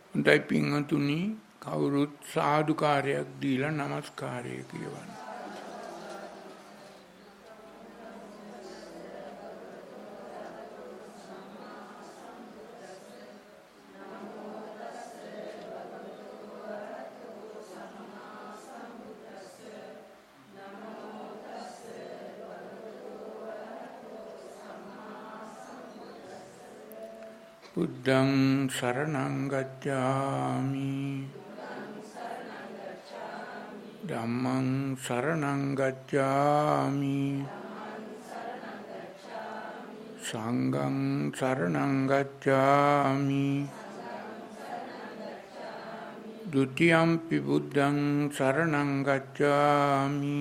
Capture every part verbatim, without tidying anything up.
හොඳයි පින්වතුනි කවුරුත් සාදුකාරයක් දීලා নমස්කාරය කියවන්න. බුද්ධං සරණං ගච්ඡාමි ධම්මං සරණං ගච්ඡාමි සංඝං සරණං ගච්ඡාමි ဒုတိယံ පි බුද්ධං සරණං ගච්ඡාමි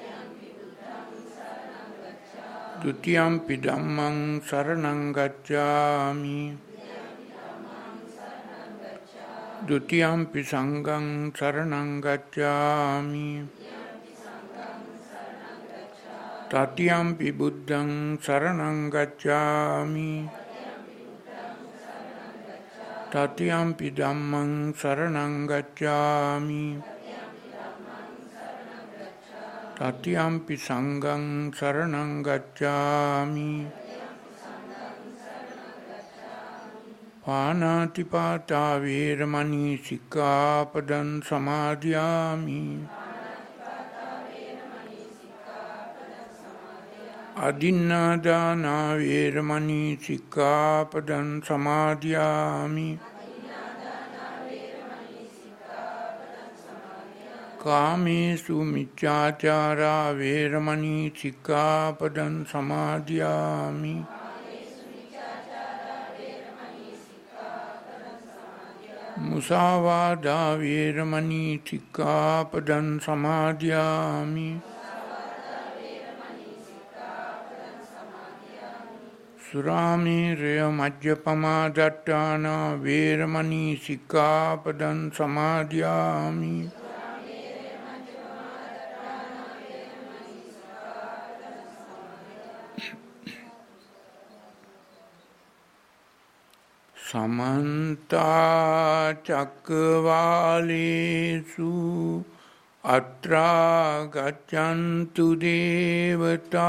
ဒုတိယံ පි ධම්මං සරණං ගච්ඡාමි Dutiyampi sanghang saranang gacchami Tatiyampi buddhang saranang gacchami Tatiyampi dhammang saranang gacchami Tatiyampi sanghang saranang gacchami පානාතිපාතා වේරමණී සික්ඛාපදං සමාදියාමි අදින්නාදානා වේරමණී සික්ඛාපදං සමාදියාමි කාමේසු මිච්ඡාචාරා වේරමණී සික්ඛාපදං සමාදියාමි මුසාවාදා වේරමණී සික්ඛාපදං සමාදියාමි සුරාමේරය මජ්ජපමා දට්ඨානා වේරමණී සික්ඛාපදං සමාදියාමි समन्ता चक्रवालेषु अत्रा गच्छन्तु देवता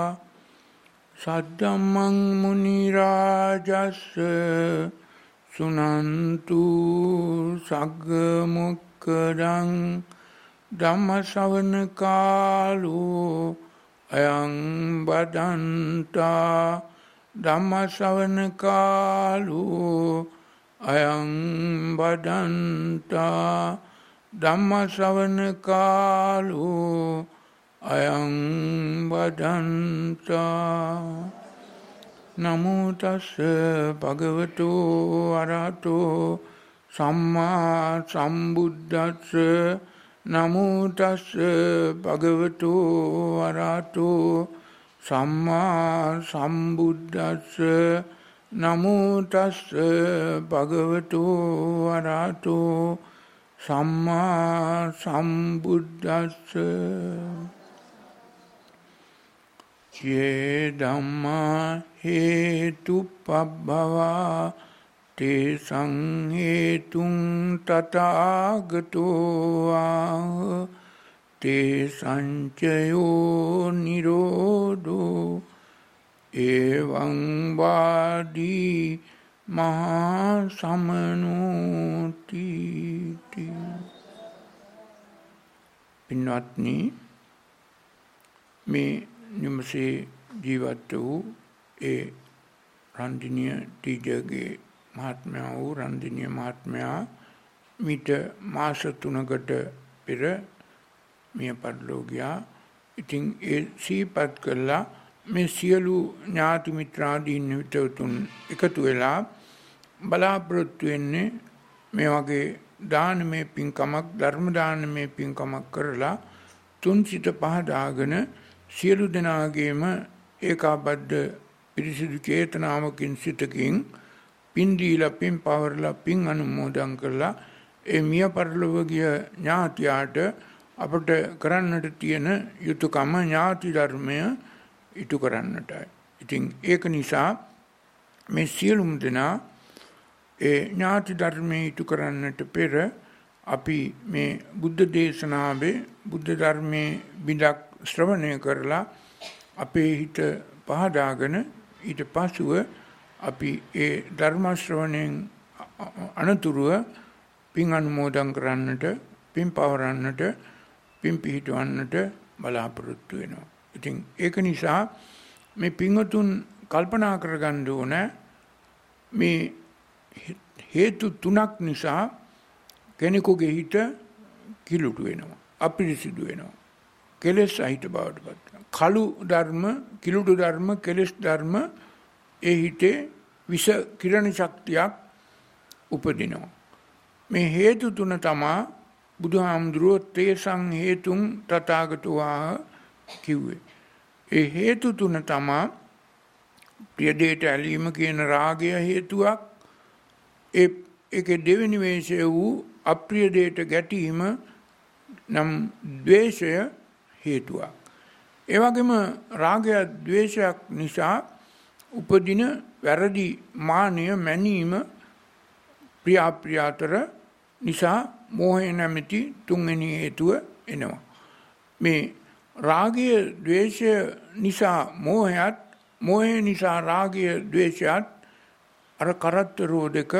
सद्धम्मं मुनिराजस्य सुनन्तु सग्गमुक्खदं धम्मश्रवण कालो अयं बदन्ता ධම්මශ්‍රවණ කාලෝ අයං බදන්තා ධම්මශ්‍රවණ කාලෝ අයං බදන්තා නමෝ තස්ස භගවතු අරහතෝ සම්මා සම්බුද්දස්ස නමෝ තස්ස භගවතු අරහතෝ සම්මා සම්බුද්දස්ස නමෝ තස්ස භගවතු අරහතෝ සම්මා සම්බුද්දස්ස යේ ධම්මා හේතුප්පවවා තේසං හේතුං තථාගතෝ ආහ ते संचयो निरोधो एवं वादी महासमनोति पिन्वत्नी में निमसे जीवत वූ ए රන්දිනිය ටීජර්ගේ මහත්මයා වූ රන්දිනිය මහත්මයා මීට මාස තුනකට පෙර මිය පරලෝ ගියා. ඉතින් ඒ සීපත් කළා මේ සියලු ඥාති මිත්‍රාදීන් විතතුන් එකතු වෙලා බලාපොරොත්තු වෙන්නේ මේ වගේ දානමය පින්කමක් ධර්ම දානමය පින්කමක් කරලා තුන් සිත පහදාගෙන සියලු දෙනාගේම ඒකාබද්ධ පිරිසිදු චේතනාවකින් සිතකින් පින් දීලා පින් පවරලා පින් අනුමෝදන් කරලා ඒ මිය පරලොව ගිය ඥාතියාට අපට කරන්නට තියෙන යුතුයකම ඥාති ධර්මය ඉටු කරන්නටයි. ඉතින් ඒක නිසා මේ සියලුම දෙනා ඒ ඥාති ධර්මයේ ඉටු කරන්නට පෙර අපි මේ බුද්ධ දේශනාවේ බුද්ධ ධර්මයේ බිඳක් ශ්‍රවණය කරලා අපේ හිත පහදාගෙන ඊට පසුව අපි ඒ ධර්ම ශ්‍රවණයෙන් අනතුරුව පින් අනුමෝදන් කරන්නට පින් පවරන්නට පින් පිහිටවන්නට බලාපොරොත්තු වෙනවා. ඉතින් ඒක නිසා මේ පින්වතුන් කල්පනා කරගන්න ඕන මේ හේතු තුනක් නිසා කෙනෙකුගේ හිත කිලුටු වෙනවා, අපිරිසිදු වෙනවා, කෙලෙස් සහිත බවට පත් වෙනවා. කළු ධර්ම, කිලුටු ධර්ම, කෙලෙස් ධර්ම ඒ හිතේ විෂ කිරණ ශක්තියක් උපදිනවා. මේ හේතු තුන තමයි බුදුහාමුදුරුවෝ තේසං හේතුන් තථාගතෝ කිව්වේ. ඒ හේතු තුන තමයි ප්‍රිය දෙයට ඇලීම කියන රාගය හේතුවක්. ඒ ඒකේ දෙවෙනි වේශය වූ අප්‍රිය දෙයට ගැටීම නම් ද්වේෂය හේතුවක්. ඒ වගේම රාගය ද්වේෂයක් නිසා උපදින වැරදි මානය මැනීම ප්‍රිය අප්‍රිය අතර නිසා මෝහය නැමැති තුන්වෙනි හේතුව එනවා. මේ රාගය ද්වේෂය නිසා මෝහයත්, මෝහය නිසා රාගය ද්වේෂයත් අර කරත්තරෝ දෙක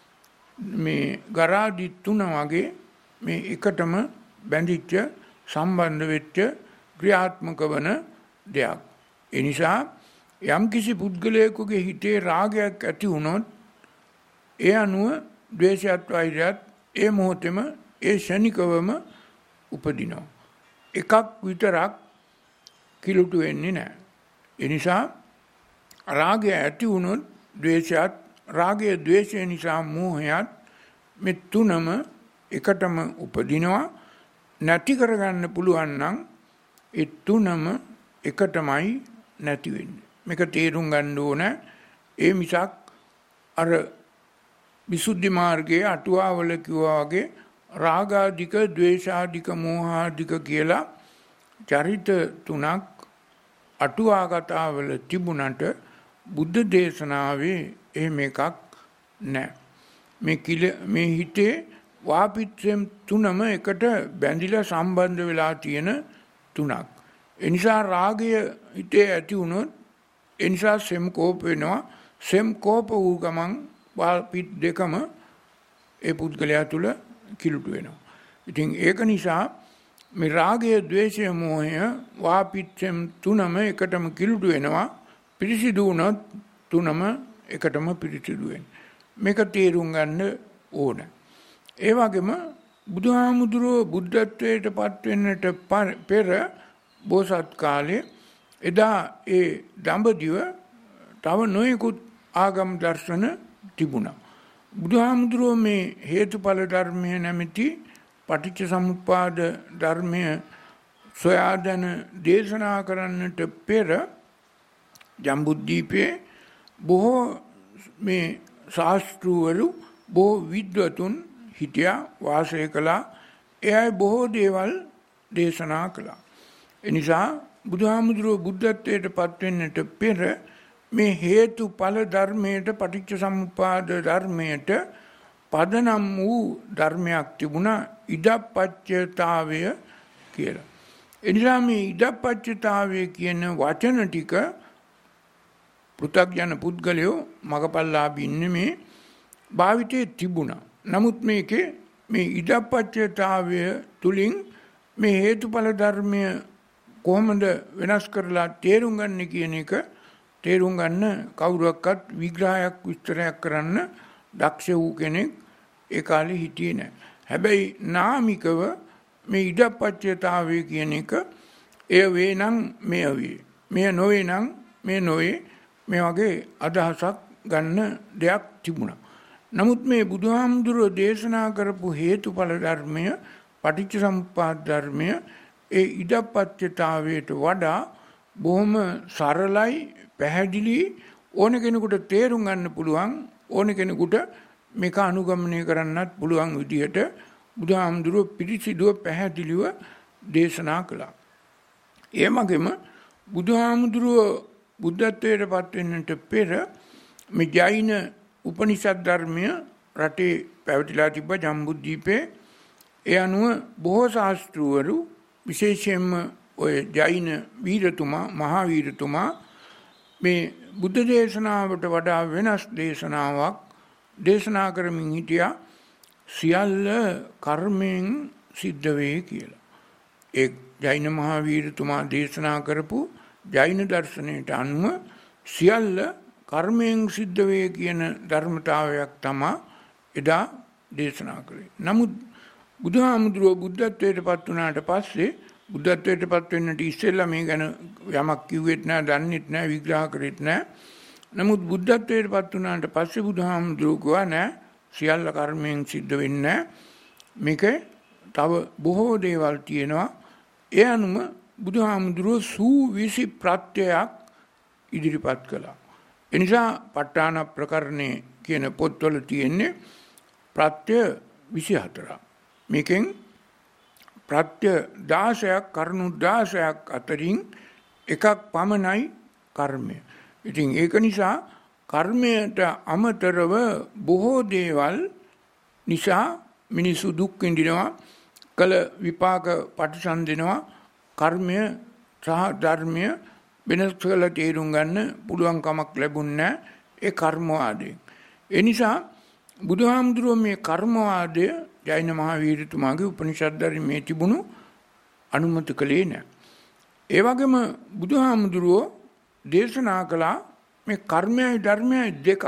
මේ ගරාදි තුන වගේ මේ එකටම බැඳිච්ච සම්බන්ධ වෙච්ච ක්‍රියාත්මක වන දෙයක්. ඒ නිසා යම් කිසි පුද්ගලයෙකුගේ හිතේ රාගයක් ඇති වුණොත් ඒ අනුව ද්වේෂයත් වෛරයත් ඒ මොහොතේම ඒ ශනිකවම උපදිනවා. එකක් විතරක් කිලුටු වෙන්නේ නැහැ. ඒ නිසා රාගය ඇති වුණොත් ද්වේෂයත්, රාගය ද්වේෂය නිසා මෝහයත් මේ තුනම එකටම උපදිනවා. නැති කරගන්න පුළුවන් නම් ඒ තුනම එකටමයි නැති වෙන්නේ. මේක තේරුම් ගන්න ඕන. ඒ මිසක් අර විසුද්ධි මාර්ගයේ අටුවාවල කිව්වා වගේ රාගාධික, ද්වේෂාධික, මෝහාධික කියලා චරිත තුනක් අටුවා කතාවල තිබුණට බුද්ධ දේශනාවේ එහෙම එකක් නැහැ. මේ කිල මේ හිතේ වාපිත්‍රම් තුනම එකට බැඳිලා සම්බන්ධ වෙලා තියෙන තුනක්. ඒ නිසා රාගය හිතේ ඇති වුණොත් ඒ නිසා සෙම් කෝප වෙනවා. සෙම් කෝප වූ ගමන් වාපිත් දෙකම ඒ පුද්ගලයා තුළ කිලුටු වෙනවා. ඉතින් ඒක නිසා මේ රාගය, ද්වේෂය, මෝහය වාපිත්‍රම් තුනම එකටම කිලුටු වෙනවා. පිරිසිදු වුණොත් තුනම එකටම පිරිසිදු වෙනවා. මේක තේරුම් ගන්න ඕන. ඒ වගේම බුදුහාමුදුරුවෝ බුද්ධත්වයට පත් වෙන්නට පෙර බෝසත් කාලේ එදා ඒ දඹදිව තව නොයෙකුත් ආගම් දර්ශන තිබුණා. බුදුහාමුදුරුවෝ මේ හේතුඵල ධර්මය නැමැති පටිච්ච සමුප්පාද ධර්මය සොයා දැන දේශනා කරන්නට පෙර ජම්බුද්දීපේ බොහෝ මේ ශාස්ත්‍රවරු, බොහෝ විද්වතුන් හිටියා, වාසය කළා. ඒ අය බොහෝ දේවල් දේශනා කළා. ඒ නිසා බුදුහාමුදුරුවෝ බුද්ධත්වයට පත් වෙන්නට පෙර මේ හේතුඵල ධර්මයට, පටිච්ච සමුප්පාද ධර්මයට පදනම් වූ ධර්මයක් තිබුණා, ඉදප්පච්චයතාවය කියලා. ඒ නිසා මේ ඉදප්පච්චයතාවය කියන වචන ටික පෘථග්ජන පුද්ගලයෝ, මගපල්ලාභී නෙමේ, භාවිතයේ තිබුණා. නමුත් මේකේ මේ ඉදප්පච්චයතාවය තුලින් මේ හේතුඵල ධර්මය කොහොමද වෙනස් කරලා තේරුම් ගන්න කියන එක තේරුම් ගන්න කවුරුවක්වත් විග්‍රහයක්, විස්තරයක් කරන්න දක්ෂ වූ කෙනෙක් ඒ කාලේ හිටියේ නැහැ. හැබැයි නාමිකව මේ ඉදප්පච්චයතාවය කියන එක එය වේ නම් මෙය වේ, මෙය නොවේ නම් මේ නොවේ, මේ වගේ අදහසක් ගන්න දෙයක් තිබුණා. නමුත් මේ බුදුහාමුදුරුවෝ දේශනා කරපු හේතුඵල ධර්මය, පටිච්ච සමුප්පාද ධර්මය ඒ ඉදප්පච්චයතාවයට වඩා බොහොම සරලයි, පැහැදිලි, ඕන කෙනෙකුට තේරුම් ගන්න පුළුවන්, ඕන කෙනෙකුට මේක අනුගමනය කරන්නත් පුළුවන් විදිහට බුදුහාමුදුරුවෝ පිරිසිදුව පැහැදිලිව දේශනා කළා. ඒ වගේම බුදුහාමුදුරුවෝ බුද්ධත්වයට පත් වෙන්නට පෙර මේ ජෛන උපනිෂද් ධර්මය රටේ පැවතිලා තිබ්බ ජම්බුද්වීපේ. ඒ අනුව බොහෝ ශාස්ත්‍රූවරු විශේෂයෙන්ම ඔය ජෛන වීරතුමා මහා වීරතුමා මේ බුද්ධ දේශනාවට වඩා වෙනස් දේශනාවක් දේශනා කරමින් හිටියා. සියල්ල කර්මයෙන් සිද්ධ වේ කියලා. ඒ ජෛන මහා වීරතුමා දේශනා කරපු ජෛන දර්ශනයට අනුව සියල්ල කර්මයෙන් සිද්ධ වේ කියන ධර්මතාවයක් තමයි එදා දේශනා කළේ. නමුත් බුදුහාමුදුරුවෝ බුද්ධත්වයට පත් වුණාට පස්සේ බුද්ධත්වයට පත් වෙන්නට ඉස්සෙල්ලා මේ ගැන යමක් කිව්වෙත් නැහැ, දන්නෙත් නැහැ, විග්‍රහ කරෙත් නැහැ. නමුත් බුද්ධත්වයට පත් වුණාට පස්සේ බුදුහාමුදුරුවෝ කිව්වා නෑ සියල්ල කර්මයෙන් සිද්ධ වෙන්නේ මේක තව බොහෝ දේවල් තියෙනවා. ඒ අනුව බුදුහාමුදුරුවෝ සූවිසි ප්‍රත්‍යයක් ඉදිරිපත් කළා. ඒ නිසා ප ဋ ාණ ප්‍රකරණේ කියන පොත්වල තියෙන්නේ ප්‍රත්‍ය විසි හතරක්. මේකෙන් ප්‍රත්‍ය දහසක් කරුණු දහසක් අතරින් එකක් පමණයි කර්මය. ඉතින් ඒක නිසා කර්මයට අමතරව බොහෝ දේවල් නිසා මිනිසු දුක් විඳිනවා, කළ විපාක ප්‍රතිසන්දිනවා. කර්මය සහ ධර්මය වෙනස් කරලා තේරුම් ගන්න පුළුවන් කමක් ලැබුණේ නැහැ ඒ කර්මවාදයෙන්. ඒ නිසා බුදුහාමුදුරුවෝ මේ කර්මවාදය ජෛන මහා වීරතුමාගේ උපනිෂද් ධර්මයේ තිබුණු අනුමත කළේ නැහැ. ඒ වගේම බුදුහාමුදුරුවෝ දේශනා කළා මේ කර්මයයි ධර්මයයි දෙකක්.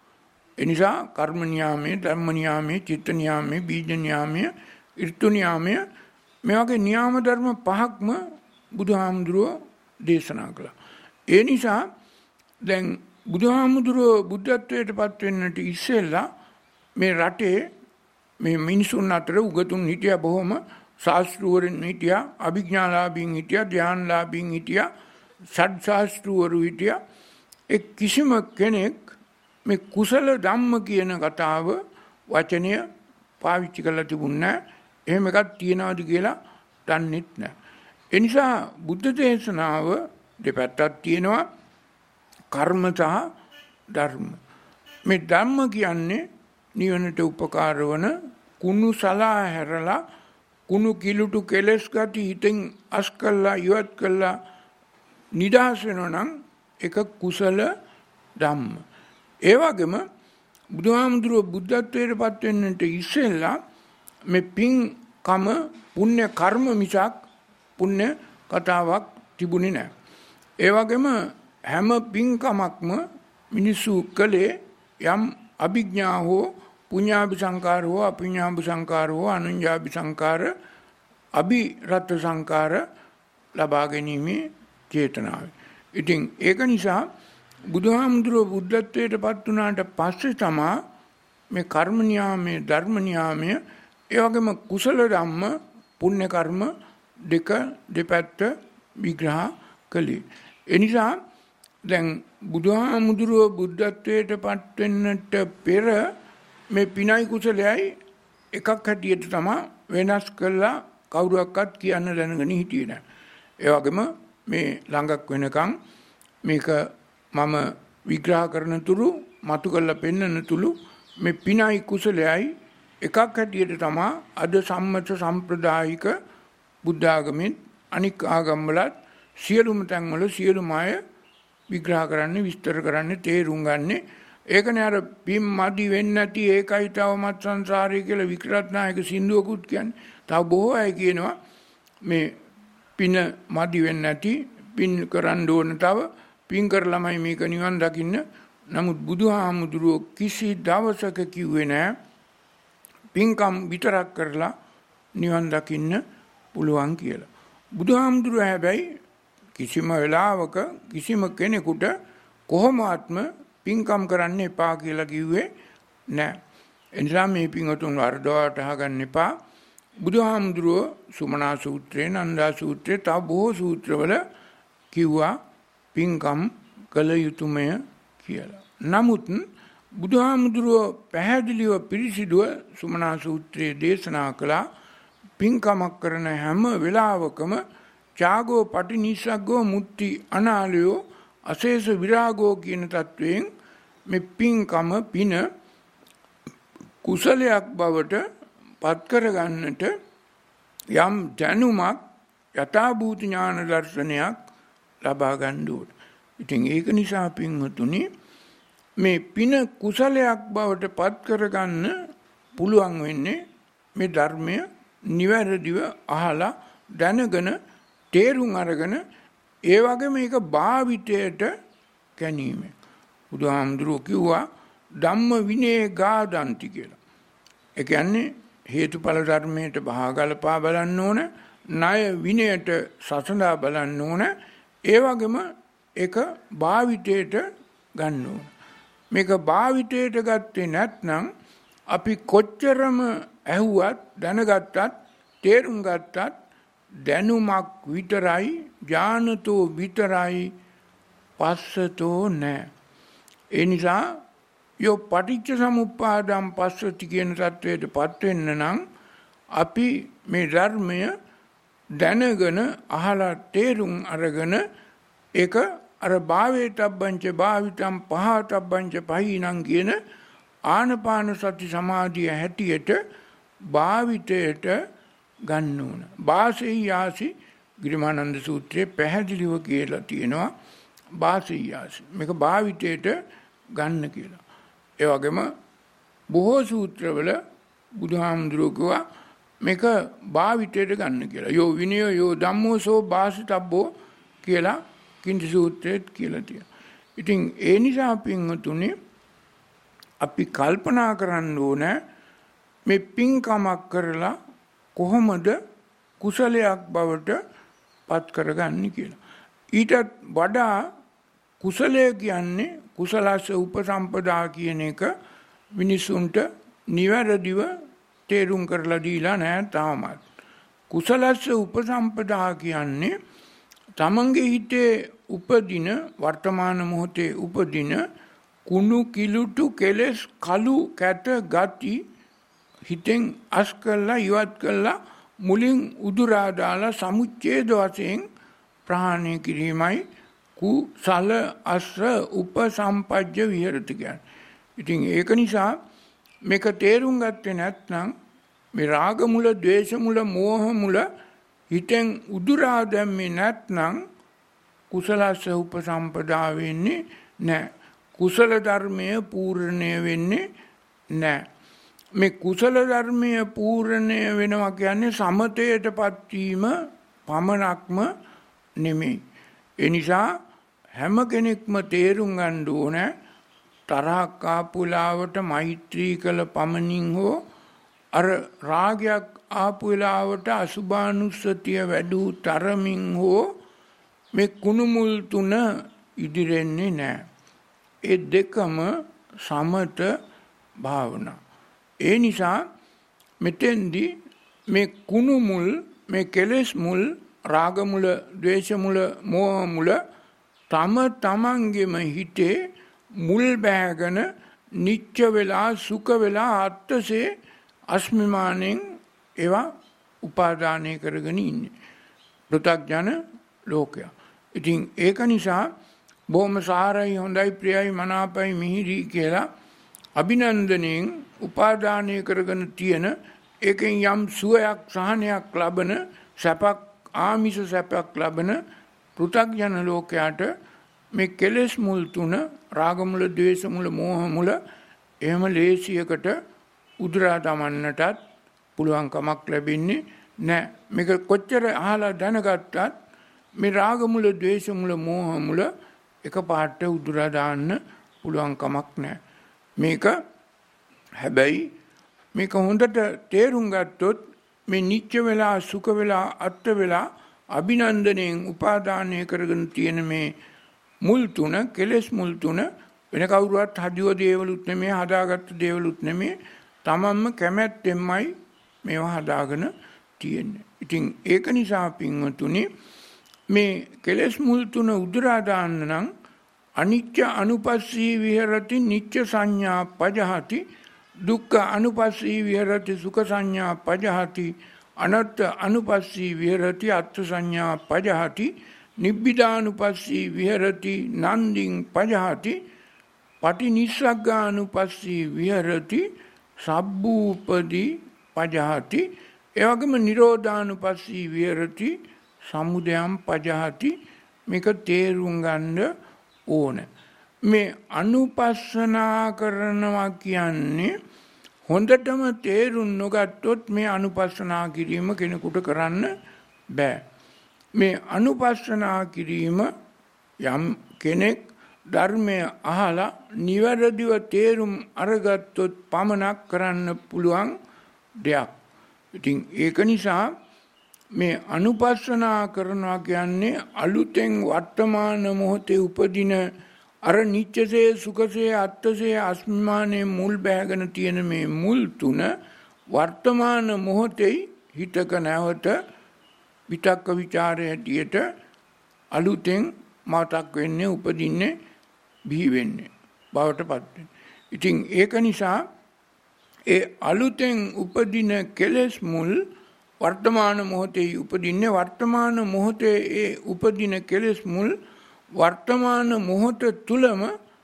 ඒ නිසා කර්ම නියාමයේ, ධර්ම නියාමයේ, චිත්ත නියාමයේ, බීජ නියාමයේ, ඍතු නියාමයේ මේ වගේ නියාම ධර්ම පහක්ම බුදුහාමුදුරුවෝ දේශනා කළා. ඒ නිසා දැන් බුදුහාමුදුරුවෝ බුද්ධත්වයට පත් වෙන්නට ඉස්සෙල්ලා මේ රටේ මේ මිනිසුන් අතර උගතුන් හිටියා, බොහොම ශාස්ත්‍රවරුන් හිටියා, අභිඥාලාභීන් හිටියා, ධ්‍යානලාභීන් හිටියා, සඩ්ශාස්ත්‍රවරු හිටියා. ඒ කිසිම කෙනෙක් මේ කුසල ධම්ම කියන කතාව වචනය පාවිච්චි කරලා තිබුණේ නැහැ. එහෙම එකක් තියනවාද කියලා දන්නෙත් නැහැ. ඒ නිසා බුද්ධ දේශනාව දෙපැත්තක් තියෙනවා, කර්ම සහ ධර්ම. මේ ධර්ම කියන්නේ නිවනට උපකාර වන කුණු සලා හැරලා කුණු කිලුටු කෙලස් ගති හිතෙන් අස් කළා ඉවත් කළා නිදහස් වෙනවා නම් ඒක කුසල ධම්ම. ඒ වගේම බුදුහාමුදුරුවෝ බුද්ධත්වයට පත් වෙන්නට ඉස්සෙල්ලා මේ පින්කම පුණ්‍ය කර්ම මිසක් පුණ්‍ය කතාවක් තිබුණේ නැහැ. ඒ වගේම හැම පින්කමක්ම මිනිසු කලේ යම් අභිඥා හෝ පුඤ්ඤාභි සංකාර හෝ අපුඤ්ඤාභි සංකාර හෝ අනුඤ්ඤාභි සංකාර අභිරත් සංකාර ලබා ගැනීමේ චේතනාවයි. ඉතින් ඒක නිසා බුදුහාමුදුරුවෝ බුද්ධත්වයට පත් වුණාට පස්සේ තමයි මේ කර්ම නියාමයේ, ධර්ම නියාමයේ, ඒ වගේම කුසල ධම්ම, පුණ්‍ය කර්ම දෙක දෙපැත්ත විග්‍රහ කළේ. ඒ නිසා දැන් බුදුහාමුදුරුවෝ බුද්ධත්වයට පත් වෙන්නට පෙර මේ පිනයි කුසලයයි එකක් හැටියට තමයි වෙනස් කළා කවුරුවක්වත් කියන්න දැනගෙන හිටියේ නැහැ. ඒ වගේම මේ ළඟක් වෙනකන් මේක මම විග්‍රහ කරන තුරු මතු කරලා පෙන්වන තුරු මේ පිනයි කුසලයයි එකක් හැටියට තමයි අද සම්මත සම්ප්‍රදායික බුද්ධ ආගමෙන් අනික් ආගම්වලත් සියලුම තැන්වල සියලුම අය විග්‍රහ කරන්නේ, විස්තර කරන්නේ, තේරුම් ගන්නේ. ඒකනේ අර පින් මදි වෙන්නේ නැති ඒකයි තවමත් සංසාරය කියලා වික්‍රත්නායක සින්දුවකුත් කියන්නේ. තව බොහෝ අය කියනවා මේ පින මදි වෙන්නේ නැති, පින් කරන්න ඕන, තව පින් කරලාමයි මේක නිවන් දකින්න. නමුත් බුදුහාමුදුරුවෝ කිසි දවසක කිව්වේ නැහැ පින්කම් විතරක් කරලා නිවන් දකින්න පුළුවන් කියලා. බුදුහාමුදුරුවෝ හැබැයි කිසිම වෙලාවක කිසිම කෙනෙකුට කොහොමත්ම පින්කම් කරන්න එපා කියලා කිව්වේ නැහැ. එනිසා මේ පින්වතුන් වරදවා අහගන්න එපා. බුදුහාමුදුරුවෝ සුමනා සූත්‍රයේ, නන්දා සූත්‍රයේ, තව බොහෝ සූත්‍රවල කිව්වා පින්කම් කළ යුතුමය කියලා. නමුත් බුදුහාමුදුරුවෝ පැහැදිලිව පිරිසිදුව සුමනා සූත්‍රයේ දේශනා කළා පින්කමක් කරන හැම වෙලාවකම ත්‍යාගෝ පටිනිස්සග්ගෝ මුත්‍ති අනාලයෝ අශේෂ විරාගෝ කියන තත්වයෙන් මේ පින්කම පින කුසලයක් බවට පත් කරගන්නට යම් දැනුමක් යථාභූත ඥාන දර්ශනයක් ලබා ගන්න ඕන. ඉතින් ඒක නිසා පින්වතුනි මේ පින කුසලයක් බවට පත් කරගන්න පුළුවන් වෙන්නේ මේ ධර්මය නිවැරදිව අහලා දැනගෙන තේරුම් අරගෙන ඒ වගේ මේක භාවිතයට ගැනීම. බුදුහාමුදුරුවෝ කිව්වා ධම්ම විනය ගාදන්ති කියලා. ඒ කියන්නේ හේතුඵල ධර්මයට බහගලපා බලන්න ඕන, ණය විනයට සසඳා බලන්න ඕන, ඒ වගේම ඒක භාවිතයට ගන්න ඕන. මේක භාවිතයට ගත්තේ නැත්නම් අපි කොච්චරම ඇහුවත් දැනගත්තත් තේරුම් ගත්තත් දැනුමක් විතරයි, ඥානතෝ විතරයි, පස්සතෝ නැහැ. ඒ නිසා යෝ පටිච්ච සමුප්පාදම් පස්සති කියන තත්වයට පත් වෙන්න නම් අපි මේ ධර්මය දැනගෙන අහලා තේරුම් අරගෙන ඒක අර භාවේතබ්බංච භාවිතම් පහතබ්බංච පහිනං කියන ආනපාන සති සමාධිය හැටියට භාවිතයට ගන්න ඕන. වාසෙය්‍යාසි ගිරිමානන්ද සූත්‍රයේ පැහැදිලිව කියලා තියෙනවා වාසෙය්‍යාසි. මේක භාවිතයට ගන්න කියලා. ඒ වගේම බොහෝ සූත්‍රවල බුදුහාමුදුරුවෝ කිව්වා මේක භාවිතයට ගන්න කියලා. යෝ විනය යෝ ධම්මෝ සෝ භාසිතබ්බෝ කියලා කිංච සූත්‍රයේත් කියලා තියෙනවා. ඉතින් ඒ නිසා පින්වතුනි අපි කල්පනා කරන්න ඕන මේ පින්කමක් කරලා කොහොමද කුසලයක් බවට පත් කරගන්නේ කියලා. ඊටත් වඩා කුසලය කියන්නේ කුසලස්ස උපසම්පදා කියන එක මිනිසුන්ට නිවැරදිව තේරුම් කරලා දීලා නැහැ තාමත්. කුසලස්ස උපසම්පදා කියන්නේ තමන්ගේ හිතේ උපදින වර්තමාන මොහොතේ උපදින කුණු කිලුටු කෙලෙස් කළු කැට ගති හිතෙන් අස් කළා ඉවත් කළා මුලින් උදුරා දාලා සමුච්ඡේද වශයෙන් ප්‍රහාණය කිරීමයි කුසල අස්ස උපසම්පජ්ජ විහෙරති කියන්නේ. ඉතින් ඒක නිසා මේක තේරුම් ගත්තේ නැත්නම් මේ රාග මුල, ද්වේෂ මුල, මෝහ මුල හිතෙන් උදුරා දැම්මේ නැත්නම් කුසලස්ස උපසම්පදා වෙන්නේ නැහැ. කුසල ධර්මය පූර්ණය වෙන්නේ නැහැ. මේ කුසල ධර්මය පූර්ණය වෙනවා කියන්නේ සමතයටපත් වීම පමණක්ම නෙමෙයි. ඒ නිසා හැම කෙනෙක්ම තේරුම් ගන්න ඕන තරහක් ආපු වෙලාවට මෛත්‍රී කළ පමණින් හෝ අර රාගයක් ආපු වෙලාවට අසුභානුස්සතිය වැඩි තරමින් හෝ මේ කුණුමුල් තුන ඉදිරෙන්නේ නැහැ. ඒ දෙකම සමත භාවනා. ඒ නිසා මෙතෙන්දී මේ කුණු මුල්, මේ කෙලෙස් මුල්, රාග මුල, ද්වේෂ මුල, මෝහ මුල තම තමන්ගේම හිතේ මුල් බෑගෙන නිච්ච වෙලා සුඛ වෙලා අත්සේ අස්මිමානෙන් ඒවා උපාදානය කරගෙන ඉන්නේ පෘථග්ජන ලෝකයා. ඉතින් ඒක නිසා බොහොම සාරයි, හොඳයි, ප්‍රියයි, මනාපයි, මිහිරි කියලා අභිනන්දනයෙන් උපාදානය කරගෙන තියෙන ඒකෙන් යම් සුවයක් සහනයක් ලබන සැපක් ආමිෂ සැපක් ලබන පෘථග්ජන ලෝකයාට මේ කෙලෙස් මුල් තුන රාග මුල, ද්වේෂ මුල, මෝහ මුල එහෙම ලේසියකට උදුරා දමන්නටත් පුළුවන් කමක් ලැබෙන්නේ නැහැ. මේක කොච්චර අහලා දැනගත්තත් මේ රාග මුල, ද්වේෂ මුල, මෝහ මුල එකපාරට උදුරා දාන්න පුළුවන් කමක් නැහැ. මේක හැබැයි මේක හොඳට තේරුම් ගත්තොත් මේ නිච්ච වෙලා සුඛ වෙලා අත්ත වෙලා අභිනන්දනයෙන් උපාදානය කරගෙන තියෙන මේ මුල් තුන, කෙලෙස් මුල් තුන වෙන කවුරුවත් හදිව දේවලුත් නෙමෙයි, හදාගත්ත දේවලුත් නෙමෙයි, තමන්ම කැමැත්තෙන්මයි මේවා හදාගෙන තියෙන්නේ. ඉතින් ඒක නිසා පින්වතුනි මේ කෙලෙස් මුල් තුන උදුරා දාන්න නම් අනිච්ච අනුපස්සී විහෙරති නිච්ච සංඥා පජහති, දුක්ඛ අනුපස්සී විහෙරති සුඛ සංඥා පජහති, අනත්ත අනුපස්සී විහෙරති අත්ථ සංඥා පජහති, නිබ්බිදානුපස්සී විහෙරති නන්දිං පජහති, පටිනිස්සග්ගානුපස්සී විහෙරති සබ්බූපදී පජහති. ඒ වගේම නිරෝධානුපස්සී විහෙරති සමුදයම් පජහති. මේක තේරුම් ගන්න ඕන. මේ අනුපස්සනා කරනවා කියන්නේ හොඳටම තේරුම් නොගත්තොත් මේ අනුපස්සනා කිරීම කෙනෙකුට කරන්න බෑ. මේ අනුපස්සනා කිරීම යම් කෙනෙක් ධර්මය අහලා නිවැරදිව තේරුම් අරගත්තොත් පමණක් කරන්න පුළුවන් දෙයක්. ඉතින් ඒක නිසා මේ අනුපස්සනා කරනවා කියන්නේ අලුතෙන් වර්තමාන මොහොතේ උපදින අර නිච්චසේ සුඛසේ අත්තසේ අස්මිමානයේ මුල් බැහැගෙන තියෙන මේ මුල් තුන වර්තමාන මොහොතේ හිතක නැවත විතක්ක ਵਿਚාරය හැටියට අලුතෙන් මතක් වෙන්නේ උපදින්නේ බිහි වෙන්නේ බවට පත් වෙන්නේ. ඉතින් ඒක නිසා ඒ අලුතෙන් උපදින කෙලෙස් මුල් වර්තමාන මොහොතේ උපදින්නේ වර්තමාන මොහොතේ ඒ උපදින කෙලෙස් මුල් වර්තමාන මොහොත තුලම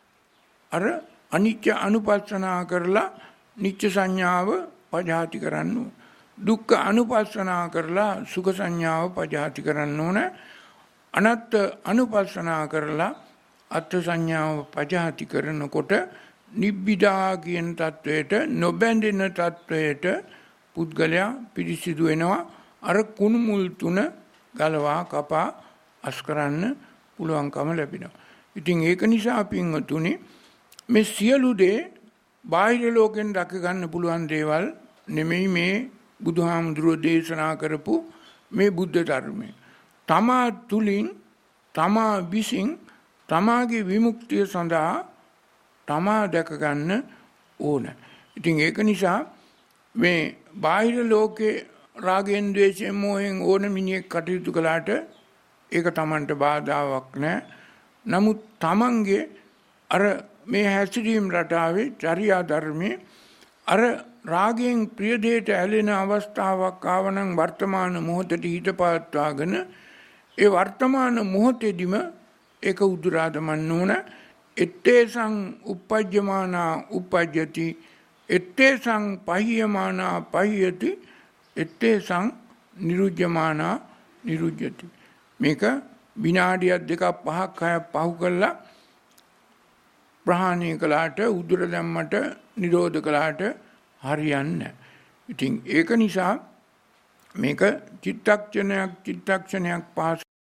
අර අනිත්‍ය අනුපස්සනා කරලා නිත්‍ය සංඥාව පජාති කරන්න ඕන. දුක්ඛ අනුපස්සනා කරලා සුඛ සංඥාව පජාති කරන්න ඕන. අනත්ත් අනුපස්සනා කරලා අත්ථ සංඥාව පජාති කරනකොට නිබ්බිදා කියන තත්වයට නොබැඳෙන තත්වයට පුද්ගලයා පිරිසිදු වෙනවා. අර කුණු මුල් තුන ගලවා කපා අස් කරන්න පුළුවන්කම ලැබෙනවා. ඉතින් ඒක නිසා පින්වතුනි මේ සියලු දේ බාහිර ලෝකෙන් දක ගන්න පුළුවන් දේවල් නෙමෙයි මේ බුදුහාමුදුරුවෝ දේශනා කරපු මේ බුද්ධ ධර්මය. තමා තුලින් තමා විසින් තමාගේ විමුක්තිය සඳහා තමා දැක ගන්න ඕන. ඉතින් ඒක නිසා මේ බාහිර ලෝකේ රාගයෙන් ද්වේෂයෙන් මෝහෙන් ඕන මිනිහෙක් කටයුතු කළාට ඒක තමන්ට බාධාවක් නැහැ. නමුත් තමන්ගේ අර මේ හැසිරීම් රටාවේ චර්යා ධර්මයේ අර රාගයෙන් ප්‍රිය දෙයට ඇලෙන අවස්ථාවක් ආවනම් වර්තමාන මොහොතට හිත පවත්වාගෙන ඒ වර්තමාන මොහොතේදීම ඒක උදුරා දමන්න ඕන. ettesang uppajjamana uppajjati ettesang pahiyamana pahiyati ettesang nirujjamana nirujjati. මේක විනාඩියක් දෙකක් පහක් හයක් පහු කළා ප්‍රහාණය කළාට උදුර දැම්මට නිරෝධ කළාට හරියන්නේ. ඉතින් ඒක නිසා මේක චිත්තක්ෂණයක් චිත්තක්ෂණයක් පාස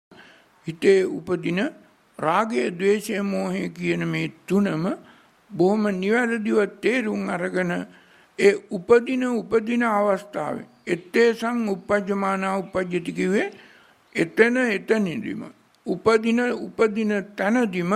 හිතේ උපදින රාගය ද්වේෂය මෝහය කියන මේ තුනම බොහොම නිවැරදිව තේරුම් අරගෙන ඒ උපදින උපදින අවස්ථාවේ ettesang uppajjamana uppajjati කිව්වේ එතන එතනදීම උපදින උපදින තැනදීම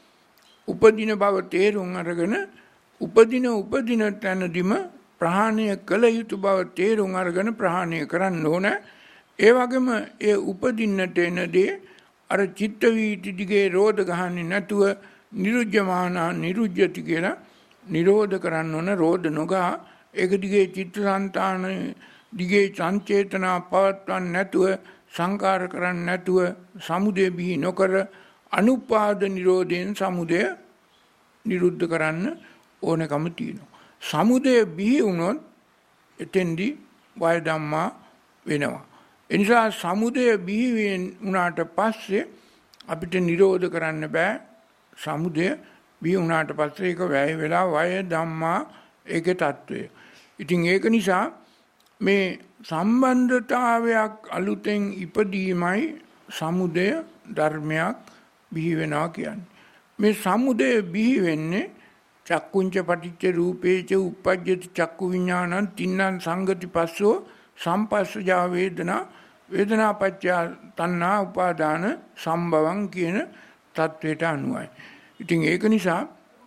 උපදින බව තේරුම් අරගෙන උපදින උපදින තැනදීම ප්‍රහාණය කළ යුතු බව තේරුම් අරගෙන ප්‍රහාණය කරන්න ඕන. ඒ වගේම ඒ උපදින්නට එනදී අර චිත්ත වීති දිගේ රෝධ ගහන්නේ නැතුව නිරුජ්ජමානා නිරුජ්ජති කියලා නිරෝධ කරන්න ඕන. රෝධ නොගා ඒක දිගේ චිත්තසංතාන දිගේ සංචේතනා පවත්වන්න නැතුව සංකාර කරන්නේ නැතුව සමුදය බිහි නොකර අනුපාද නිරෝධයෙන් සමුදය නිරුද්ධ කරන්න ඕනකම තියෙනවා. සමුදය බිහි වුණොත් එතෙන්දී වය ධම්මා වෙනවා. ඒ නිසා සමුදය බිහි වුණාට පස්සේ අපිට නිරෝධ කරන්න බෑ. සමුදය බිහි වුණාට පස්සේ ඒක වැය වෙලා වය ධම්මා ඒකේ తত্ত্বය. ඉතින් ඒක නිසා මේ සම්බන්ධතාවයක් අලුතෙන් ඉපදීමයි සමුදය ධර්මයක් බිහි වෙනවා කියන්නේ. මේ සමුදය බිහි වෙන්නේ චක්කුංච පටිච්ච රූපේච උප්පජ්ජති චක්කු විඥානං තින්නං සංගති පස්සෝ සම්පස්සජා වේදනා වේදනා පච්චය තණ්හා උපාදාන සම්භවං කියන தത്വයට අනුවයි. ඉතින් ඒක නිසා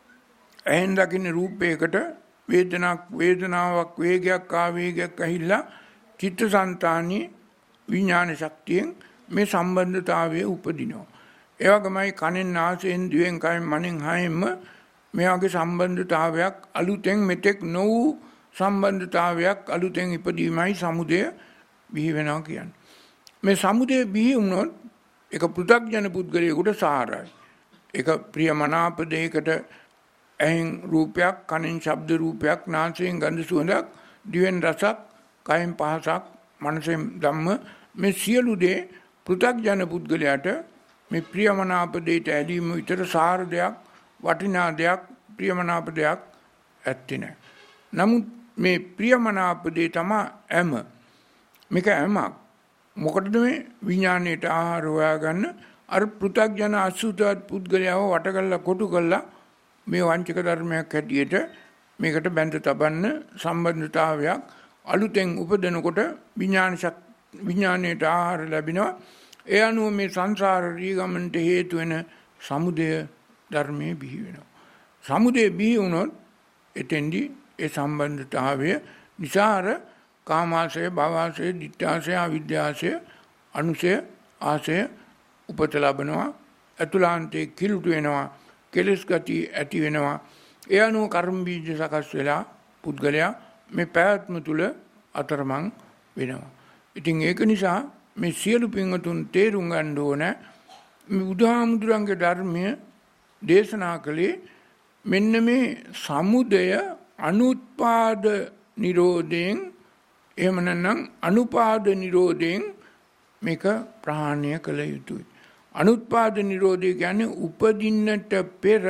ඇහෙන් දකින්න රූපයකට වේදනාවක් වේදනාවක් වේගයක් ආවේගයක් ඇහිලා චිත්තසංතානී විඥාන ශක්තියෙන් මේ සම්බන්ධතාවය උපදිනවා. ඒ වගේමයි කනෙන් නාසයෙන් දිවෙන් කයෙන් මනෙන් හයෙන්ම මේ වගේ සම්බන්ධතාවයක් අලුතෙන් මෙතෙක් නොවූ සම්බන්ධතාවයක් අලුතෙන් ඉපදීමයි සමුදය බිහි වෙනවා කියන්නේ. මේ සමුදය බිහි වුණොත් ඒක පෘථග්ජන පුද්ගලයෙකුට සාරයි. ඒක ප්‍රියමනාප දෙයකට ඇහෙන් රූපයක්, කනෙන් ශබ්ද රූපයක්, නාසයෙන් ගන්ධ සුවඳක්, දිවෙන් රසක්, කයෙන් පහසක්, මනසෙන් ධම්ම, මේ සියලු දේ පෘථග්ජන පුද්ගලයාට මේ ප්‍රියමනාප දෙයට ඇලීම විතර සාර දෙයක්, වටිනා දෙයක්, ප්‍රියමනාප දෙයක් ඇත්තේ නැහැ. නමුත් මේ ප්‍රියමනාප දේ තමයි ඇම. මේක ඇමක්. මොකටද මේ විඥාණයට ආහාර හොයාගන්න අර පෘථග්ජන අසුතවත් පුද්ගලයාව වට කරලා කොටු කරලා මේ වංචක ධර්මයක් හැටියට මේකට බැඳ තබන්න සම්බන්ධතාවයක් අලුතෙන් උපදිනකොට විඥාන විඥාණයට ආහාර ලැබෙනවා. ඒ අනුව මේ සංසාර රීගමන්ට හේතු වෙන සමුදය ධර්මයේ බිහි වෙනවා. සමුදය බිහි වුණොත් එතෙන්දී ඒ සම්බන්ධතාවය නිසාර කාමාශය, භවආශය, ditthාශය, අවිද්‍යාශය, අනුශය, ආශය උපත ලබනවා. අතුලාන්තයේ කිලුට වෙනවා. කෙලස් ගති ඇති වෙනවා. ඒ අනුව කර්ම බීජ සකස් වෙලා පුද්ගලයා මේ පැවැත්ම තුල අතරමං වෙනවා. ඉතින් ඒක නිසා මේ සියලු පින්වතුන් තේරුම් ගන්න ඕන මේ බුදුහාමුදුරන්ගේ ධර්මය දේශනා කළේ මෙන්න මේ සමුදය අනුත්පාද නිරෝධයෙන් එහෙම නැත්නම් අනුපාද නිරෝධයෙන් මේක ප්‍රහාණය කළ යුතුයි. අනුත්පාද නිරෝධය කියන්නේ උපදින්නට පෙර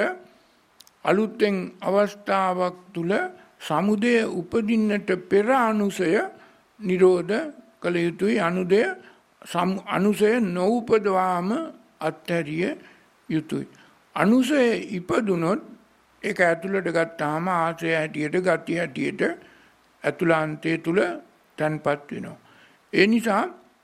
අලුතෙන් අවස්ථාවක් තුල සමුදය උපදින්නට පෙර අනුසය නිරෝධ කළ යුතුයි. අනුදය අනුසය නොඋපදවාම අත්හැරිය යුතුයි. අනුසය ඉපදුනොත් ඒක ඇතුළට ගත්තාම ආශය හැටියට ගතිය හැටියට ඇතුළාන්තයේ තුල තන්පත් වෙනවා. ඒ නිසා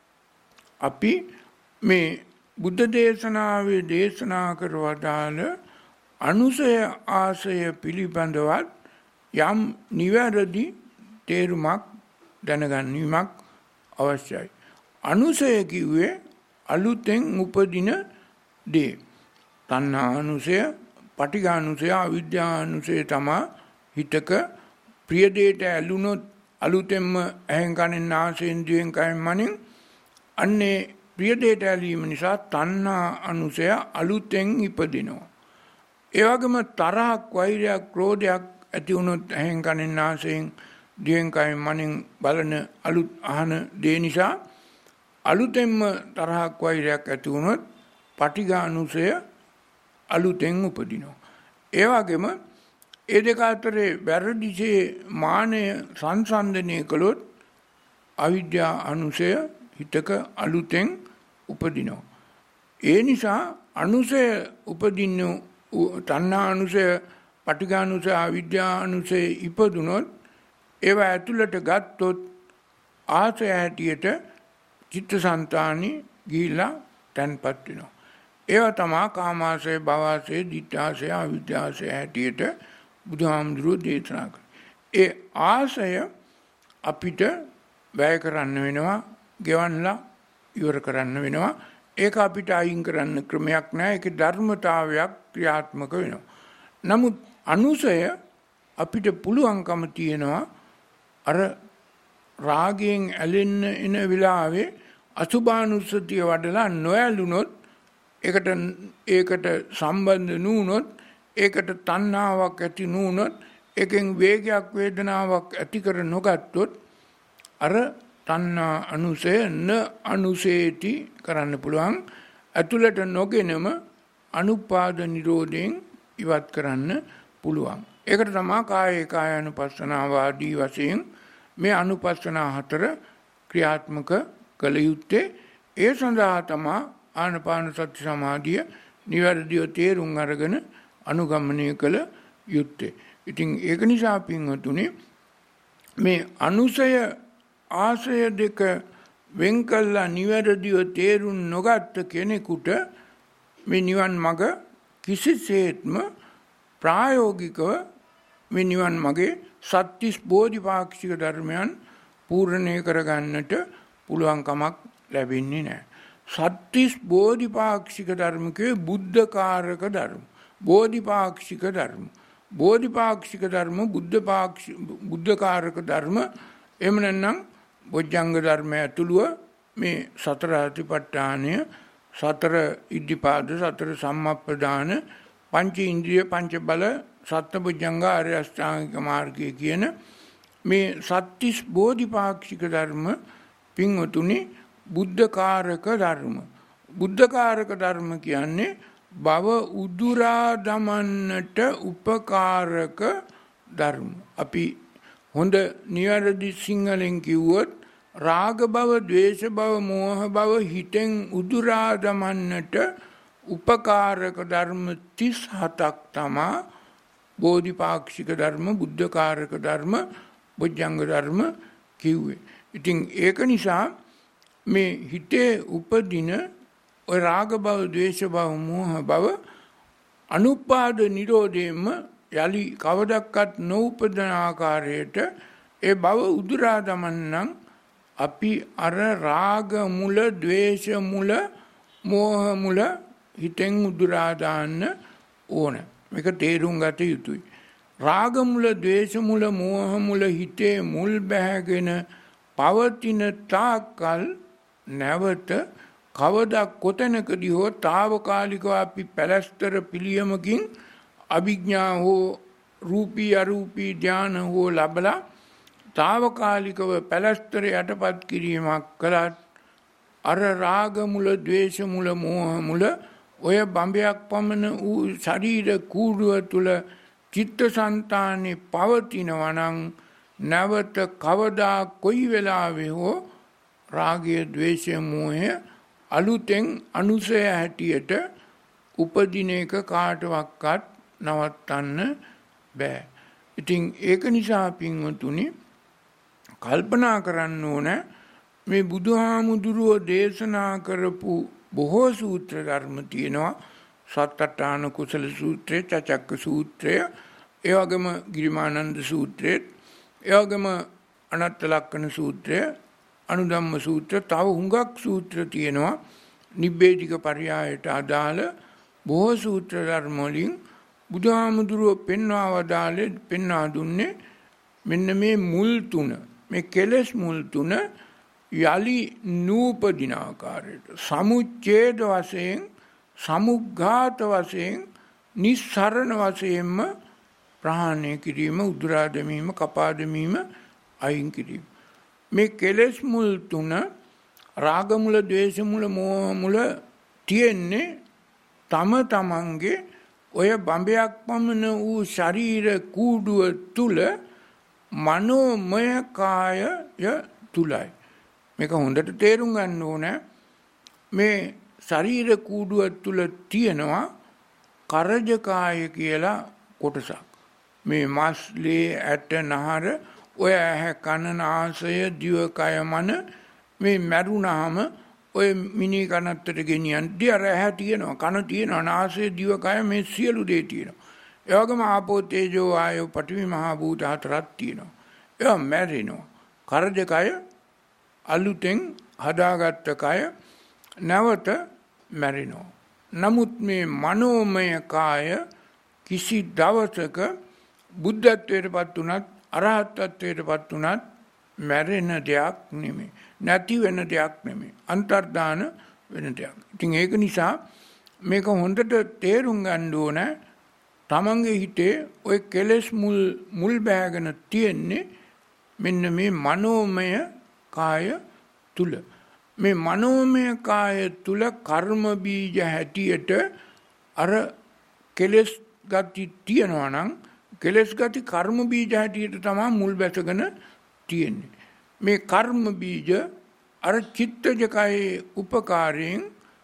අපි මේ බුද්ධ දේශනාවේ දේශනා කර වදාළ අනුසය ආශය පිළිබඳවත් යම් නිවැරදි තේරුමක් දැනගැනීමක් අවශ්‍යයි. අනුසය කිව්වේ අලුතෙන් උපදින දේ. තණ්හානුසය, පටිඝානුසය, අවිද්‍යානුසය තමයි හිතක ප්‍රිය දෙයට ඇලුනොත් අලුතෙන්ම ඇහෙන් කනෙන් නාසයෙන් දිවෙන් කයෙන් මනෙන් අන්නේ ප්‍රිය දෙයට ඇලීම නිසා තණ්හා අනුසය අලුතෙන් ඉපදිනවා. ඒ වගේම තරහක්, වෛරයක්, ක්‍රෝධයක් ඇති වුණොත් ඇහෙන් කනෙන් නාසයෙන් දිවෙන් කයෙන් මනෙන් බලන අලුත් අහන දේ නිසා අලුතෙන්ම තරහක්, වෛරයක් ඇති වුණොත් පටිඝානුසය අලුතෙන් උපදිනවා. ඒ වගේම ඒ දෙක අතරේ වැරදිසේ මානය සංසන්දනය කළොත් අවිද්‍යා අනුසය හිතක අලුතෙන් උපදිනවා. ඒ නිසා අනුසය උපදින්න තණ්හා අනුසය, පටිඝානුසය, අවිද්‍යා අනුසය ඉපදුනොත් ඒවා ඇතුළට ගත්තොත් ආසය හැටියට චිත්තසංතානි ගිහිලා තැන්පත් වෙනවා. ඒවා තමයි කාමාශය, භවආශය, ditthාශය, අවිද්‍යාශය හැටියට බුදුහාමුදුරුවෝ දේශනා කළා. ඒ ආශය අපිට වැය කරන්න වෙනවා, ගෙවන්නලා ඉවර කරන්න වෙනවා. ඒක අපිට අයින් කරන්න ක්‍රමයක් නැහැ. ඒකේ ධර්මතාවයක් ක්‍රියාත්මක වෙනවා. නමුත් අනුසය අපිට පුළුවන්කම තියෙනවා අර රාගයෙන් ඇලෙන්න එන වෙලාවේ අසුභානුස්සතිය වඩලා නොඇලුනොත් ඒකට ඒකට සම්බන්ධ නුනොත් ඒකට තණ්හාවක් ඇති නුනොත් ඒකෙන් වේගයක් වේදනාවක් ඇති කර නොගත්තොත් අර තණ්හා අනුසය න අනුසේති කරන්න පුළුවන්. ඇතුළට නොගෙනම අනුපාද නිරෝධයෙන් ඉවත් කරන්න පුළුවන්. ඒකට තමයි කාය කායानुපස්සනාව ආදී වශයෙන් මේ අනුපස්සනා හතර ක්‍රියාත්මක කළ යුත්තේ. ඒ සඳහා තමයි ආනාපාන සති සමාධිය නිවැරදිව තේරුම් අරගෙන අනුගමනය කළ යුත්තේ. ඉතින් ඒක නිසා පින්වතුනි මේ අනුසය ආශය දෙක වෙන් කළා නිවැරදිව තේරුම් නොගත් කෙනෙකුට මේ නිවන් මඟ කිසිසේත්ම ප්‍රායෝගිකව මේ නිවන් මගේ සත්‍තිස් බෝධිපාක්ෂික ධර්මයන් පූර්ණේ කරගන්නට පුළුවන් කමක් ලැබෙන්නේ නැහැ. සත්‍තිස් බෝධිපාක්ෂික ධර්ම කියේ බුද්ධකාරක ධර්ම. බෝධිපාක්ෂික ධර්ම. බෝධිපාක්ෂික ධර්ම බුද්ධපාක්ෂික බුද්ධකාරක ධර්ම එහෙම නැත්නම් බොජ්ජංග ධර්ම ඇතුළුව මේ සතර අතිපට්ඨානය, සතර ඉද්ධිපාද, සතර සම්මප්පදාන, පංච ඉන්ද්‍රිය පංච බල සත්බුද්ධංග ආර්ය අෂ්ටාංගික මාර්ගය කියන මේ සත්‍තිස් බෝධිපාක්ෂික ධර්ම පින්වතුනි බුද්ධකාරක ධර්ම. බුද්ධකාරක ධර්ම කියන්නේ භව උදුරා දමන්නට උපකාරක ධර්ම. අපි හොඳ නිවැරදි සිංහලෙන් කිව්වොත් රාග භව, ද්වේෂ භව, මෝහ භව හිතෙන් උදුරා දමන්නට උපකාරක ධර්ම තිස් හතක් තමා බෝධිපාක්ෂික ධර්ම, බුද්ධකාරක ධර්ම, බොජ්ජංග ධර්ම කිව්වේ. ඉතින් ඒක නිසා මේ හිතේ උපදින ඔය රාග භව, ද්වේෂ භව, මෝහ භව අනුපාද නිරෝධයෙන්ම යලි කවදක්වත් නොඋපදන ආකාරයට ඒ භව උදුරා දමන්නම් අපි අර රාග මුල, ද්වේෂ මුල, මෝහ මුල හිතෙන් උදුරා දාන්න ඕන. මේක තේරුම් ගත යුතුයි. රාග මුල, ද්වේෂ මුල, මෝහ මුල හිතේ මුල් බැහැගෙන පවතින තාක්කල් නැවත කවදා කොතැනකදී හෝ తాවකාලිකව අපි පැලස්තර පිළියමකින් අභිඥා හෝ රූපී අරූපී ධාන හෝ ලැබලා తాවකාලිකව පැලස්තර යටපත් කිරීමක් කළත් අර රාග මුල, ද්වේෂ මුල, මෝහ මුල ඔය බඹයක් පමණ වූ ශරීර කූඩුව තුල චිත්තසංතානේ පවතිනවා නම් නැවත කවදා කොයි වෙලාවෙ හෝ රාගය, ද්වේෂය, මෝහය අලුතෙන් අනුසය හැටියට උපදින එක කාටවත් නවත්තන්න බෑ. ඉතින් ඒක නිසා පින්වතුනි කල්පනා කරන්න ඕන මේ බුදුහාමුදුරුවෝ දේශනා කරපු බොහෝ සූත්‍ර ධර්ම තියෙනවා. සත්තට්ඨාන කුසල සූත්‍රය, චචක්ක සූත්‍රය, ඒ වගේම ගිරිමානන්ද සූත්‍රය, ඒ වගේම අනත්ත ලක්කන සූත්‍රය, අනුධම්ම සූත්‍ර, තව හුඟක් සූත්‍ර තියෙනවා. නිබ්බේධික පරියායට අදාළ බොහෝ සූත්‍ර ධර්ම වලින් බුදුහාමුදුරුවෝ පෙන්වා වදාළේ, පෙන්වා දුන්නේ මෙන්න මේ මුල් තුන, මේ කෙලෙස් මුල් තුන යලි නූපදින ආකාරයට සමුච්ඡේද වශයෙන්, සමුග්ඝාත වශයෙන්, නිස්සරණ වශයෙන්ම ප්‍රහාණය කිරීම, උදුරා දැමීම, කපා දැමීම, අයින් කිරීම. මේ කෙලෙස් මුල් තුන රාග මුල, ද්වේෂ මුල, මෝහ මුල තියෙන්නේ තම තමන්ගේ ඔය බඹයක් පමණ වූ ශරීර කූඩුව තුල මනෝමය කායය තුලයි. මේක හොඳට තේරුම් ගන්න ඕන. මේ ශරීර කූඩුව තුල තියෙනවා කරජකාය කියලා කොටසක්. මේ මස්, ලේ, ඇට, නහර, ඔය ඇහැ, කන, නාසය, දිව, කය, මන මේ මැරුණාම ඔය මිනි කනත්තට ගෙනියන්නේ අර ඇහැ තියෙනවා, කන තියෙනවා, නාසය, දිව, කය මේ සියලු දේ තියෙනවා. ඒ වගේම ආපෝ, තේජෝ, වායෝ, පඨවි, මහා භූත හතරක් තියෙනවා. ඒවා මැරෙනවා. කරජකය අලුතෙන් හදාගත්ත කය නැවත මැරෙනවා. නමුත් මේ මනෝමය කාය කිසි දවසක බුද්ධත්වයට පත් වුණත්, අරහත්ත්වයට පත් වුණත් මැරෙන දෙයක් නෙමෙයි. නැති වෙන දෙයක් නෙමෙයි. අන්තර්දාන වෙන දෙයක්. ඉතින් ඒක නිසා මේක හොඳට තේරුම් ගන්න ඕන. තමන්ගේ හිතේ ওই කෙලෙස් මුල් මුල් බෑගෙන තියෙන්නේ මෙන්න මේ මනෝමය කාය තුල. මේ මනෝමය කාය තුල කර්ම බීජ හැටියට අර කෙලෙස් ගති තියනවා නම් කෙලෙස් ගති කර්ම බීජ හැටියට තමයි මුල් බැසගෙන තියෙන්නේ. මේ කර්ම බීජ අර චිත්තජ කායේ උපකාරයෙන්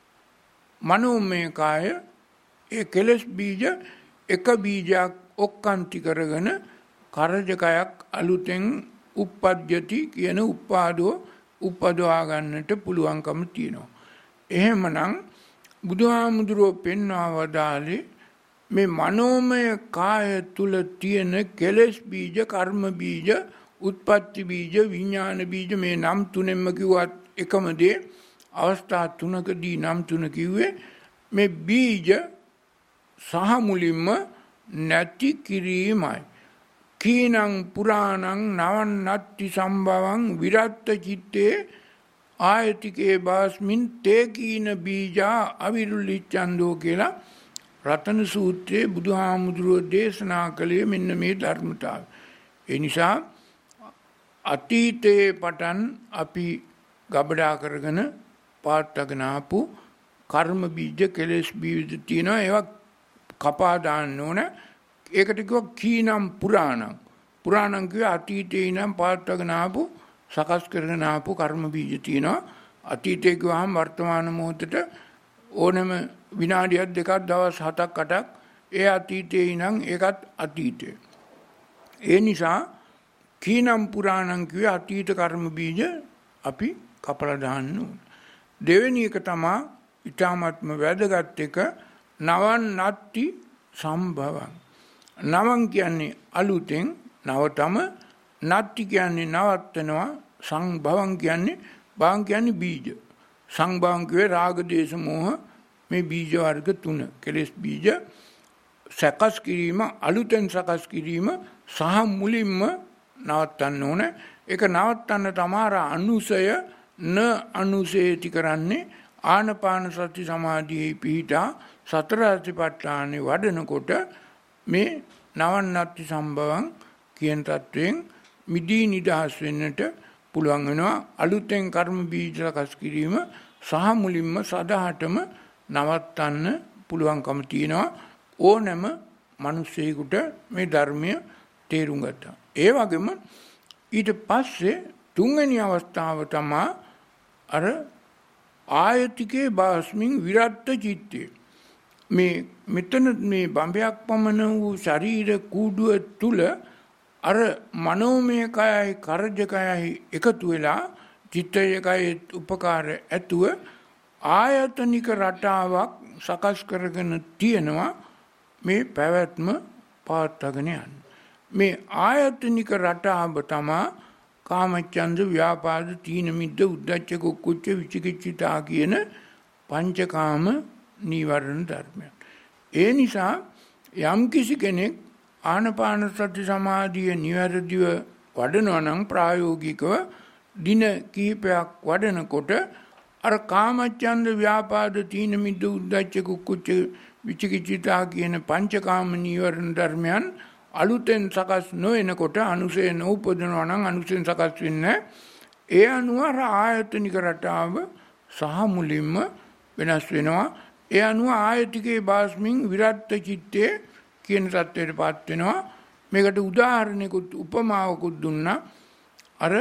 මනෝමය කාය ඒ කෙලෙස් බීජ එක බීජයක් ඔක්කාන්ති කරගෙන කරජකයක් අලුතෙන් උප්පජ්ජති කියන උපාදෝ උපදවා ගන්නට පුළුවන්කම තියෙනවා. එහෙමනම් බුදුහාමුදුරුවෝ පෙන්වා වදාළේ මේ මනෝමය කාය තුල තියෙන කෙලෙස් බීජ, කර්ම බීජ, උත්පත්ති බීජ, විඥාන බීජ මේ නම් තුනෙන්ම කිව්වත් එකම දේ. අවස්ථා තුනකදී නම් තුන කිව්වේ මේ බීජ සහ මුලින්ම නැති කිරීමයි. කීනං පුරාණං නවන්නත්ති සම්භවං විරත්ත චිත්තේ ආයතිකේ බාස්මින් තේ කීන බීජා අවිරුලිච්ඡන්தோ කියලා රතන සූත්‍රයේ බුදුහාමුදුරුවෝ දේශනා කළේ මෙන්න මේ ධර්මතාවය. ඒ නිසා අතීතයේ පටන් අපි ගබඩා කරගෙන පාත්තගෙන ආපු කර්ම බීජ කෙලෙස් බීජ තියෙනවා. ඒවා කපා දාන්න ඕන. ඒකට කිව්වා කීනම් පුරාණං. පුරාණං කිව්වේ අතීතේ ඉඳන් පාත්තගෙන ආපු සකස් කරගෙන ආපු කර්ම බීජ තියෙනවා. අතීතේ කිව්වහම වර්තමාන මොහොතට ඕනම විනාඩියක් දෙකක් දවස් හතක් අටක් ඒ අතීතේ ඉඳන් ඒකත් අතීතේ. ඒ නිසා කීනම් පුරාණං කිව්වේ අතීත කර්ම බීජ අපි කපලා දාන්න ඕන. දෙවෙනි එක තමයි ඊටාත්ම වැදගත් එක නවන් නත්ති සම්භවං. නවන් කියන්නේ අලුතෙන් නවතම, නත්ති කියන්නේ නවත්තනවා, සංභවං කියන්නේ භවං කියන්නේ බීජ. සංභවං කියේ රාග දේශ මොහ මේ බීජ වර්ග තුන. කෙලෙස් බීජ සකස් කිරීම, අලුතෙන් සකස් කිරීම සහ මුලින්ම නවත්තන්න ඕන. ඒක නවත්තන්න තමයි අනුසය න අනුසේති කරන්නේ. ආනපාන සති සමාධියේ පිහිටා සතර සතිපට්ඨානෙ වඩනකොට මේ නවන්නත්ති සම්භවං කියන තත්වයෙන් මිදී නිදහස් වෙන්නට පුළුවන් වෙනවා. අලුතෙන් කර්ම බීජ සකස් කිරීම සහ මුලින්ම සදාහටම නවත්තන්න පුළුවන්කම තියෙනවා ඕනෑම මිනිසෙකුට මේ ධර්මය තේරුම් ගත්තා. ඒ වගේම ඊට පස්සේ තුන්වෙනි අවස්ථාව තමයි අර ආයතිකේ බාස්මින් විරත්ත චිත්තේ. මේ මෙතන මේ බඹයක් පමණ වූ ශරීර කූඩුව තුල අර මනෝමය කයයි කරජකයයි එකතු වෙලා චිත්තයකයි උපකාර ඇතුව ආයතනික රටාවක් සකස් කරගෙන තියෙනවා මේ පැවැත්ම පවත්වාගෙන යන්න. මේ ආයතනික රටාව තමයි කාමච්ඡන්ද ව්‍යාපාද තීන මිද්ද උද්ධච්ච කුක්කුච්ච විචිකිච්ඡිතා කියන පංචකාම නීවරණ ධර්මයන්. ඒ නිසා යම් කිසි කෙනෙක් ආනපාන සති සමාධිය නිවැරදිව වඩනවා නම් ප්‍රායෝගිකව දින කිහිපයක් වඩනකොට අර කාමච්ඡන්ද ව්‍යාපාද තීන මිද්ද උද්ධච්ච කුක්කුච්ච විචිකිච්ඡිතා කියන පංචකාම නීවරණ ධර්මයන් අලුතෙන් සකස් නොවෙනකොට අනුසය නූපදනවා නම් අනුසයෙන් සකස් වෙන්නේ. ඒ අනුව ආයතනික රටාව සහ මුලින්ම වෙනස් වෙනවා. ඒ අනුව ආයතිකේ බාස්මින් විරත්ත චිත්තේ කියන தත්වයට පත් වෙනවා. මේකට උදාහරණයකුත් උපමාවකුත් දුන්නා. අර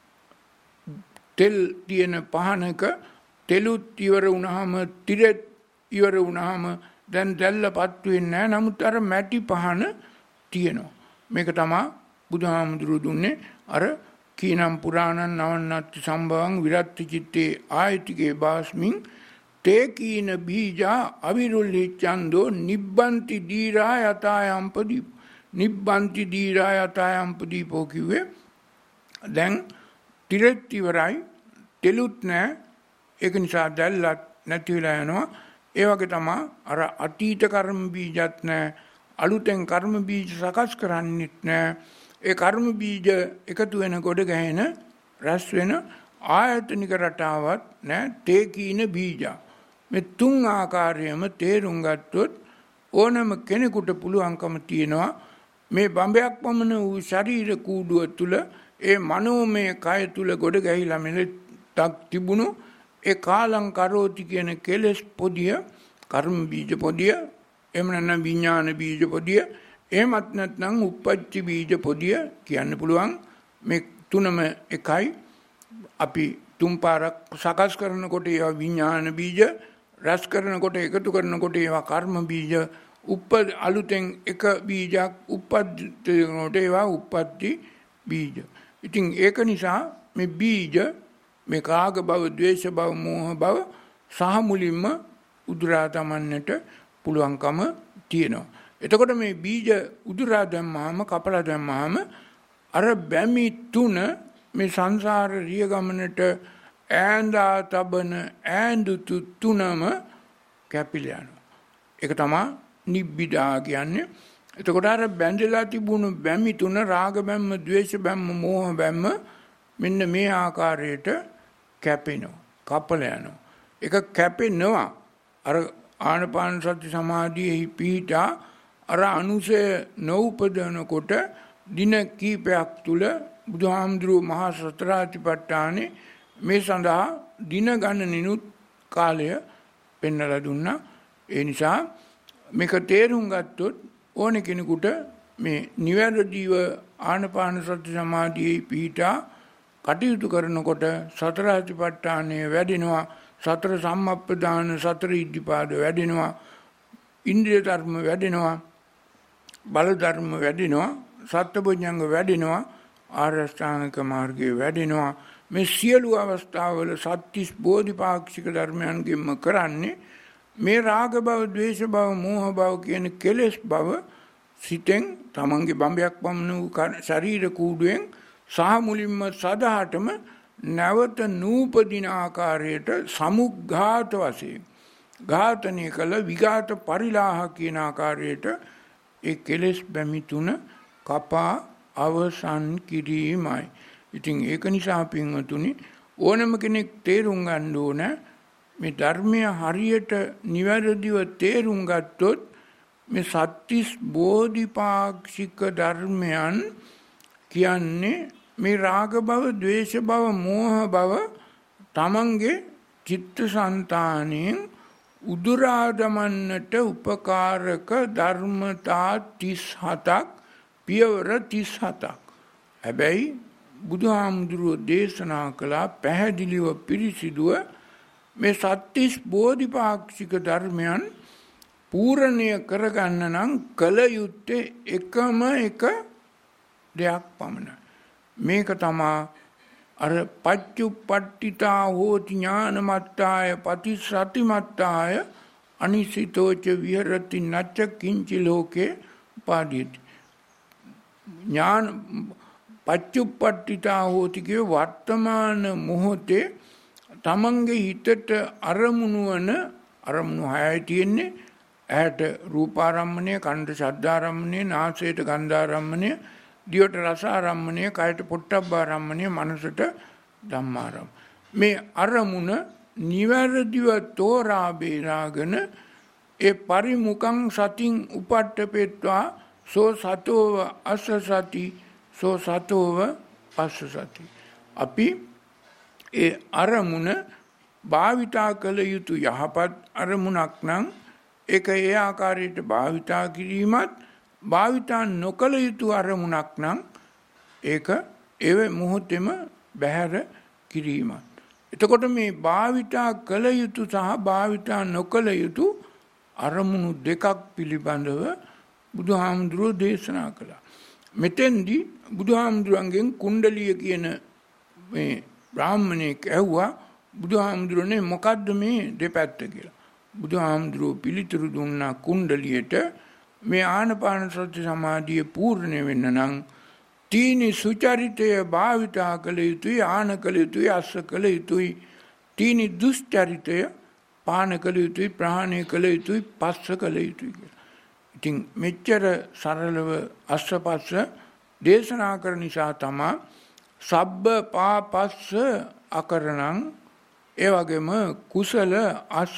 තෙල් තියෙන පහනක තෙලුත් ඉවර වුණාම තිරෙත් ඉවර වුණාම දැන් දැල්ලපත් වෙන්නේ නැහැ. නමුත් අර මැටි පහන තියෙනවා. මේක තමයි බුදුහාමුදුරුවෝ දුන්නේ අර කීනම් පුරාණං නවන්නත්ති සම්භවං විරත්ති චිත්තේ ආයතිකේ බාස්මින් තේ කීන බීජා අවිරුල්හි ඡන්தோ නිබ්බන්ති දීරා යතායම්පදී නිබ්බන්ති දීරා යතායම්පදී පෝ කිව්වේ දැන් තිරෙත් ඉවරයි තෙලුත් නැහැ. ඒක නිසා දැල්ලත් නැති වෙලා යනවා. ඒ වගේ තමයි අර අතීත කර්ම බීජත් නැහැ. අලුතෙන් කර්ම බීජ සකස් කරන්නෙත් නැහැ. ඒ කර්ම බීජ එකතු වෙන කොට ගැහෙන රැස් වෙන ආයතනික රටාවක් නැහැ. තේ කීන බීජා මේ තුන් ආකාරයෙන්ම තේරුම් ගත්තොත් ඕනම කෙනෙකුට පුළුවන්කම තියෙනවා මේ බඹයක් පමණ වූ ශරීර කූඩුව තුල ඒ මනෝමය කය තුල ගොඩ ගැහිලා මෙලෙක් තිබුණු ඒ කාලං කරෝති කියන කෙලෙස් පොදිය කර්ම බීජ පොදිය එහෙම නැත්නම් විඥාන බීජ පොදිය එහෙමත් නැත්නම් උප්පත්ති බීජ පොදිය කියන්න පුළුවන්. මේ තුනම එකයි. අපි තුන් පාරක් සකස් කරනකොට ඒවා විඥාන බීජ, රස කරනකොට එකතු කරනකොට ඒවා කර්ම බීජ, උප්පත් අලුතෙන් එක බීජයක් උප්පත්ති කරනකොට ඒවා උප්පත්ති බීජ. ඉතින් ඒක නිසා මේ බීජ මේ කාග භව, ද්වේෂ භව, මෝහ භව සහ මුලින්ම උදුරා තමන්නට පුළුවන්කම තියෙනවා. එතකොට මේ බීජ උදුරා දැම්මාම කපලා දැම්මාම අර බැමි තුන මේ සංසාර රිය ගමනට ඈඳා තබන ඈඳුතු තුනම කැපිලා යනවා. ඒක තමයි නිබ්බිදා කියන්නේ. එතකොට අර බැඳලා තිබුණු බැමි තුන රාග බැම්ම, ද්වේෂ බැම්ම, මෝහ බැම්ම මෙන්න මේ ආකාරයට කැපෙනවා, කපලා යනවා. ඒක කැපෙනවා. අර ආනපාන සති සමාධියෙහි පිහිටා අර අනුසය නොඋපදනකොට දින කීපයක් තුල බුදුහාමුදුරුවෝ මහා සතරාතිපට්ඨානේ මේ සඳහා දින ගණනිනුත් කාලය පෙන්වලා දුන්නා. ඒ නිසා මේක තේරුම් ගත්තොත් ඕන කෙනෙකුට මේ නිවැරදිව ආනපාන සති සමාධියේ පිහිටා කටයුතු කරනකොට සතර අතිපට්ඨානය වැඩෙනවා, සතර සම්මප්පදාන, සතර ඉද්ධිපාද වැඩෙනවා, ඉන්ද්‍රිය ධර්ම වැඩෙනවා, බල ධර්ම වැඩෙනවා, සත්බොඥංග වැඩෙනවා, ආර්ය අෂ්ටාංගික මාර්ගයේ වැඩෙනවා. මේ සියලු අවස්ථාවල සත්‍තිස් බෝධිපාක්ෂික ධර්මයන්ගෙන්ම කරන්නේ මේ රාග භව, ද්වේෂ භව, මෝහ භව කියන කෙලෙස් භව සිතෙන් තමන්ගේ බඹයක් පමණ වූ ශරීර කූඩුවෙන් සහ මුලින්ම සදාටම නැවත නූපදින ආකාරයට සමුග්ඝාත වශයෙන් ඝාතනය කළ විඝාත පරිලාහ කියන ආකාරයට ඒ කෙලෙස් බැමි තුන කපා අවසන් කිරීමයි. ඉතින් ඒක නිසා පින්වතුනි ඕනම කෙනෙක් තේරුම් ගන්න ඕන මේ ධර්මය හරියට නිවැරදිව තේරුම් ගත්තොත් මේ සත්‍තිස් බෝධිපාක්ෂික ධර්මයන් කියන්නේ මේ රාග භව, ද්වේෂ භව, මෝහ භව තමන්ගේ චිත්තසංතානයෙන් උදුරා දමන්නට උපකාරක ධර්මතා තිස් හතක්, පියවර තිස් හතක්. හැබැයි බුදුහාමුදුරුවෝ දේශනා කළා පැහැදිලිව පිරිසිදුව මේ සත්‍තිස් බෝධිපාක්ෂික ධර්මයන් පූර්ණය කරගන්න නම් කල යුත්තේ එකම එක දෙයක් පමණයි. මේක තමා අර පච්චුප්පට්ඨිතා හෝති ඥානමත්තාය පටිසතිමත්තාය අනිසිතෝච විහෙරති නච්ච කිංචි ලෝකේ උපාදීති. ඥාන පච්චුප්පට්ඨිතා හෝති කිය වර්තමාන මොහොතේ තමන්ගේ හිතට අරමුණු වන අරමුණු හයයි තියෙන්නේ. ඇහැට රූපාරම්මණය, කනට ශබ්දාරම්මණය, නාසයට ගන්ධාරම්මණය, දිවට රසාරම්මණය, කයට පොට්ටබ්බාරම්මණය, මනසට ධම්මාරම්මණය. මේ අරමුණ නිවැරදිව තෝරා බේරාගෙන ඒ පරිමුඛං සතින් උපට්ඨපෙත්වා සෝ සතෝව අස්ස සති සෝ සතෝව පස්ස සති. අපි ඒ අරමුණ භාවිතා කළ යුතු යහපත් අරමුණක් නම් ඒක ඒ ආකාරයට භාවිතා කිරීමත්, භාවිතා නොකළ යුතු අරමුණක් නම් ඒක ඒ මොහොතේම බැහැර කිරීමත්. එතකොට මේ භාවිතා කළ යුතු සහ භාවිතා නොකළ යුතු අරමුණු දෙකක් පිළිබඳව බුදුහාමුදුරුවෝ දේශනා කළා. මෙතෙන්දී බුදුහාමුදුරන්ගෙන් කුණ්ඩලිය කියන මේ බ්‍රාහ්මණයෙක් ඇහුවා බුදුහාමුදුරනේ මොකද්ද මේ දෙපැත්ත කියලා. බුදුහාමුදුරුවෝ පිළිතුරු දුන්නා කුණ්ඩලියට මේ ආනපාන සති සමාධිය පූර්ණ වෙන්න නම් තීනි සුචරිතය භාවිතා කළ යුතුයි, ආන කළ යුතුයි, අස්ස කළ යුතුයි. තීනි දුෂ්චරිතය පාන කළ යුතුයි, ප්‍රහාණය කළ යුතුයි, පස්ස කළ යුතුයි කියලා. ඉතින් මෙච්චර සරලව අස්ස පස්ස දේශනා කරන නිසා තමයි සබ්බ පාපස්ස අකරණං, ඒ වගේම කුසල අස්ස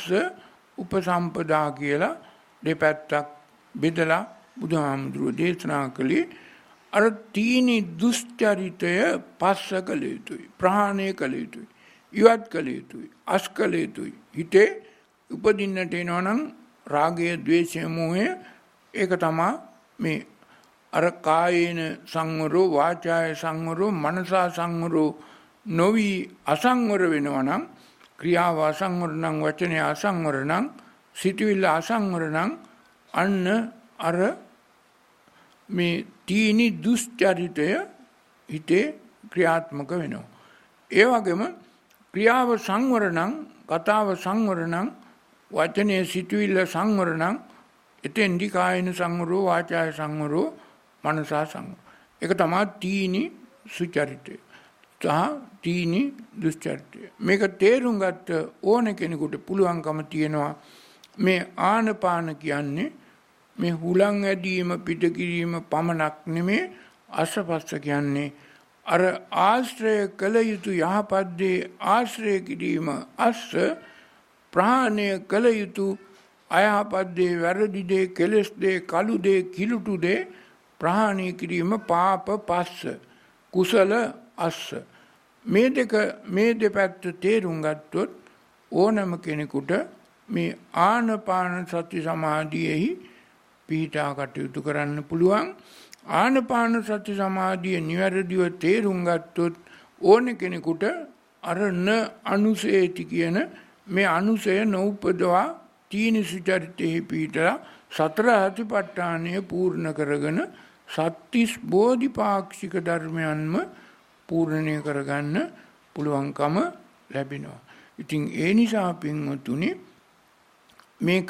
උපසම්පදා කියලා දෙපැත්තක් බෙදලා බුදුහාමුදුරුවෝ දේශනා කළේ. අර තීනි දුෂ්චරිතය පස්ස කළ යුතුයි, ප්‍රහාණය කළ යුතුයි, ඉවත් කළ යුතුයි, අස් කළ යුතුයි. හිතේ උපදින්නට එනවා නම් රාගය, ද්වේෂය, මෝහය, ඒක තමයි මේ අර කායේන සංවරෝ, වාචාය සංවරෝ, මනසා සංවරෝ නොවි අසංවර වෙනවා නම්, ක්‍රියාව අසංවර නම්, වචනය අසංවර නම්, සිතුවිල්ල අසංවර නම් අන්න අර මේ තීනි දුෂ්චරිතය හිතේ ක්‍රියාත්මක වෙනවා. ඒ වගේම ක්‍රියාව සංවර නම්, කතාව සංවර නම්, වචනය සිතුවිල්ල සංවර නම් එතෙන්දි කායන සංවරෝ, වාචාය සංවරෝ, මනසා සංවරෝ. ඒක තමයි තීනි සුචරිතය සහ තීනි දුෂ්චරිතය. මේක තේරුම් ගත්ත ඕන කෙනෙකුට පුළුවන්කම තියෙනවා මේ ආනපාන කියන්නේ මේ හුලං ඇදීම, පිට කිරීම පමණක් නෙමේ. අසපස්ස කියන්නේ අර ආශ්‍රය කළ යුතු යහපත් දේ ආශ්‍රය කිරීම, අස්ස ප්‍රහාණය කළ යුතු අයහපත් දේ, වැරදි දේ, කෙලෙස් දේ, කළු දේ, කිලුටු දේ ප්‍රහාණය කිරීම පාප පස්ස, කුසල අස්ස. මේ දෙක මේ දෙපැත්ත තේරුම් ගත්තොත් ඕනම කෙනෙකුට මේ ආනපාන සති සමාධියෙහි පිහිටා කටයුතු කරන්න පුළුවන්. ආනපාන සති සමාධිය නිවැරදිව තේරුම් ගත්තොත් ඕන කෙනෙකුට අර න අනුසේති කියන මේ අනුසය නොඋපදවා තීන සුචරිතෙහි පිහිටලා සතර අතිපට්ඨානය පූර්ණ කරගෙන සත්‍තිස් බෝධිපාක්ෂික ධර්මයන්ම පූර්ණණය කරගන්න පුළුවන්කම ලැබෙනවා. ඉතින් ඒ නිසා පින්වතුනි මේක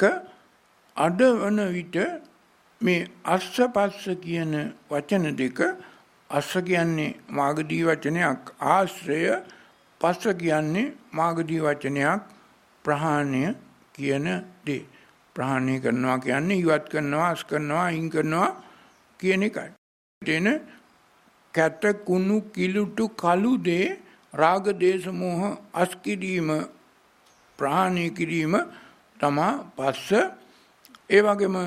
අද වන විට මේ අස්ස පස්ස කියන වචන දෙක, අස්ස කියන්නේ මාගදී වචනයක් ආශ්‍රය, පස්ස කියන්නේ මාගදී වචනයක් ප්‍රහාණය කියන දේ. ප්‍රහාණය කරනවා කියන්නේ ඉවත් කරනවා, අස් කරනවා, අයින් කරනවා කියන එකයි. එතන කැත කුණු කිලුටු කළු දේ රාග දේශ මොහ අස් කිරීම, ප්‍රහාණය කිරීම තමා පස්ස. ඒ වගේම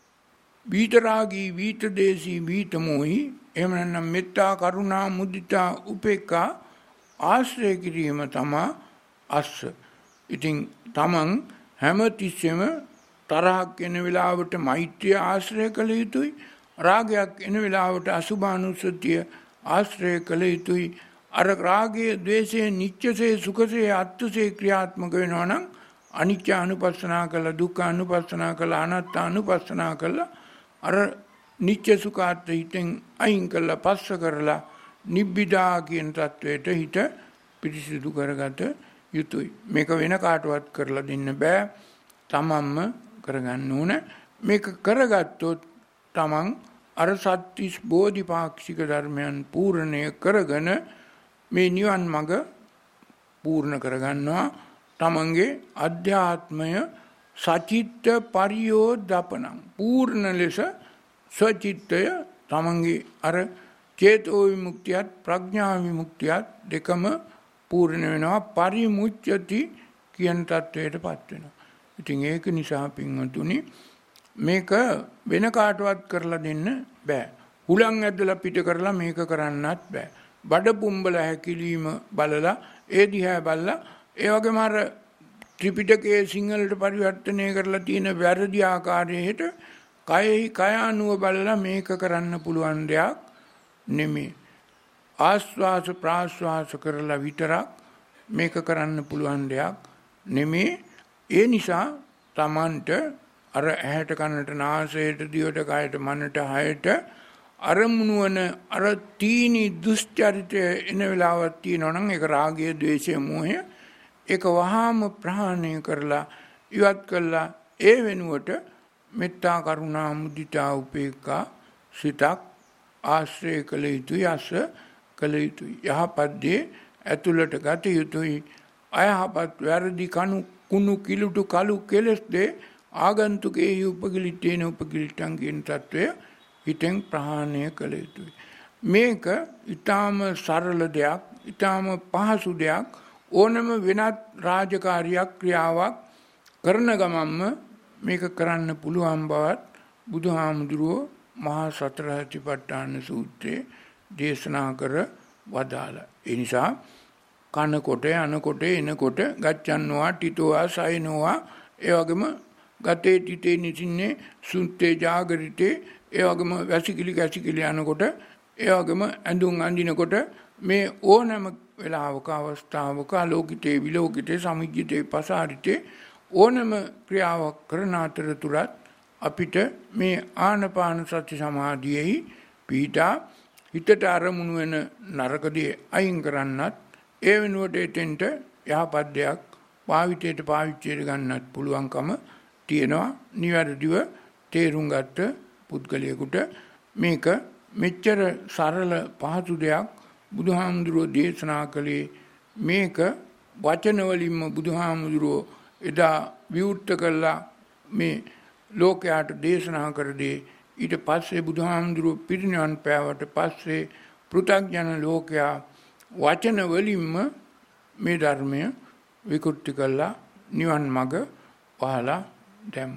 විතරාගී, විතදේශී, විතමෝහි, එහෙම නැත්නම් මෙත්තා, කරුණා, මුදිතා, උපේක්ඛා ආශ්‍රය කිරීම තමා අස්ස. ඉතින් තමන් හැම තිස්සෙම තරහක් එන වෙලාවට මෛත්‍රිය ආශ්‍රය කළ යුතුයි. රාගයක් එන වෙලාවට අසුභානුස්සතිය ආශ්‍රය කළ යුතුයි. අර රාගයේ, ද්වේෂයේ, නිච්චසේ, සුඛසේ, අත්ථසේ ක්‍රියාත්මක වෙනවා නම් අනිත්‍ය අනුපස්සනා කළා, දුක්ඛ අනුපස්සනා කළා, අනාත්ම අනුපස්සනා කළා, අර නිච්ච සුඛාත් හිතෙන් අයින් කළා, පස්ස කරලා නිබ්බිදා කියන තත්වයට හිත පිරිසිදු කරගත යුතුයි. මේක වෙන කාටවත් කරලා දෙන්න බෑ. තමන්ම කරගන්න ඕන. මේක කරගත්තොත් තමන් අර සත්‍තිස් බෝධිපාක්ෂික ධර්මයන් පූර්ණය කරගෙන මේ නිවන් මඟ පූර්ණ කරගන්නවා. තමන්ගේ අධ්‍යාත්මය සචිත්ත පරියෝදපනං, පූර්ණ ලෙස සචිත්තය තමන්ගේ අර චේතෝ විමුක්තියත් ප්‍රඥා විමුක්තියත් දෙකම පූර්ණ වෙනවා. පරිමුච්ඡති කියන තත්වයට පත් වෙනවා. ඉතින් ඒක නිසා පින්වතුනි මේක වෙන කාටවත් කරලා දෙන්න බෑ. හුලං ඇදලා පිට කරලා මේක කරන්නත් බෑ. බඩ පුම්බල හැකිලිම බලලා ඒ දිහා බලලා ඒ වගේම අර ත්‍රිපිටකයේ සිංහලට පරිවර්තනය කරලා තියෙන වැරදි ආකාරයට කයෙහි කය අනුව බලලා මේක කරන්න පුළුවන් දෙයක් නෙමෙයි. ආස්වාස ප්‍රාස්වාස කරලා විතරක් මේක කරන්න පුළුවන් දෙයක් නෙමෙයි. ඒ නිසා Tamanට අර ඇහැට කනට නාසයට දිවට කයට මනට හයට අරමුණු වන අර තීනි දුස්චරිතය එන වෙලාවක් තියෙනවා නම් ඒක රාගය, ද්වේෂය, මෝහය, ඒක වහාම ප්‍රහාණය කරලා ඉවත් කළා. ඒ වෙනුවට මෙත්තා, කරුණා, මුදිතා, උපේක්ඛා සිතක් ආශ්‍රය කළ යුතුයි, අස කළ යුතුයි. යහපත් දේ ඇතුළට ගත යුතුයි. අයහපත් වැරදි කණු කුණු කිලුටු කළු කෙලස් දේ ආගන්තුකේ උපගලිටේන උපගලිටන් කියන තත්වය හිතෙන් ප්‍රහාණය කළ යුතුයි. මේක ඊටාම සරල දෙයක්, ඊටාම පහසු දෙයක්. ඕනම වෙනත් රාජකාරියක්, ක්‍රියාවක් කරන ගමන්ම මේක කරන්න පුළුවන් බවත් බුදුහාමුදුරුවෝ මහා සතර සතිපට්ඨාන සූත්‍රයේ දේශනා කර වදාළා. ඒ නිසා කනකොට, යනකොට, එනකොට ගච්ඡන්නවා, ටිතෝවා, සයනෝවා, ඒ වගේම ගතේ ටිතේ නිසින්නේ සුත්තේ ජාගරිතේ, ඒ වගේම වැසිකිලි කැසිකිලි යනකොට, ඒ වගේම ඇඳුම් අඳිනකොට මේ ඕනෑම වෙලාවක අවස්ථාවක අලෝකිතේ, විලෝකිතේ, සමිජ්ජිතේ, පසාරිතේ ඕනෑම ක්‍රියාවක් කරන අතරතුරත් අපිට මේ ආනපාන සති සමාධියෙහි පිහිටා හිතට අරමුණු වෙන නරකදී අයින් කරන්නත්, ඒ වෙනුවට එතෙන්ට යහපත් දෙයක් භාවිතයට පාවිච්චි ගන්නත් පුළුවන්කම තියෙනවා. නිවැරදිව තේරුම් ගත්ත පුද්ගලයෙකුට මේක මෙච්චර සරල පහසු දෙයක් බුදුහාමුදුරුවෝ දේශනා කළේ. මේක වචන වලින්ම බුදුහාමුදුරුවෝ එදා විවෘත කළා මේ ලෝකයට දේශනා කරදී. ඊට පස්සේ බුදුහාමුදුරුවෝ පිරිනිවන් පෑවට පස්සේ පෘථග්ජන ලෝකයා වචන වලින්ම මේ ධර්මය විකෘති කළා, නිවන් මඟ පහලා දැම්මා.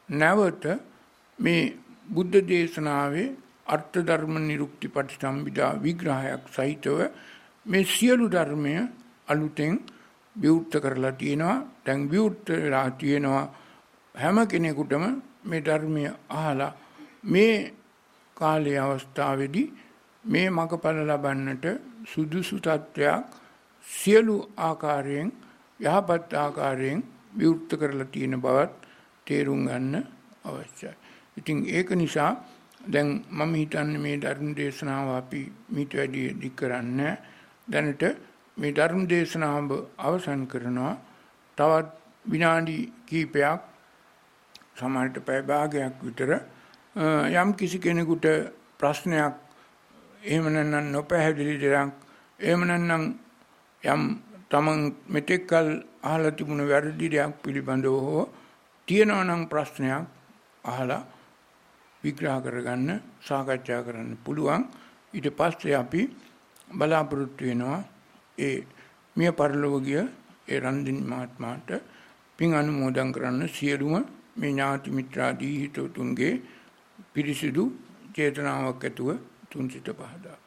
නැවත මේ බුද්ධ දේශනාවේ අර්ථ ධර්ම නිරුක්ති පටිසම්භිදා විග්‍රහයක් සහිතව මේ සියලු ධර්මය අලුතෙන් විවෘත කරලා තියෙනවා. දැන් විවෘත වෙලා තියෙනවා. හැම කෙනෙකුටම මේ ධර්මය අහලා මේ කාලයේ අවස්ථාවේදී මේ මඟඵල ලබන්නට සුදුසු තත්ත්වයක් සියලු ආකාරයෙන් යහපත් ආකාරයෙන් විවෘත කරලා තියෙන බවත් තේරුම් ගන්න අවශ්‍යයි. ඉතින් ඒක නිසා දැන් මම හිතන්නේ මේ ධර්ම දේශනාව අපි මීට වැඩි දික් කරන්නේ දැනට මේ ධර්ම දේශනාව අවසන් කරනවා. තවත් විනාඩි කිහිපයක් සමහරට පැය භාගයක් විතර යම් කිසි කෙනෙකුට ප්‍රශ්නයක් එහෙම නැත්නම් නොපැහැදිලි දෙයක් එහෙම නැත්නම් යම් තමන් මෙතෙක් කල අහලා තිබුණ වැරදි දෙයක් පිළිබඳව හෝ තියෙනවා නම් ප්‍රශ්නයක් අහලා විග්‍රහ කරගන්න සාකච්ඡා කරන්න පුළුවන්. ඊට පස්සේ අපි බලාපොරොත්තු වෙනවා ඒ මිය පරලොව ගිය ඒ රන්දින් මහත්මයාට පින් අනුමෝදන් කරන්න සියලුම මේ ඥාති මිත්‍රාදී හිතවතුන්ගේ පිරිසිදු චේතනාවක් ඇතුව තුන් සිත පහදා.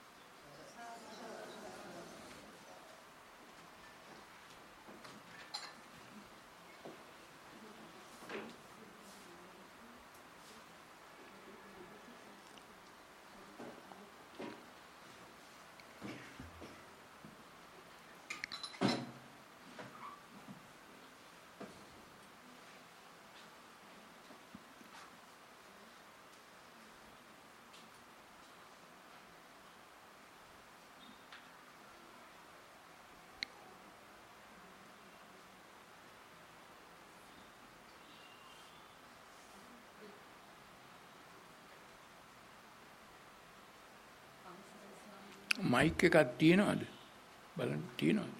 මයික් එකක් තියෙනවද? බලන්න තියෙනවද?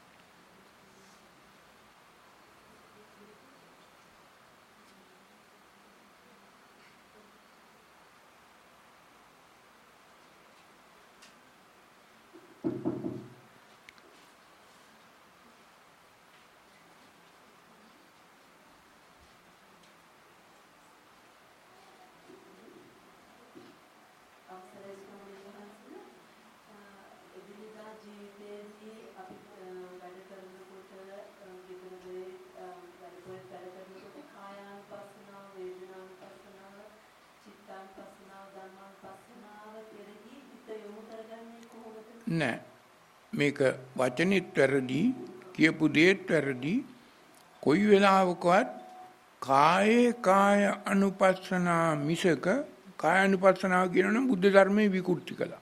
නෑ මේක වචනෙත් වැරදි කියපු දේත් වැරදි කොයි වෙලාවකවත් කායේ කාය අනුපස්සනා මිසක කාය අනුපස්සනාව කියනනම් බුද්ධ ධර්මයේ විකෘති කළා.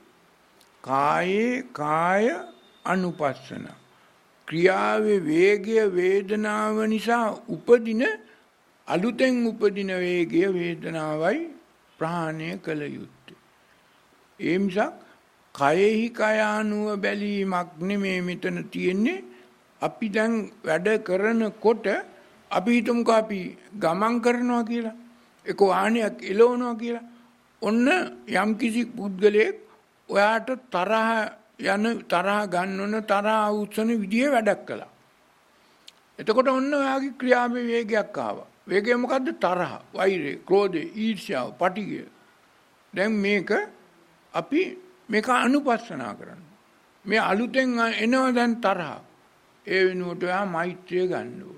කායේ කාය අනුපස්සන ක්‍රියාවේ වේගය වේදනාව නිසා උපදින අලුතෙන් උපදින වේගය වේදනාවයි ප්‍රහාණය කළ යුත්තේ. ඒ නිසා කයෙහි කයානුව බැලීමක් නෙමේ මෙතන තියෙන්නේ. අපි දැන් වැඩ කරනකොට අපි හිතමුකෝ අපි ගමන් කරනවා කියලා. ඒක වාහනයක් එලවනවා කියලා. ඔන්න යම්කිසි පුද්ගලයෙක් ඔයාට තරහ යන තරහ ගන්නවන තරහ උත්සන විදිහේ වැඩක් කළා. එතකොට ඔන්න ඔයාගේ ක්‍රියාවේ වේගයක් ආවා. වේගය මොකද්ද? තරහ, වෛරය, ක්‍රෝධය, ඊර්ෂ්‍යාව, පටිඝය. දැන් මේක අපි මේක අනුපස්සනා කරන්න. මේ අලුතෙන් එනවා දැන් තරහ. ඒ වෙනුවට ඔයා මෛත්‍රිය ගන්න ඕන.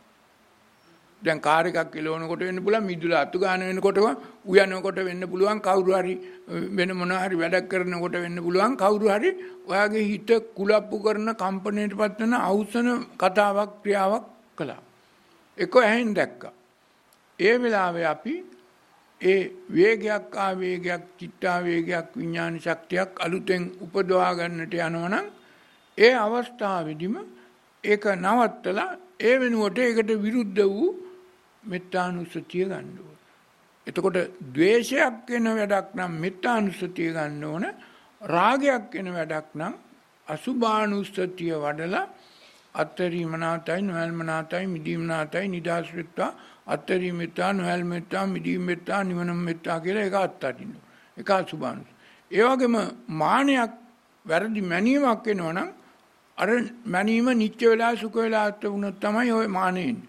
දැන් කාර් එකක් එලවනකොට වෙන්න පුළුවන්, මිදුල අතු ගන්න වෙනකොට, උයනකොට වෙන්න පුළුවන්, කවුරු හරි වෙන මොනවා හරි වැඩක් කරනකොට වෙන්න පුළුවන්, කවුරු හරි ඔයාගේ හිත කුලප්පු කරන කම්පණයටපත් වෙන අවසන කතාවක් ක්‍රියාවක් කළා. ඒක ඇහෙන් දැක්කා. ඒ වෙලාවේ අපි ඒ වේගයක් ආවේගයක් චිත්තාවේගයක් විඥාන ශක්තියක් අලුතෙන් උපදවා ගන්නට යනවනම් ඒ අවස්ථාවේදීම ඒක නවත්තලා ඒ වෙනුවට ඒකට විරුද්ධ වූ මෙත්තානුස්සතිය ගන්න ඕන. එතකොට ද්වේෂයක් වෙන වැඩක් නම් මෙත්තානුස්සතිය ගන්න ඕන. රාගයක් වෙන වැඩක් නම් අසුභානුස්සතිය වඩලා අත්තරීමනාතයි නොයල්මනාතයි මිදීමනාතයි නිදාස් වෙත්තා අත්තරීමෙත්තා නොයල්මෙත්තා මිදීමෙත්තා නිවනමෙත්තා කියලා ඒක අත්තරින්න. ඒක අසුභානුස්සතිය. ඒ වගේම මානයක් වැරදි මැනීමක් වෙනවා නම් අර මැනීම නිත්‍ය වෙලා සුඛ වෙලා අත් වුණොත් තමයි ඔය මානෙ එන්නේ.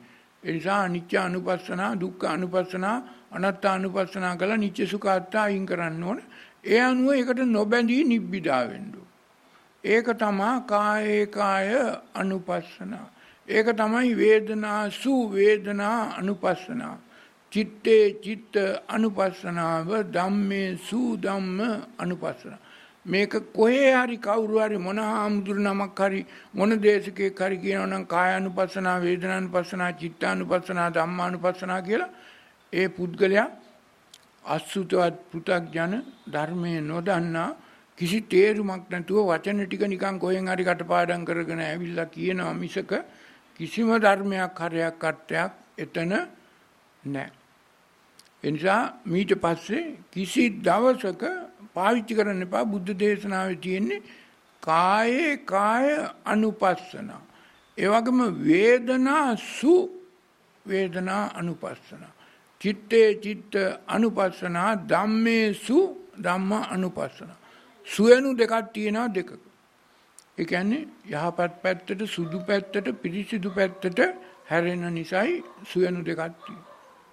ඒ නිසා අනිත්‍ය අනුපස්සනා, දුක්ඛ අනුපස්සනා, අනාත්ම අනුපස්සනා කළා නිත්‍ය සුඛ අත්තා අයින් කරන්න ඕන. ඒ අනුව ඒකට නොබැඳී නිබ්බිදා වෙන්න. ඒක තමයි කායේ කාය අනුපස්සනා. ඒක තමයි වේදනා සු වේදනා අනුපස්සනා. චිත්තේ චිත්ත අනුපස්සනාව, ධම්මේ සු ධම්ම අනුපස්සනා. මේක කොහේ හරි කවුරු හරි මොන හාමුදුරු නමක් හරි මොන දේශකෙක් හරි කියනවා නම් කායානුපස්සනා, වේදනානුපස්සනා, චිත්තානුපස්සනා, ධම්මානුපස්සනා කියලා ඒ පුද්ගලයා අසුතවත් පෘථග්ජන ධර්මයේ නොදන්නා කිසි තේරුමක් නැතුව වචන ටික නිකන් කොහෙන් හරි කටපාඩම් කරගෙන ඇවිල්ලා කියනවා මිසක කිසිම ධර්මයක් හරයක් අර්ථයක් එතන නැහැ. එනිසා මීට පස්සේ කිසි දවසක පාවිච්චි කරන්න එපා. බුද්ධ දේශනාවේ තියෙන්නේ කායේ කාය අනුපස්සනා. ඒ වගේම වේදනා සු වේදනා අනුපස්සනා. චිත්තේ චිත්ත අනුපස්සනා, ධම්මේ සු ධම්ම අනුපස්සනා. සුවේනු දෙකක් තියෙනවා දෙකක. ඒ කියන්නේ යහපත් පැත්තට, සුදු පැත්තට, පිරිසිදු පැත්තට හැරෙන නිසායි සුවේනු දෙකක් තියෙන්නේ.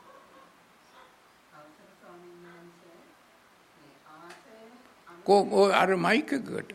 කො අර මයික් එකට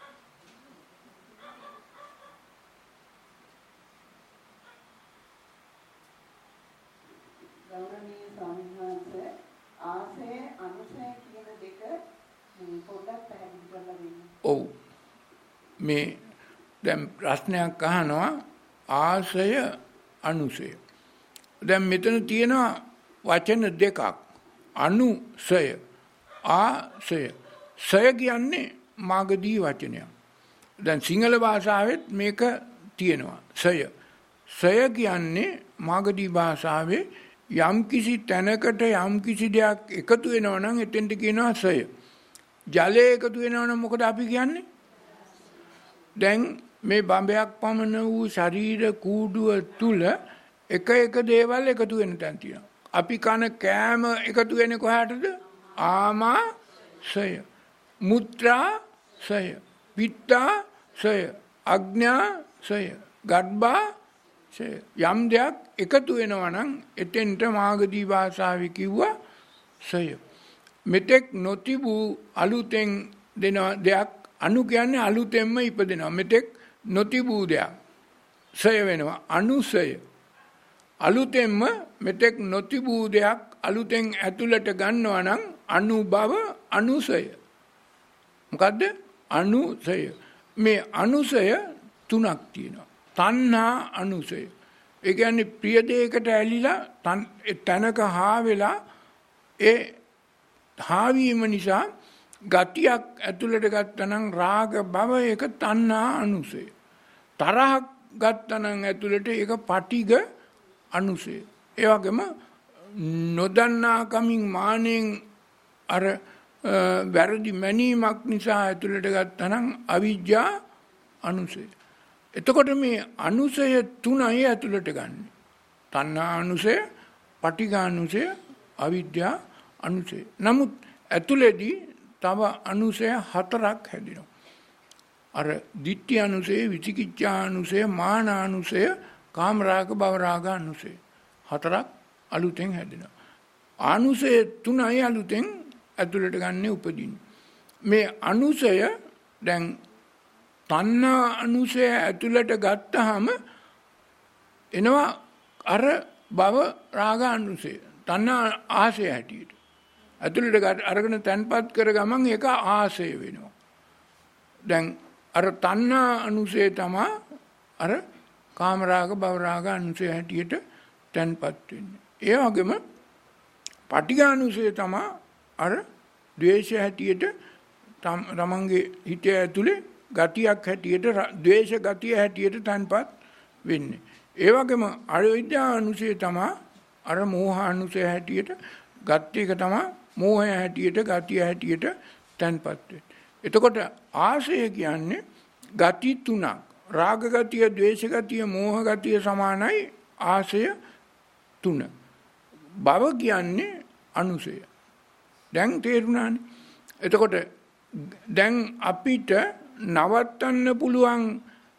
ඔව් මේ දැන් ප්‍රශ්නයක් අහනවා ආසය අනුසය. දැන් මෙතන තියෙනවා වචන දෙකක්. අනුසය ආසය. සය කියන්නේ මාගදී වචනයක්. දැන් සිංහල භාෂාවෙත් මේක තියෙනවා. සය. සය කියන්නේ මාගදී භාෂාවේ යම්කිසි තැනකට යම්කිසි දෙයක් එකතු වෙනවා නම් එතෙන්ට කියනවා සය. ජලය එකතු වෙනවා නම් මොකද අපි කියන්නේ? දැන් මේ බඹයක් පමණ වූ ශරීර කූඩුව තුල එක එක දේවල් එකතු වෙන තැන් තියෙනවා. අපි කන කෑම එකතු වෙන්නේ කොහාටද? ආමාශය. මුත්‍රාශය, පිත්තාශය, අග්න්‍යාශය, ගර්භාශය. යම් දෙයක් එකතු වෙනවා නම් එතෙන්ට මාගදී භාෂාවේ කිව්වා සය. මෙතෙක් නොතිබූ අලුතෙන් දෙන දෙයක් අනු කියන්නේ අලුතෙන්ම ඉපදෙනවා. මෙතෙක් නොතිබූ දෙයක් සය වෙනවා අනුසය. අලුතෙන්ම මෙතෙක් නොතිබූ දෙයක් අලුතෙන් ඇතුළට ගන්නවා නම් අනුභව අනුසය. මොකද්ද? අනුසය. මේ අනුසය තුනක් තියෙනවා. තණ්හා අනුසය. ඒ කියන්නේ ප්‍රිය දෙයකට ඇලිලා තනක හා වෙලා ඒ හාවීම නිසා ගතියක් ඇතුළට ගත්තනම් රාග භව ඒක තණ්හා අනුසය. තරහක් ගත්තනම් ඇතුළට ඒක පටිඝ අනුසය. ඒ වගේම නොදන්නා කමින් මානෙන් අර වැරදි මැනීමක් නිසා ඇතුළට ගත්තනම් අවිජ්ජා අනුසය. එතකොට මේ අනුසය තුනයි ඇතුළට ගන්න. තණ්හා අනුසය, පටිඝ අනුසය, අවිද්‍යා අනුසය. නමුත් ඇතුළේදී තව අනුසය හතරක් හැදෙනවා. අර ditthi අනුසය, විචිකිච්ඡා අනුසය, මාන අනුසය, කාමරාග භවරාග අනුසය. හතරක් අලුතෙන් හැදෙනවා. අනුසය තුනයි අලුතෙන් ඇතුළට ගන්න උපදින්න. මේ අනුසය දැන් තණ්හා අනුසය ඇතුළට ගත්තාම එනවා අර භව රාග අනුසය. තණ්හා ආසය හැටියට. ඇතුළට අරගෙන තැන්පත් කර ගමන් ඒක ආසය වෙනවා. දැන් අර තණ්හා අනුසය තමයි අර කාමරාග භවරාග අනුසය හැටියට තැන්පත් වෙන්නේ. ඒ වගේම පටිඝ අනුසය තමයි අර ද්වේෂ හැටියට තමන්ගේ හිතේ ඇතුලේ ගතියක් හැටියට ද්වේෂ ගතිය හැටියට තැන්පත් වෙන්නේ. ඒ වගේම අවිද්‍යා අනුසය තමයි අර මෝහ අනුසය හැටියට ගත් එක තමයි මෝහය හැටියට ගතිය හැටියට තැන්පත් වෙන්නේ. එතකොට ආශය කියන්නේ ගති තුනක්. රාග ගතිය, ද්වේෂ ගතිය, මෝහ ගතිය සමානයි ආශය තුන. භව කියන්නේ අනුසය. දැන් තේරුණානේ. එතකොට දැන් අපිට නවත්තන්න පුළුවන්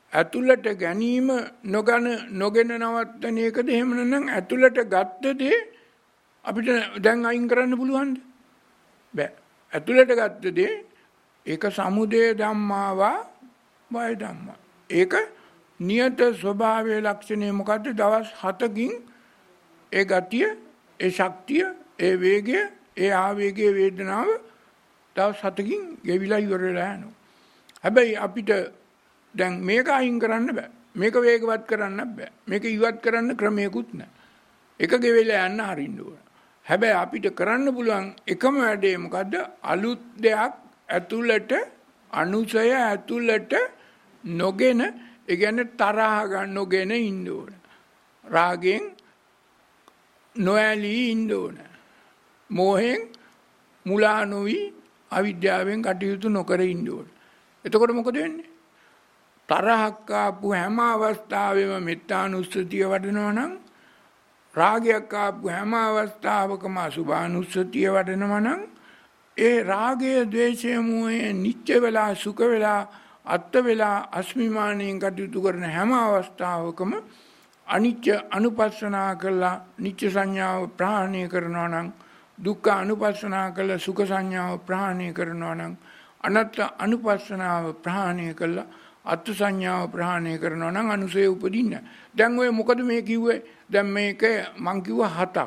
ඇතුළට ගැනීම නොගන නොගෙන නවත්තන එකද එහෙම නැත්නම් ඇතුළට ගත්ත දේ අපිට දැන් අයින් කරන්න පුළුවන්ද? බෑ. ඇතුළට ගත්ත දේ ඒක සමුදය ධම්මාවා වය ධම්මා. ඒක නියත ස්වභාවයේ ලක්ෂණය මොකද්ද? දවස් හතකින් ඒ ගතිය, ඒ ශක්තිය, ඒ වේගය, ඒ ආවේගයේ වේදනාව දවස් හතකින් ගෙවිලා ඉවර වෙලා යනවා. හැබැයි අපිට දැන් මේක අයින් කරන්න බෑ. මේක වේගවත් කරන්න බෑ. මේක ඉවත් කරන්න ක්‍රමයකුත් නැහැ. එක ගෙවිලා යන්න හරින්න ඕන. හැබැයි අපිට කරන්න පුළුවන් එකම වැඩේ මොකද්ද? අලුත් දෙයක් ඇතුළට අනුසය ඇතුළට නොගෙන, ඒ කියන්නේ තරහ ගන්න නොගෙන ඉන්න ඕන. රාගෙන් නොඇලී ඉන්න ඕන. මෝහෙන් මුලා නොවි අවිද්‍යාවෙන් කටයුතු නොකර ඉන්න ඕන. එතකොට මොකද වෙන්නේ? තරහක් ආපු හැම අවස්ථාවෙම මෙත්තානුස්සතිය වඩනවා නම්, රාගයක් ආපු හැම අවස්ථාවකම අසුභානුස්සතිය වඩනවා නම්, ඒ රාගය, ද්වේෂය, මෝහය නිත්‍ය වෙලා සුඛ වෙලා අත්ත වෙලා අස්මිමානයෙන් කටයුතු කරන හැම අවස්ථාවකම අනිත්‍ය අනුපස්සනා කළා නිත්‍ය සංඥාව ප්‍රහාණය කරනවා නම්, දුක්ඛ අනුපස්සනා කළා සුඛ සංඥාව ප්‍රහාණය කරනවා නම්, අනත්ත අනුපස්සනාව ප්‍රහාණය කළා අත් සංඥාව ප්‍රහාණය කරනවා නම් අනුසය උපදින්න. දැන් ඔය මොකද මේ කිව්වේ? දැන් මේක මං කිව්ව හතක්.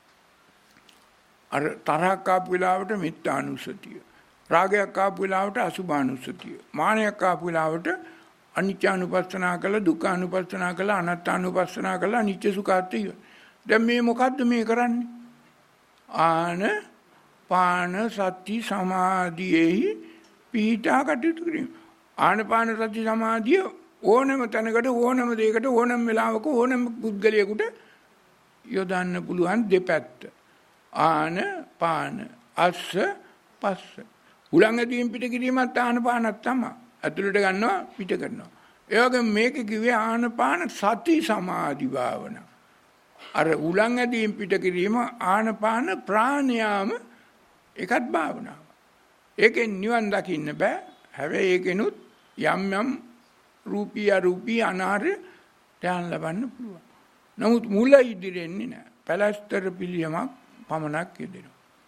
අර තරහක් ආපු වෙලාවට මෙත්තානුස්සතිය, රාගයක් ආපු වෙලාවට අසුභානුස්සතිය, මානයක් ආපු වෙලාවට අනිත්‍යානුපස්සනා කළා, දුක්ඛානුපස්සනා කළා, අනාත්මානුපස්සනා කළා, අනිත්‍ය සුඛාත්ය. දැන් මේ මොකද්ද මේ කරන්නේ? ආන පාන සති සමාධියෙහි පිහිටා කටයුතු කිරීම. ආනපාන සති සමාධිය ඕනම තැනකට, ඕනම දෙයකට, ඕනම වෙලාවක, ඕනම පුද්ගලයෙකුට යොදන්න පුළුවන් දෙපැත්ත. ආන පාන අස්ස පස්ස. උලංගදීන් පිට කිරීමත් ආනපානක් තමයි. ඇතුළට ගන්නවා, පිට කරනවා. ඒ වගේම මේක කිව්වේ ආනපාන සති සමාධි භාවනා. අර උලංගදීන් පිට කිරීම ආනපාන ප්‍රාණයාම එකත් භාවනාව. ඒකෙන් නිවන් දකින්න බෑ. හැබැයි ඒකෙනුත් යම් යම් රූපී අරූපී අනාර්ය ධ්‍යාන ලබන්න පුළුවන්. නමුත් මුල ඉදිරියෙන්නේ නැහැ. පැලස්තර පිළියමක් පමණක් යෙදෙනවා.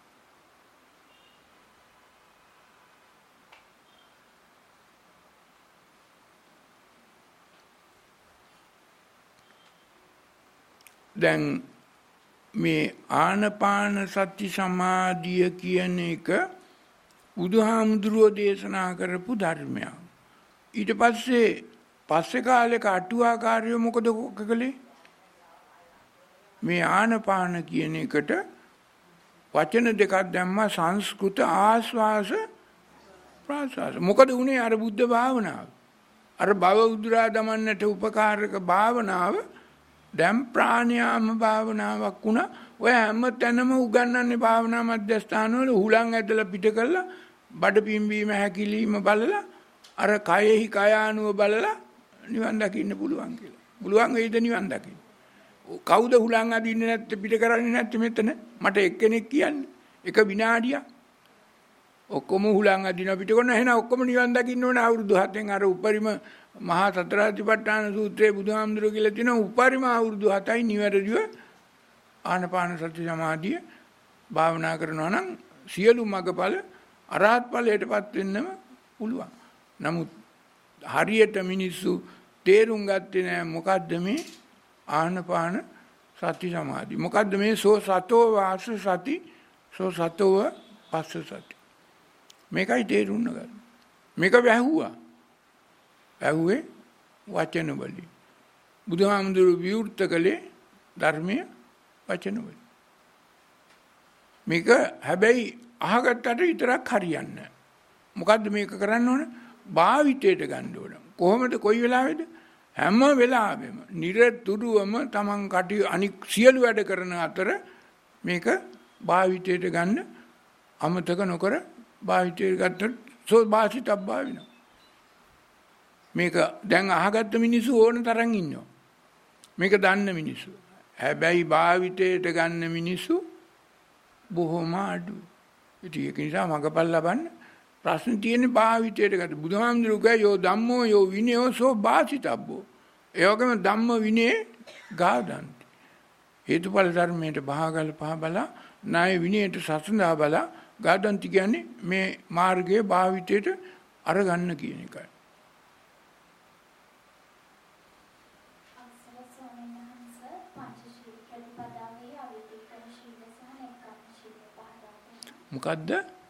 දැන් මේ ආනපාන සති සමාධිය කියන එක බුදුහාමුදුරුවෝ දේශනා කරපු ධර්මයක්. ඊට පස්සේ පස්සේ කාලෙක අටුවාකාරයෝ මොකද කළේ? මේ ආනපාන කියන එකට වචන දෙකක් දැම්මා, සංස්කෘත ආස්වාස ප්‍රාස්වාස. මොකද උනේ? අර බුද්ධ භාවනාව, අර භව උදුරා දමන්නට උපකාරක භාවනාව දැන් ප්‍රාණයාම භාවනාවක් වුණා. ඔය හැම තැනම උගන්වන්නේ භාවනා මධ්‍යස්ථානවල හුලං ඇදලා පිට කරලා බඩ පිම්බීම හැකිලිම බලලා අර කයෙහි කයානුව බලලා නිවන් දකින්න පුළුවන් කියලා. පුළුවන් වෙයිද නිවන් දකින්න? කවුද හුලං අදින්නේ නැත්තේ, පිට කරන්නේ නැත්තේ මෙතන? මට එක්කෙනෙක් කියන්නේ. එක විනාඩියක්. ඔක්කොම හුලං අදිනවා, පිට කරනවා. එහෙනම් ඔක්කොම නිවන් දකින්න ඕන අවුරුදු හතෙන්. අර උපරිම මහා සතරාතිපට්ඨාන සූත්‍රයේ බුදුහාමුදුරුවෝ කියලා තියෙනවා උපරිම අවුරුදු හතයි නිවැරදිව ආනපාන සති සමාධිය භාවනා කරනවා නම් සියලු මගඵල අරහත් ඵලයටපත් වෙන්නම පුළුවන්. නමුත් හරියට මිනිස්සු තේරුම් ගත්තේ නැහැ මොකද්ද මේ ආනපාන සති සමාධිය. මොකද්ද මේ සෝ සතෝ වාස සති සෝ සතෝ පස්ස සති. මේකයි තේරුම් ගන්න. මේක වැහුවා. ඇහුවේ වචන වලින්. බුදුහාමුදුරුවෝ විවෘත කළේ ධර්මයේ වචන වලින්. මේක හැබැයි අහගත්තට විතරක් හරියන්නේ නැහැ. මොකද්ද මේක කරන්න ඕන? භාවිතයට ගන්න ඕන. කොහොමද? කොයි වෙලාවෙද? හැම වෙලාවෙම නිරතුරුවම Taman කටි අනික් සියලු වැඩ කරන අතර මේක භාවිතයට ගන්න, අමතක නොකර භාවිතයට ගත්තොත් සෝ භාසිතබ්බා වෙනවා. මේක දැන් අහගත්ත මිනිස්සු ඕන තරම් ඉන්නවා. මේක දන්න මිනිස්සු. හැබැයි භාවිතයට ගන්න මිනිස්සු බොහොම අඩුයි. ඉතින් ඒක නිසා මගපල් ලබන්න ප්‍රශ්න තියෙන්නේ භාවිතයට ගත. බුදුහාමුදුරුවෝ කිව්වා යෝ ධම්මෝ යෝ විනයෝ සෝ වාසිතබ්බෝ. ඒ වගේම ධම්ම විනය ගාදන්ති. හේතුඵල ධර්මයට බහගල පහ බලා ණය විනයට සසඳා බලා ගාදන්ති කියන්නේ මේ මාර්ගයේ භාවිතයට අරගන්න කියන එකයි. මොකද්ද?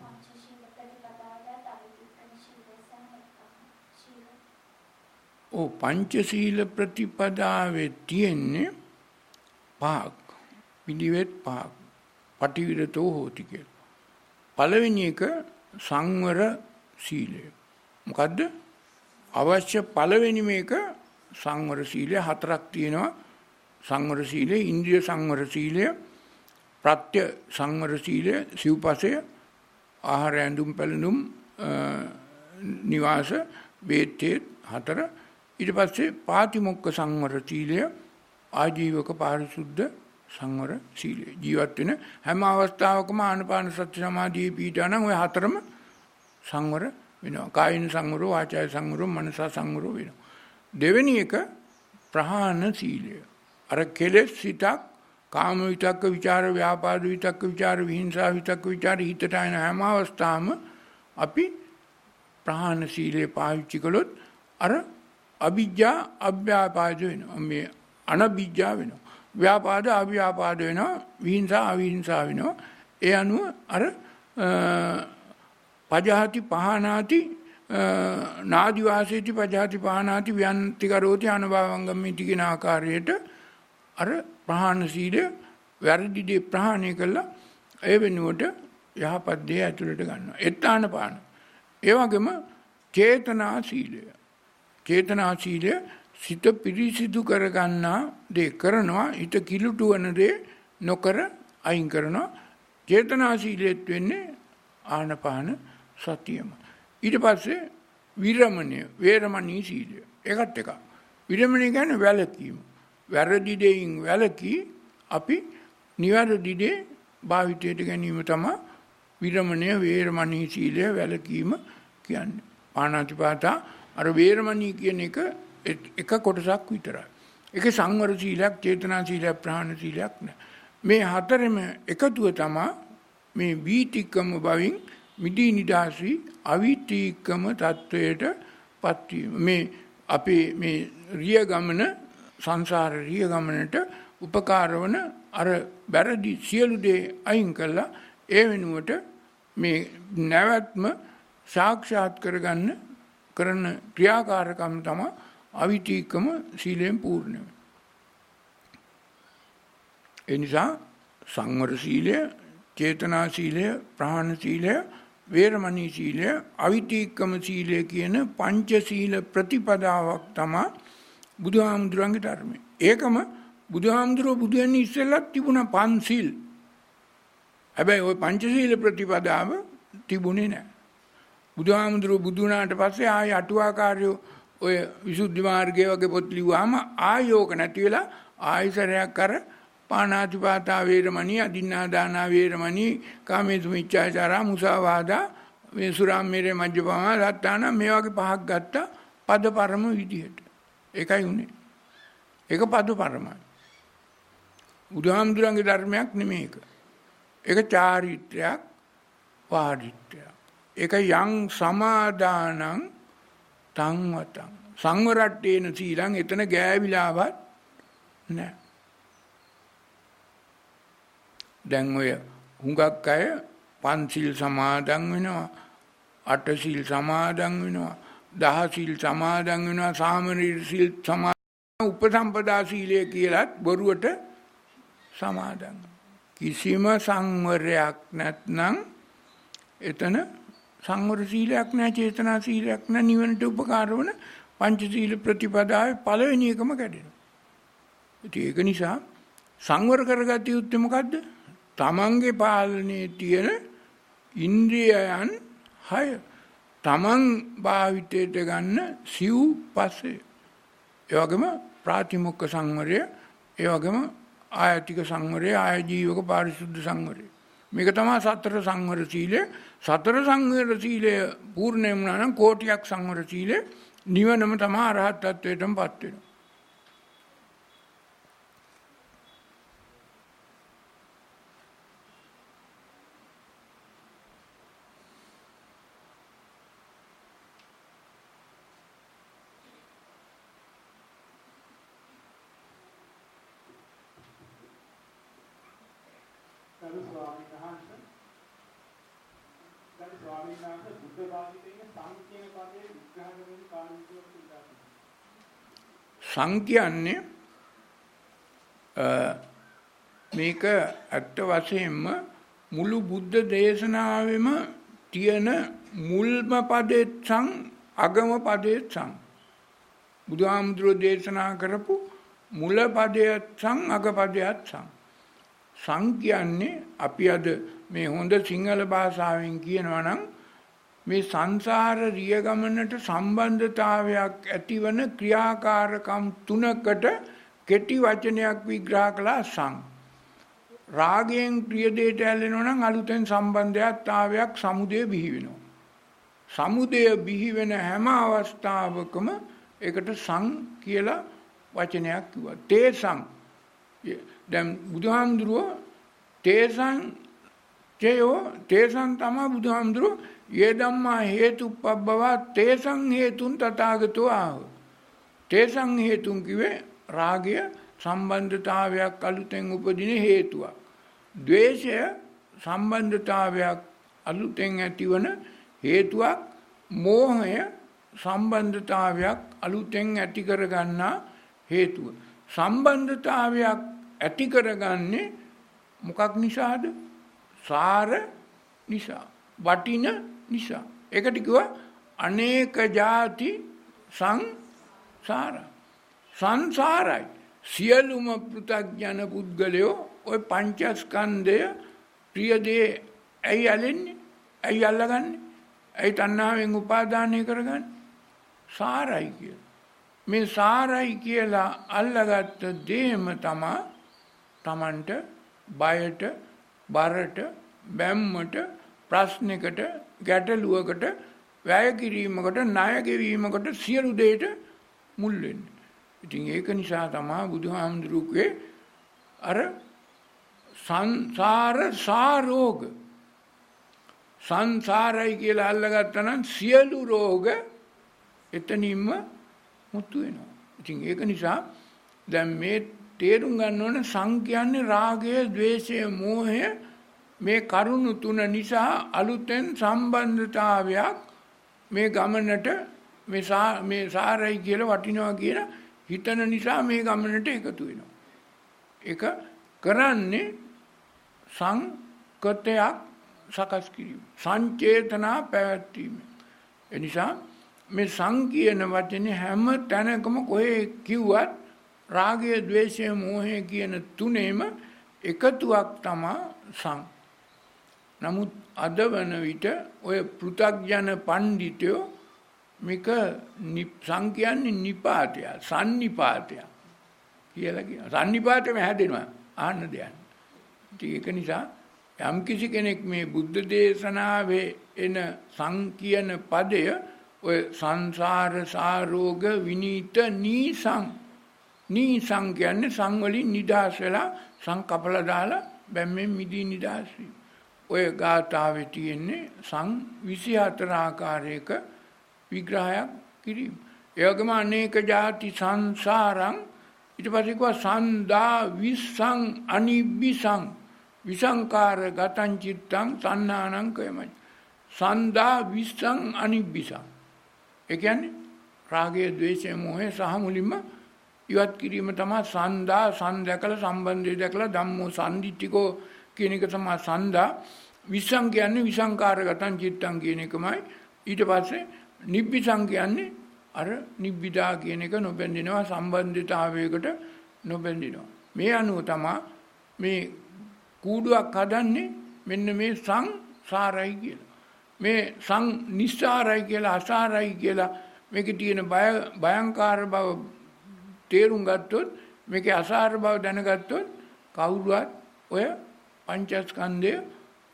ඔව් පංචශීල ප්‍රතිපදාවේ තියෙන්නේ පහක්. පිළිවෙත් පහක්. පටිවිරතෝ හෝති කියලා. පළවෙනි එක සංවර සීලය. මොකද්ද? අවශ්‍ය පළවෙනි මේක සංවර සීලය හතරක් තියෙනවා. සංවර සීලය, ඉන්ද්‍රිය සංවර සීලය, ප්‍රත්‍ය සංවර සීලය, සිව්පසය, ආහාර ඇඳුම් පැළඳුම් නිවාස වේත්තේ හතර. ඊට පස්සේ පාතිමොක්ඛ සංවර සීලය, ආජීවක පාරිශුද්ධ සංවර සීලය. ජීවත් වෙන හැම අවස්ථාවකම ආනාපාන සති සමාධියේ පිහිටා නම් ওই හතරම සංවර වෙනවා. කායින සංවරෝ, වාචාය සංවරෝ, මනස සංවරෝ වෙනවා. දෙවෙනි එක ප්‍රහාණ සීලය. අර කෙලෙස් සිතක්, කාම විතක්ක, විචාර, ව්‍යාපාද විතක්ක, විචාර, විහිංසා විතක්ක, විචාර හිතට ආන හැම අවස්ථාවම අපි ප්‍රහාණ සීලය පාවිච්චි කළොත් අර අවිජ්ජා අව්‍යාපාද වෙනවා. මේ අනවිජ්ජා වෙනවා. ව්‍යාපාද අව්‍යාපාද වෙනවා. විහිංසා අවිහිංසා වෙනවා. ඒ අනුව අර පජහති පහනාති නාදි වාසේති පජහති පහනාති ව්‍යන්ති කරෝති අනුභවංගම්මිති කියන ආකාරයට අර ප්‍රහාණ සීලය වැරදි දේ ප්‍රහාණය කළා ඒ වෙනුවට යහපත් දේ ඇතුළට ගන්නවා. එත්තාන පාන. ඒ වගේම චේතනා සීලය. චේතනා සීලය සිත පිරිසිදු කරගන්නා දේ කරනවා. හිත කිලුටු වන දේ නොකර අයින් කරනවා. චේතනා සීලෙත් වෙන්නේ ආනපාන සතියම. ඊට පස්සේ විරමණය, වේරමණී සීලය. ඒකත් එකක්. විරමණය කියන්නේ වැළකීම. වැරදි දෙයින් වැළකී අපි නිවැරදි දේ භාවිතයට ගැනීම තමයි විරමණය, වේරමණී සීලය, වැළකීම කියන්නේ. පාණාතිපාතා අර වේරමණී කියන එක එක කොටසක් විතරයි. ඒකේ සංවර සීලයක්, චේතනා සීලයක්, ප්‍රහාණ සීලයක් නෑ. මේ හතරෙම එකතුව තමයි මේ වීතික්කම භවින් මිදී නිදාසි අවීතික්කම තත්වයට පත්වීම. මේ අපේ මේ රිය ගමන, සංසාර රිය ගමනට උපකාර වන අර වැරදි සියලු දේ අයින් කළා ඒ වෙනුවට මේ නැවැත්ම සාක්ෂාත් කරගන්න කරන ක්‍රියාකාරකම් තමයි අවිතීකම සීලයෙන් පූර්ණ වෙන්නේ. ඒ නිසා සංවර සීලය, චේතනා සීලය, ප්‍රහාණ සීලය, වේරමණී සීලය, අවිතීකම සීලය කියන පංච සීල ප්‍රතිපදාවක් තමයි බුදුහාමුදුරන්ගේ ධර්මය. ඒකම බුදුහාමුදුරුවෝ බුදු වෙන්නේ ඉස්සෙල්ලත් තිබුණා පන්සිල්. හැබැයි ওই පංචශීල ප්‍රතිපදාව තිබුණේ නැහැ. බුදුහාමුදුරුවෝ බුදු වුණාට පස්සේ ආය අටුවාකාරයෝ ඔය විසුද්ධි මාර්ගය වගේ පොත් ලිව්වාම ආයෝක නැති වෙලා ආයසරයක් අර පාණාතිපාතා වේරමණී, අදින්නාදානා වේරමණී, කාමේසු මිච්ඡාචාරා, මුසාවාදා, වේසුරාමේරේ මජ්ජපමා දත්තාන මේ වගේ පහක් ගත්තා පදපරම විදිහට. ඒකයි උනේ. ඒක පදපරමයි. බුදුහාමුදුරන්ගේ ධර්මයක් නෙමෙයි ඒක. ඒක චාරිත්‍රයක්, වාදිත්‍රයක්. ඒක යං සමාදානං තංවතං සංවරට්ඨේන සීලං එතන ගෑවිලාවත් නැහැ. දැන් ඔය හුඟක් අය පන්සිල් සමාදන් වෙනවා, අට සිල් සමාදන් වෙනවා, දහ සිල් සමාදන් වෙනවා, සාමනීර සිල් සමාදන්, උපසම්පදා සීලය කියලාත් බොරුවට සමාදන්. කිසිම සංවරයක් නැත්නම් එතන සංවර සීලයක් නැහැ, චේතනා සීලයක් නැහැ, නිවනට උපකාර වන පංචශීල ප්‍රතිපදාවේ පළවෙනි එකම කැඩෙනවා. ඒක නිසා සංවර කරගatiya යුත්තේ මොකද්ද? තමන්ගේ පාලනයේ තියෙන ඉන්ද්‍රියයන් හය තමන් භාවිතයට ගන්න සිව් පස්සේ. ඒ වගේම ප්‍රාතිමොක්ඛ සංවරය, ඒ වගේම ආයතික සංවරය, ආයජීවක පාරිශුද්ධ සංවරය. මේක තමයි සතර සංවර සීලය. සතර සංවර සීලය පූර්ණ වුණා නම් කෝටියක් සංවර සීලය නිවනම තමයි අරහත් ත්වයටමපත් වෙනවා. සං කියන්නේ මේක ඇත්ත වශයෙන්ම මුළු බුද්ධ දේශනාවෙම තියෙන මුල්ම පදෙත් සං අගම පදෙත් සං. බුදුහාමුදුරුවෝ දේශනා කරපු මුල පදයත් සං අග පදයත් සං. සං කියන්නේ අපි අද මේ හොඳ සිංහල භාෂාවෙන් කියනවා නම් මේ සංසාර රිය ගමනට සම්බන්ධතාවයක් ඇතිවන ක්‍රියාකාරකම් තුනකට කෙටි වචනයක් විග්‍රහ කළා සං. රාගයෙන් ප්‍රිය දෙයට ඇලෙනවා නම් අලුතෙන් සම්බන්ධයක්තාවයක් සමුදය බිහි වෙනවා. සමුදය බිහි වෙන හැම අවස්ථාවකම ඒකට සං කියලා වචනයක් කිව්වා. තේසං. දැන් බුදුහාමුදුරුවෝ තේසං චයෝ තේසං තමයි බුදුහාමුදුරුවෝ යේ ධම්මා හේතුප්පබ්බවා තේසං හේතුන් තථාගතෝ ආහ. තේසං හේතුන් කිව්වේ රාගය සම්බන්ධතාවයක් අලුතෙන් උපදින හේතුවක්. ද්වේෂය සම්බන්ධතාවයක් අලුතෙන් ඇතිවන හේතුවක්. මෝහය සම්බන්ධතාවයක් අලුතෙන් ඇති කරගන්නා හේතුව. සම්බන්ධතාවයක් ඇති කරගන්නේ මොකක් නිසාද? සාර නිසා. වටින නිසා. ඒකට කිව්වා අනේක ಜಾති සංසාර. සංසාරයි. සියලුම පෘථග්ජන පුද්ගලයෝ ওই පංචස්කන්ධය ප්‍රිය දේ ඇයි ඇලෙන්නේ? ඇයි අල්ලගන්නේ? ඇයි තණ්හාවෙන් උපාදානය කරගන්නේ? සාරයි කියලා. මේ සාරයි කියලා අල්ලගත්ත දේම තමා තමන්ට බයට, බරට, බැම්මට, ප්‍රශ්නයකට, ගැටලුවකට, වැය කිරීමකට, ණය ගෙවීමකට සියලු දෙයට මුල් වෙන්නේ. ඉතින් ඒක නිසා තමයි බුදුහාමුදුරුවෝ අර සංසාර සාරෝග සංසාරයි කියලා අල්ලගත්තා නම් සියලු රෝග එතනින්ම මුතු වෙනවා. ඉතින් ඒක නිසා දැන් මේ තේරුම් ගන්න ඕන සං කියන්නේ රාගය, ද්වේෂය, මෝහය මේ කරුණු තුන නිසා අලුතෙන් සම්බන්ධතාවයක් මේ ගමනට මේ සා මේ සාරයි කියලා වටිනවා කියලා හිතන නිසා මේ ගමනට එකතු වෙනවා. ඒක කරන්නේ සංකතයක් සකස් කිරීම. සංචේතනා පැවැත්වීම. ඒ නිසා මේ සං කියන වචනේ හැම තැනකම කොහේ කිව්වත් රාගය, ද්වේෂය, මෝහය කියන තුනේම එකතුවක් තමයි සං. නමුත් අද වන විට ඔය පෘථග්ජන පණ්ඩිතයෝ මේක සං කියන්නේ නිපාතය, සන්නිපාතය කියලා කියනවා. සන්නිපාතෙම හැදෙනවා ආන්න දෙයක්. ඒක නිසා යම් කිසි කෙනෙක් මේ බුද්ධ දේශනාවේ එන සං කියන පදය ඔය සංසාර සාරෝග විනීත නීසං නීසං කියන්නේ සං වලින් නිදහස් වෙලා සං කපලා දාලා බැම්මෙන් මිදී නිදහස් වීම. ඔය ගාථාවේ තියෙන්නේ සං විසිහතර ආකාරයක විග්‍රහයක් කිරීම. ඒ වගේම අනේක ಜಾති සංසාරං ඊට පස්සේ කිව්වා සන්දා විසං අනිබ්බිසං විසංකාර ගතං චිත්තං සන්නානං කයමයි. සන්දා විසං අනිබ්බිසං. ඒ කියන්නේ රාගය, ද්වේෂය, මෝහය සහ මුලින්ම ඉවත් කිරීම තමයි සන්දා. සන් දැකලා සම්බන්ධය දැකලා ධම්මෝ සම්දිත්තිකෝ කියන එක තමයි සන්දා. විසං කියන්නේ විසංකාර ගතං චිත්තං කියන එකමයි. ඊට පස්සේ නිබ්බිසං කියන්නේ අර නිබ්බිදා කියන එක නොබැඳිනවා, සම්බන්ධතාවයකට නොබැඳිනවා. මේ අනුව තමයි මේ කූඩුවක් හදන්නේ මෙන්න මේ සංසාරයි කියලා. මේ සං නිස්සාරයි කියලා, අසාරයි කියලා මේකේ තියෙන බය භයංකාර බව තේරුම් ගත්තොත්, මේකේ අසාර බව දැනගත්තොත් කවුරුවත් ඔය පංචස්කන්ධය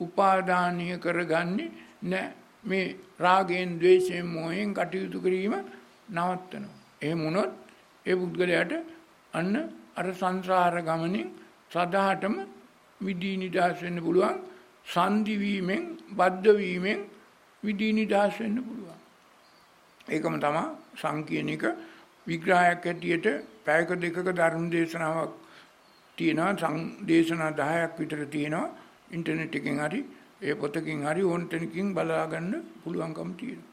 උපාදානීය කරගන්නේ නැහැ. මේ රාගයෙන්, ද්වේෂයෙන්, මෝහයෙන් කටයුතු කිරීම නවත්තනවා. එහෙම වුණොත් ඒ පුද්ගලයාට අන්න අර සංසාර ගමනින් සදාටම මිදී නිදහස් වෙන්න පුළුවන්. සංදි වීමෙන්, බද්ධ වීමෙන් මිදී නිදහස් වෙන්න පුළුවන්. ඒකම තමයි සංකීර්ණික විග්‍රහයක් ඇටියට පැයක දෙකක ධර්ම දේශනාවක් තියෙනවා. දේශනා දහයක් විතර තියෙනවා. ඉන්ටර්නෙට් එකෙන් හරි ඒ පොතකින් හරි ඕන තැනකින් බලා ගන්න පුළුවන්කම තියෙනවා.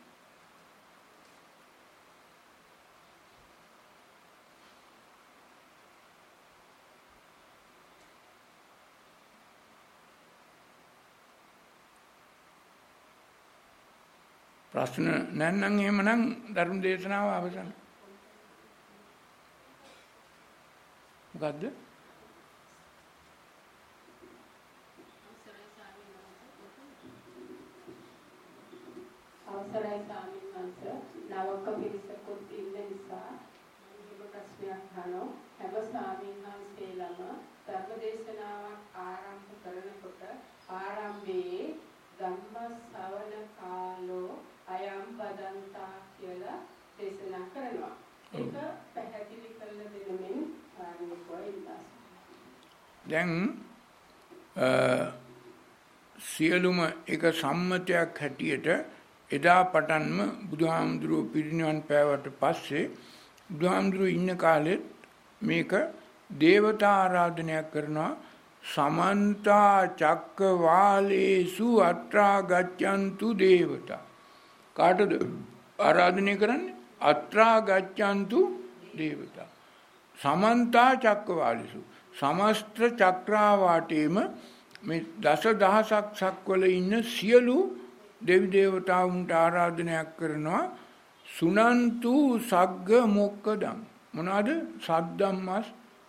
ප්‍රශ්න නැත්නම් එහෙමනම් ධර්ම දේශනාව අවසන්. මොකද්ද? අවසරයි ස්වාමීන් වහන්සේ, නවක පිරිසකුත් ඉන්න නිසා මම ප්‍රශ්නයක් අහනවා. හැම ස්වාමීන් වහන්සේලම ධර්ම දේශනාවක් ආරම්භ කරනකොට ආරම්භයේ ධම්ම ශ්‍රවණ කාලෝ අයම් බදන්තා කියලා දේශනා කරනවා. ඒක පැහැදිලි කරලා දෙනමින් ආරම්භ දැන් සියලුම එක සම්මතයක් හැටියට එදා පටන්ම බුදුහාමුදුරුවෝ පිරිනිවන් පෑවට පස්සේ බුදුහාමුදුරුවෝ ඉන්න කාලෙත් මේක දේවතා ආරාධනයක් කරනවා. සමන්තා චක්කවාලේසු අත්‍රා ගච්ඡන්තු දේවතා. කාටද ආරාධනය කරන්නේ? අත්‍රා ගච්ඡන්තු දේවතා. සමන්තා චක්කවාලේසු සමස්ත චක්‍රාවාටේම මේ දස දහසක් සක්වල ඉන්න සියලු දෙවි දේවතාවුන්ට ආරාධනයක් කරනවා. සුනන්තු සග්ග මොක්කදම්. මොනවාද? සද්දම්මස්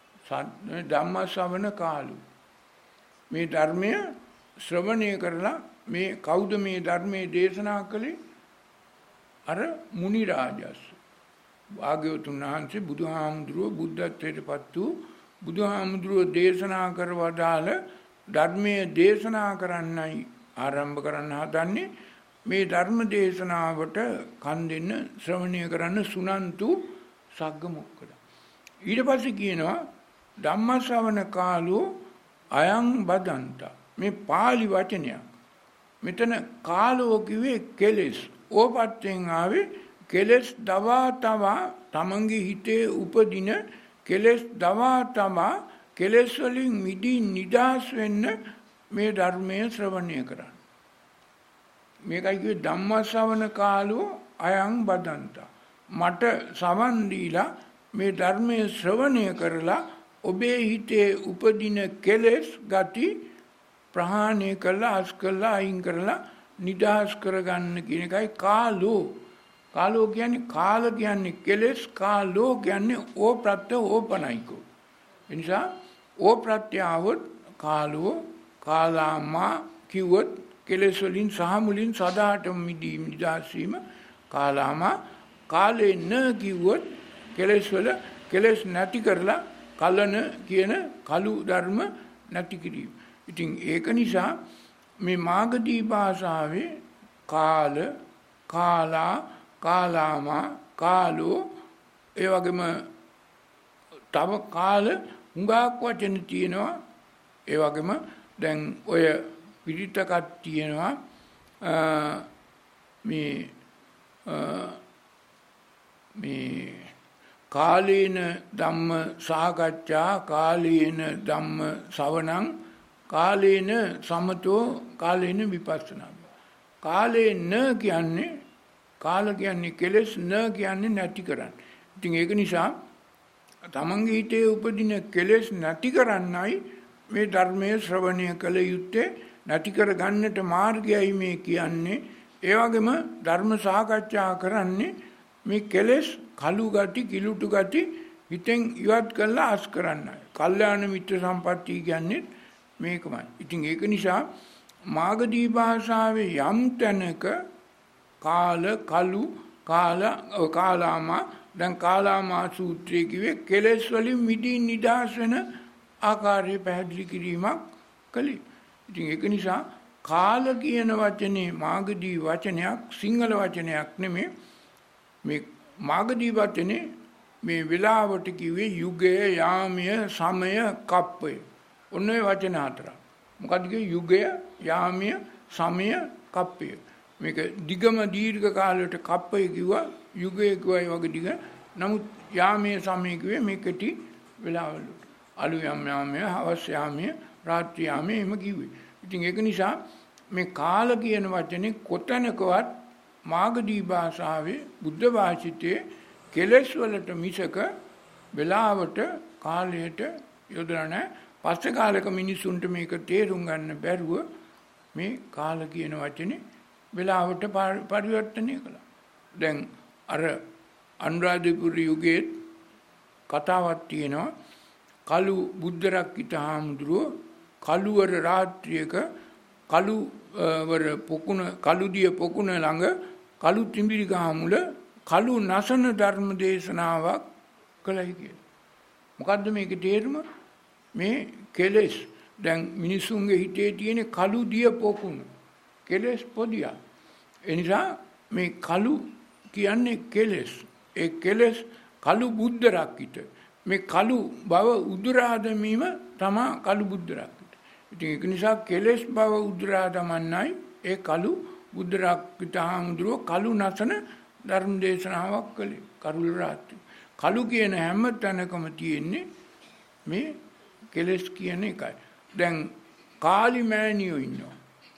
ධම්මස්සවන කාලු. මේ ධර්මය ශ්‍රවණය කරලා මේ කවුද මේ ධර්මයේ දේශනා කළේ? අර මුනි රාජස්. භාග්‍යවතුන් වහන්සේ බුදුහාමුදුරුවෝ බුද්ධත්වයට පත් වූ බුදුහාමුදුරුවෝ දේශනා කර වදාළ ධර්මයේ දේශනා කරන්නයි ආරම්භ කරන්න හදන්නේ. මේ ධර්ම දේශනාවට කන් දෙන්න, ශ්‍රවණය කරන්න සුනන්තු සග්ග මොක්කද. ඊට පස්සේ කියනවා ධම්මස්සවන කාලෝ අයං බදන්තා. මේ පාලි වචනයක්. මෙතන කාලෝ කිව්වේ කෙලෙස්. ඕපත්යෙන් ආවේ කෙලෙස් දවා තවා තමන්ගේ හිතේ උපදින කෙලෙස් දවා තමා කෙලෙස් වලින් මිදී නිදහස් වෙන්න මේ ධර්මයේ ශ්‍රවණය කරන්න. මේකයි කිව්වේ ධම්මස්සවන කාලෝ අයං බදන්තා. මට සවන් දීලා මේ ධර්මයේ ශ්‍රවණය කරලා ඔබේ හිතේ උපදින කෙලෙස් ගති ප්‍රහාණය කළා, අස් කළා, අයින් කරලා නිදහස් කරගන්න කියන එකයි කාලෝ. කාලෝ කියන්නේ කාල කියන්නේ කෙලෙස්, කාලෝ කියන්නේ ඕ ප්‍රත්‍ය ඕපනයිකෝ. ඒ නිසා ඕ ප්‍රත්‍ය આવොත් කාලෝ, කාලාමා කිව්වොත් කෙලෙස් වලින් සහ මුලින් සදාටම මිදී නිදහස් වීම කාලාමා. කාලේ න කිව්වොත් කෙලෙස් වල කෙලෙස් නැති කරලා කලන කියන කලු ධර්ම නැති කිරීම. ඉතින් ඒක නිසා මේ මාගදී භාෂාවේ කාල, කාලා, කාලාමා, කාලෝ ඒ වගේම තව කාල හුඟක් වචන තියෙනවා. ඒ වගේම දැන් ඔය පිරිතකක් තියෙනවා මේ මේ කාලේන ධම්ම සාකච්ඡා, කාලේන ධම්ම ශ්‍රවණං, කාලේන සමතෝ, කාලේන විපස්සනා. කාලේ න කියන්නේ කාල කියන්නේ කෙලෙස්, න කියන්නේ නැති කරන්න. ඉතින් ඒක නිසා තමන්ගේ හිතේ උපදින කෙලෙස් නැති කරන්නයි මේ ධර්මයේ ශ්‍රවණය කළ යුත්තේ. නැති කර ගන්නට මාර්ගයයි මේ කියන්නේ. ඒ වගේම ධර්ම සාකච්ඡා කරන්නේ මේ කෙලෙස් කලු ගති, කිලුටු ගති හිතෙන් ඉවත් කරලා අස් කරන්නයි. කල්යාණ මිත්‍ර සම්පත්තිය කියන්නේ මේකමයි. ඉතින් ඒක නිසා මාගදී භාෂාවේ යම් තැනක කාල, කලු, කාල, කාලාමා, දැන් කාලාමා සූත්‍රයේ කිව්වේ කෙලෙස් වලින් මිදී නිදහස් වෙන ආකාරය පැහැදිලි කිරීමක් කළේ. ඉතින් ඒක නිසා කාල කියන වචනේ මාගදී වචනයක් සිංහල වචනයක් නෙමෙයි. මේ මාගදී වචනේ මේ වෙලාවට කිව්වේ යුගය, යාමය, සමය, කප්පය. ඔන්න ඔය වචන හතර. මොකද්ද කිව්වේ? යුගය, යාමය, සමය, කප්පය. මේක දිගම දීර්ඝ කාලයට කප්පය කිව්වා, යුගය කිව්වා ඒ වගේ දිග. නමුත් යාමය, සමය කිව්වේ මේ කෙටි වෙලාවලට. අලු යම් යාමය, හවස් යාමය, රාත්‍රී යාමය එහෙම කිව්වේ. ඉතින් ඒක නිසා මේ කාල කියන වචනේ කොතැනකවත් මාගදී භාෂාවේ බුද්ධ භාෂිතයේ කෙලෙස් වලට මිසක වෙලාවට කාලයට යොදලා නැහැ. පස්සේ කාලෙක මිනිසුන්ට මේක තේරුම් ගන්න බැරුව මේ කාල කියන වචනේ වෙලාවට පරිවර්තනය කළා. දැන් අර අනුරාධපුර යුගයේ කතාවක් තියෙනවා. කලු බුද්ධ රක්කිත හාමුදුරුවෝ කළුවර රාත්‍රියක කළුවර පොකුණ කළුදිය පොකුණ ළඟ කළු තිඹිරි ගහ මුල කළු නසන ධර්ම දේශනාවක් කළයි කියලා. මොකද්ද මේකේ තේරුම? මේ කෙලෙස් දැන් මිනිසුන්ගේ හිතේ තියෙන කළු දිය පොකුණ කෙලෙස් පොදියා. ඒ නිසා මේ කළු කියන්නේ කෙලෙස්. ඒ කෙලෙස් කළු බුද්ධ රක්කිත. මේ කළු බව උදුරා දැමීම තමයි කළු බුද්ධ රක්කිත. ඉතින් ඒක නිසා කෙලෙස් බව උදුරා දමන්නයි ඒ කළු බුද්ධ රක්කිත හාමුදුරුවෝ කළු නසන ධර්ම දේශනාවක් කළේ කරුල රාත්‍රී. කළු කියන හැම තැනකම තියෙන්නේ මේ කෙලෙස් කියන එකයි. දැන් කාලිමෑණියෝ ඉන්නවා.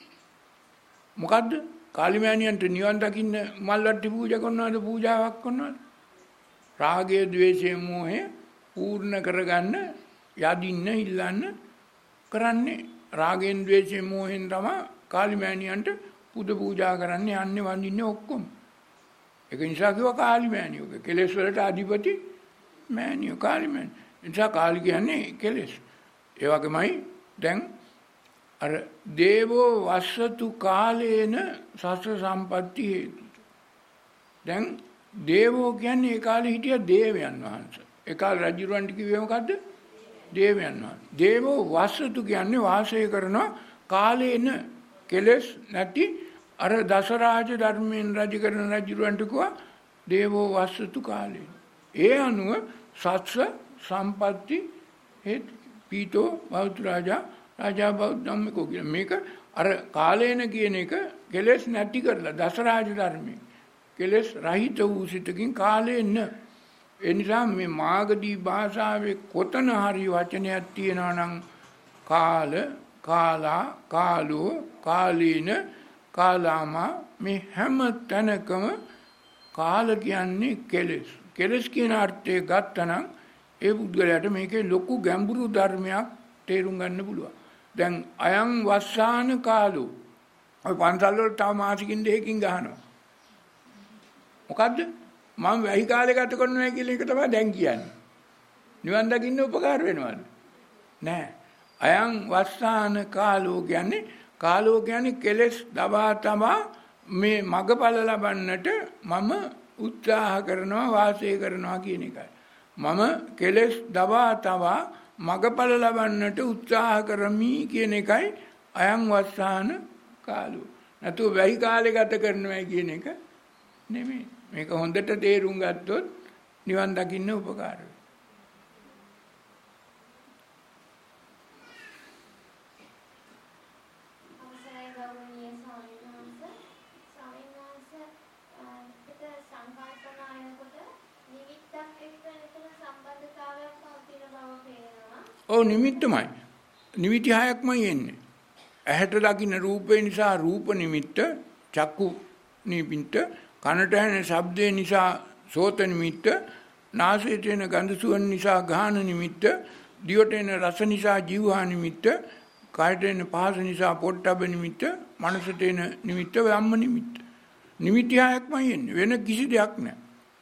මොකද්ද? කාලිමෑණියන්ට නිවන් දකින්න මල් වට්ටි පූජා කරනවාද, පූජාවක් කරනවාද? රාගය, ద్వේෂය, මෝහය පූර්ණ කරගන්න යදින්න ඉල්ලන්න කරන්නේ. රාගයෙන්, ద్వේෂයෙන්, මෝහෙන් තමයි කාලිමෑණියන්ට පුද පූජා කරන්නේ, යන්නේ වඳින්නේ ඔක්කොම. ඒක නිසා කිව්වා කාලිමෑණියෝ. කෙලෙස් වලට අධිපති මෑණියෝ කාලිමෑණියෝ. ඒ නිසා කාලි කියන්නේ කෙලෙස්. ඒ වගේමයි දැන් අර දේවෝ වස්සතු කාලේන සස්ස සම්පatti හේතු. දැන් දේවෝ කියන්නේ ඒ කාලේ හිටිය දේවයන් වහන්සේ. ඒ කාලේ රජුරවන්ට කිව්වේ මොකද්ද? දේවයන් වහන්සේ. දේවෝ වස්සතු කියන්නේ වාසය කරන කාලේන කෙලෙස් නැති අර දසරාජ ධර්මයෙන් රජ කරන රජුරවන්ට කිව්වා දේවෝ වස්සතු කාලේන. ඒ අනුව සස්ස සම්පatti හේතු පීතෝ බෞද්ධ රාජා රාජා බෞද්ධ ධම්මිකෝ කියන මේක අර කාලේන කියන එක කෙලෙස් නැති කරලා දසරාජ ධර්මයේ කෙලෙස් රහිත වූ සිතකින් කාලේන. ඒ නිසා මේ මාගදී භාෂාවේ කොතන හරි වචනයක් තියෙනවා නම් කාල, කාලා, කාලෝ, කාලීන, කාලාමා මේ හැම තැනකම කාල කියන්නේ කෙලෙස්. කෙලෙස් කියන අර්ථය ගත්තනම් ඒ පුද්ගලයාට මේකේ ලොකු ගැඹුරු ධර්මයක් තේරුම් ගන්න පුළුවන්. දැන් අයං වස්සාන කාලෝ. ඔය පන්සල් වල තව මාසිකින් දෙකකින් ගහනවා. මොකද්ද? මම වැහි කාලේ ගත කරනවා කියලා එක තමයි දැන් කියන්නේ. නිවන් දකින්න උපකාර වෙනවද? නෑ. අයං වස්සාන කාලෝ කියන්නේ කාලෝ කියන්නේ කෙලෙස් දබා තමා මේ මගඵල ලබන්නට මම උත්සාහ කරනවා, වාසය කරනවා කියන එකයි. මම කෙලෙස් දබා තවා මගඵල ලබන්නට උත්සාහ කරමි කියන එකයි අයං වස්සාන කාලෝ. නැතු වැහි කාලේ ගත කරනවා කියන එක නෙමෙයි. මේක හොඳට තේරුම් ගත්තොත් නිවන් දකින්න උපකාර වෙනවා. ඔව් නිමිත්තමයි. නිමිති හයක්මයි එන්නේ. ඇහැට දකින්න රූපේ නිසා රූප නිමිත්ත, චක්කු නිමිත්ත, කනට ඇහෙන ශබ්දේ නිසා සෝත නිමිත්ත, නාසයට එන ගඳ සුවඳ නිසා ගාහන නිමිත්ත, දිවට එන රස නිසා ජීවහා නිමිත්ත, කයට එන පහස නිසා පොට්ටබ්බ නිමිත්ත, මනසට එන නිමිත්ත වම්ම නිමිත්ත. නිමිති හයක්මයි එන්නේ. වෙන කිසි දෙයක් නැහැ.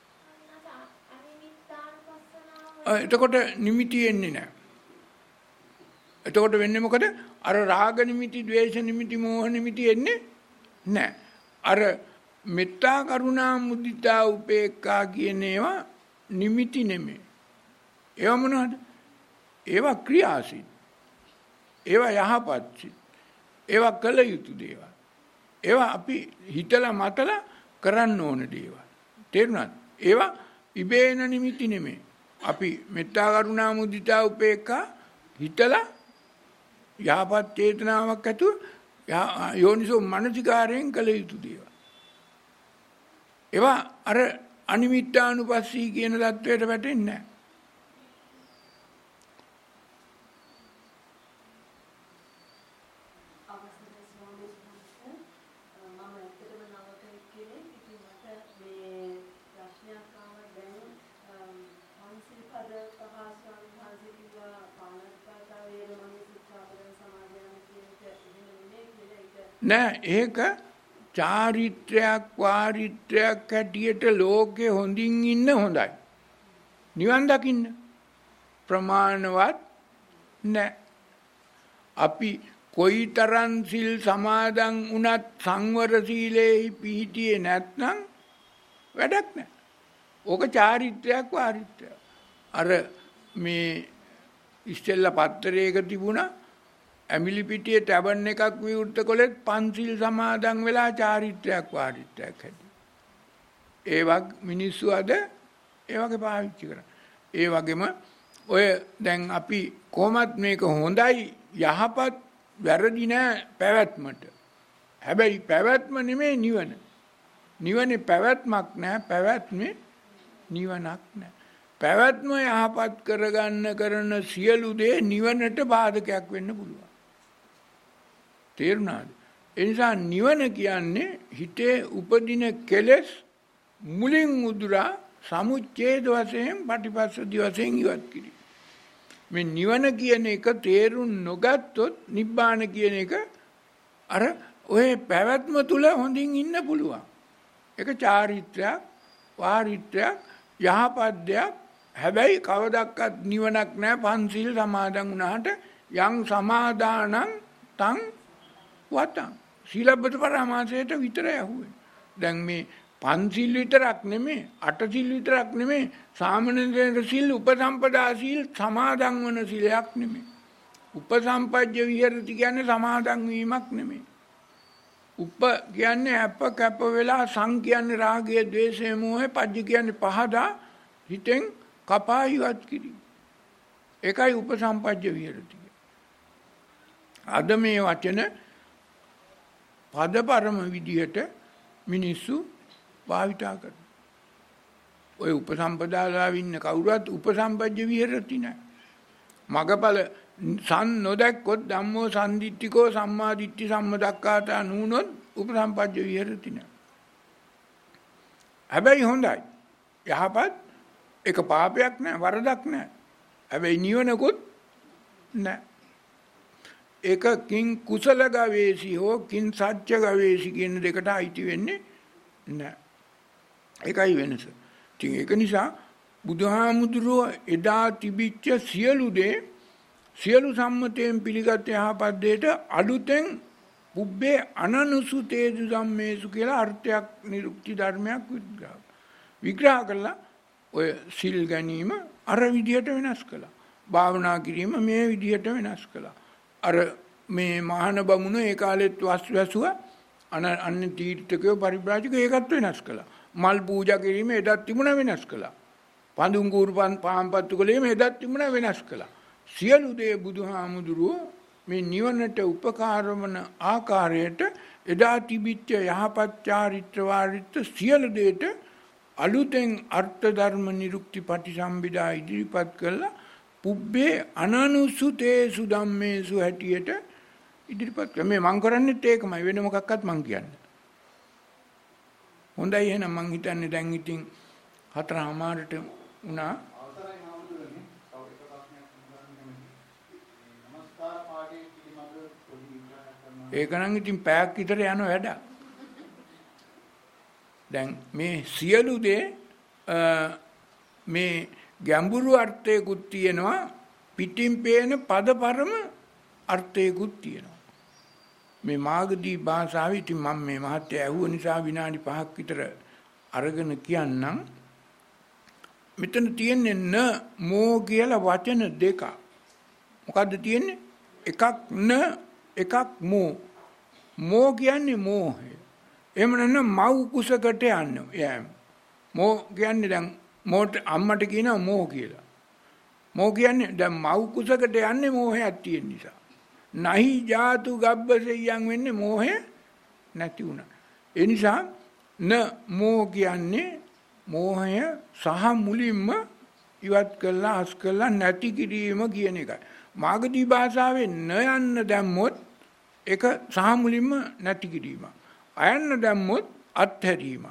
එතකොට නිමිති එන්නේ නැහැ. එතකොට වෙන්නේ මොකද? අර රාග නිමිති, ද්වේෂ නිමිති, මෝහ නිමිති එන්නේ නැහැ. අර මෙත්තා, කරුණා, මුදිතා, උපේක්ඛා කියන ඒවා නිමිති නෙමෙයි. ඒවා මොනවද? ඒවා ක්‍රියාසිත. ඒවා යහපත් සිත්. ඒවා කළ යුතු දේවල්. ඒවා අපි හිතලා මතලා කරන්න ඕන දේවල්. තේරුණාද? ඒවා ඉබේන නිමිති නෙමෙයි. අපි මෙත්තා කරුණා මුදිතා උපේක්ඛා හිතලා යහපත් චේතනාවක් ඇතුව යෝනිසෝ මනසිකාරයෙන් කළ යුතු දේවල්. ඒවා අර අනිමිත්තානුපස්සී කියන தത്വයට වැටෙන්නේ නැහැ. නෑ ඒක චාරිත්‍රයක් වාරිත්‍රයක් හැටියට ලෝකේ හොඳින් ඉන්න හොඳයි. නිවන් දකින්න ප්‍රමාණවත් නෑ. අපි කොයිතරම් සිල් සමාදන් වුණත් සංවර සීලෙහි පිහිටියේ නැත්නම් වැඩක් නෑ. ඕක චාරිත්‍රයක් වාරිත්‍රයක්. අර මේ ඉස්සෙල්ලා පත්තරයක තිබුණා ඇමිලි පිටියේ ටැබන් එකක් විවෘත කළෙත් පන්සිල් සමාදන් වෙලා චාරිත්‍රයක් වාරිත්‍රයක් හැටි. ඒ වගේ මිනිස්සු අද ඒ වගේ පාවිච්චි කරා. ඒ වගේම ඔය දැන් අපි කොහොමත් මේක හොඳයි යහපත් වැරදි නෑ පැවැත්මට. හැබැයි පැවැත්ම නෙමෙයි නිවන. නිවනේ පැවැත්මක් නෑ පැවැත්මේ නිවනක් නෑ. පැවැත්ම යහපත් කරගන්න කරන සියලු දේ නිවනට බාධකයක් වෙන්න පුළුවන්. තේරුණාද? ඒ නිසා නිවන කියන්නේ හිතේ උපදින කෙලෙස් මුලින් උදුරා සමුච්ඡේද වශයෙන් පටිපස්සද්ධි වශයෙන් ඉවත් කිරීම. මේ නිවන කියන එක තේරුම් නොගත්තොත් නිබ්බාන කියන එක අර ඔය පැවැත්ම තුල හොඳින් ඉන්න පුළුවන්. ඒක චාරිත්‍රයක් වාරිත්‍රයක් යහපත් දෙයක්. හැබැයි කවදක්වත් නිවනක් නැහැ පන්සිල් සමාදන් වුණාට යම් සමාදානං තං වතං සීලබ්බත පරමාසයට විතරයි අහුවෙන්නේ. දැන් මේ පන්සිල් විතරක් නෙමෙයි අටසිල් විතරක් නෙමෙයි සාමණේර සිල් උපසම්පදා සිල් සමාදන් වන සිලයක් නෙමෙයි. උපසම්පජ්ජ විහෙරති කියන්නේ සමාදන් වීමක් නෙමෙයි. උප කියන්නේ අප කැප වෙලා සං කියන්නේ රාගය ද්වේෂය මෝහය පජ්ජ කියන්නේ පහදා හිතෙන් කපා ඉවත් කිරීම. ඒකයි උපසම්පජ්ජ විහෙරති. අද මේ වචන පදපරම විදිහට මිනිස්සු භාවිතා කරනවා. ඔය උපසම්පදාලා ඉන්න කවුරුත් උපසම්පජ්ජ විහෙරති නැහැ. මගපල සන් නොදැක්කොත් ධම්මෝ සම්දිට්ඨිකෝ සම්මාදිට්ඨි සම්මදක්ඛාතා නුනොත් උපසම්පජ්ජ විහෙරති නැහැ. හැබැයි හොඳයි. යහපත් ඒක පාපයක් නෑ වරදක් නෑ. හැබැයි නිවනකුත් නෑ. ඒක කිං කුසල ගවේෂී හෝ කිං සත්‍ය ගවේෂී කියන දෙකට අයිති වෙන්නේ නෑ. ඒකයි වෙනස. ඉතින් ඒක නිසා බුදුහාමුදුරුවෝ එදා තිබිච්ච සියලු දේ සියලු සම්මතයෙන් පිළිගත් යහපත් දෙයට අලුතෙන් පුබ්බේ අනනුසුතේසු ධම්මේසු කියලා අර්ථයක් නිරුක්ති ධර්මයක් විග්‍රහ විග්‍රහ කළා. ඔය සිල් ගැනීම අර විදියට වෙනස් කළා. භාවනා කිරීම මේ විදියට වෙනස් කළා. අර මේ මහාන බමුණ ඒ කාලෙත් වස් වැසුව අන අන්න තීර්ථකයෝ පරිබ්‍රාජකයෝ ඒකත් වෙනස් කළා. මල් පූජා කිරීම එදත් තිබුණා වෙනස් කළා. පඳුන් කූරු පාන්පත්තු කලේම එදත් තිබුණා වෙනස් කළා. සියලු දේ බුදුහාමුදුරුවෝ මේ නිවනට උපකාර වන ආකාරයට එදා තිබිච්ච යහපත් චාරිත්‍ර වාරිත්‍ර සියලු දේට අලුතෙන් අර්ථ ධර්ම නිරුක්ති පටිසම්භිදා ඉදිරිපත් කළා. පුබ්බේ අනනුසුතේසු ධම්මේසු හැටියට ඉදිරිපත් කළා. මේ මං කරන්නේත් ඒකමයි වෙන මොකක්වත් මං කියන්නේ. හොඳයි එහෙනම් මං හිතන්නේ දැන් ඉතින් හතරමාරට වුණා. ඒක නම් ඉතින් පැයක් විතර යන වැඩ. දැන් මේ සියලු දේ මේ ගැඹුරු අර්ථයකුත් තියෙනවා පිටින් පේන පදපරම අර්ථයකුත් තියෙනවා. මේ මාගදී භාෂාවේ ඉතින් මම මේ මහත්ය ඇහුව නිසා විනාඩි පහක් විතර අරගෙන කියන්නම්. මෙතන තියෙන්නේ න මෝ කියලා වචන දෙක. මොකද්ද තියෙන්නේ? එකක් න එකක් මෝ. මෝ කියන්නේ මෝහය. එහෙම නැත්නම් මව් කුසකට යන්න යෑම. මෝ කියන්නේ දැන් මෝට අම්මට කියනවා මෝ කියලා. මෝ කියන්නේ දැන් මව් කුසකට යන්නේ මෝහයක් තියෙන නිසා. නහි ජාතු ගබ්බසෙයන් වෙන්නේ මෝහය නැති වුණා. ඒ නිසා න මෝ කියන්නේ මෝහය සහ මුලින්ම ඉවත් කළා අස් කළා නැති කිරීම කියන එකයි. මාගදී භාෂාවේ න යන්න දැම්මොත් ඒක සහ මුලින්ම නැති කිරීම. අයන්න දැම්මොත් අත්හැරීම.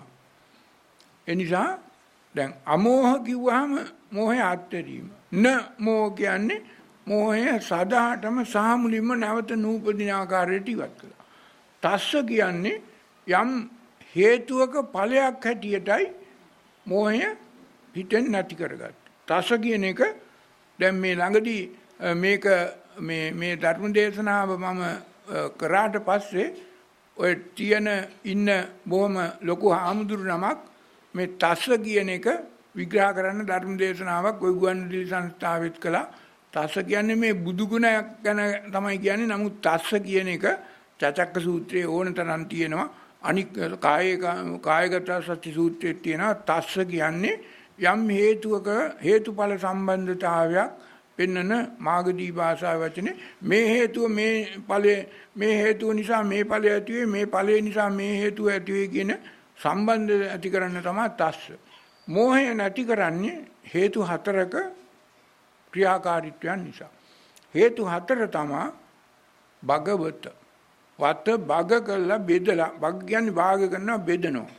ඒ නිසා දැන් අමෝහ කිව්වහම මෝහය අත්හැරීම. න මෝහ කියන්නේ මෝහය සදාටම සහ මුලින්ම නැවත නූපදින ආකාරයට ඉවත් කළා. තස්ස කියන්නේ යම් හේතුවක ඵලයක් හැටියටයි මෝහය හිතෙන් නැති කරගත්තේ. තස්ස කියන එක දැන් මේ ළඟදී මේක මේ මේ ධර්ම දේශනාව මම කරාට පස්සේ ඔය තියෙන ඉන්න බොහොම ලොකු හාමුදුරු නමක් මේ තස්ස කියන එක විග්‍රහ කරන්න ධර්ම දේශනාවක් ඔය ගුවන්විදුලි සංස්ථාවෙත් කළා. තස්ස කියන්නේ මේ බුදු ගුණයක් ගැන තමයි කියන්නේ. නමුත් තස්ස කියන එක චචක්ක සූත්‍රයේ ඕන තරම් තියෙනවා. අනික් කාය කායගත සත්‍ය සූත්‍රයේ තියෙනවා. තස්ස කියන්නේ යම් හේතුවක හේතුඵල සම්බන්ධතාවයක් පෙන්වන මාගදී භාෂා වචනේ මේ හේතුව මේ ඵලය මේ හේතුව නිසා මේ ඵලය ඇති වෙයි මේ ඵලය නිසා මේ හේතුව ඇති වෙයි කියන සම්බන්ධ ඇති කරන්න තමයි තස්ස. මෝහය නැති කරන්නේ හේතු හතරක ක්‍රියාකාරීත්වයන් නිසා. හේතු හතර තමයි භගවත වත භග කළා බෙදලා භග කියන්නේ භාග කරනවා බෙදනවා.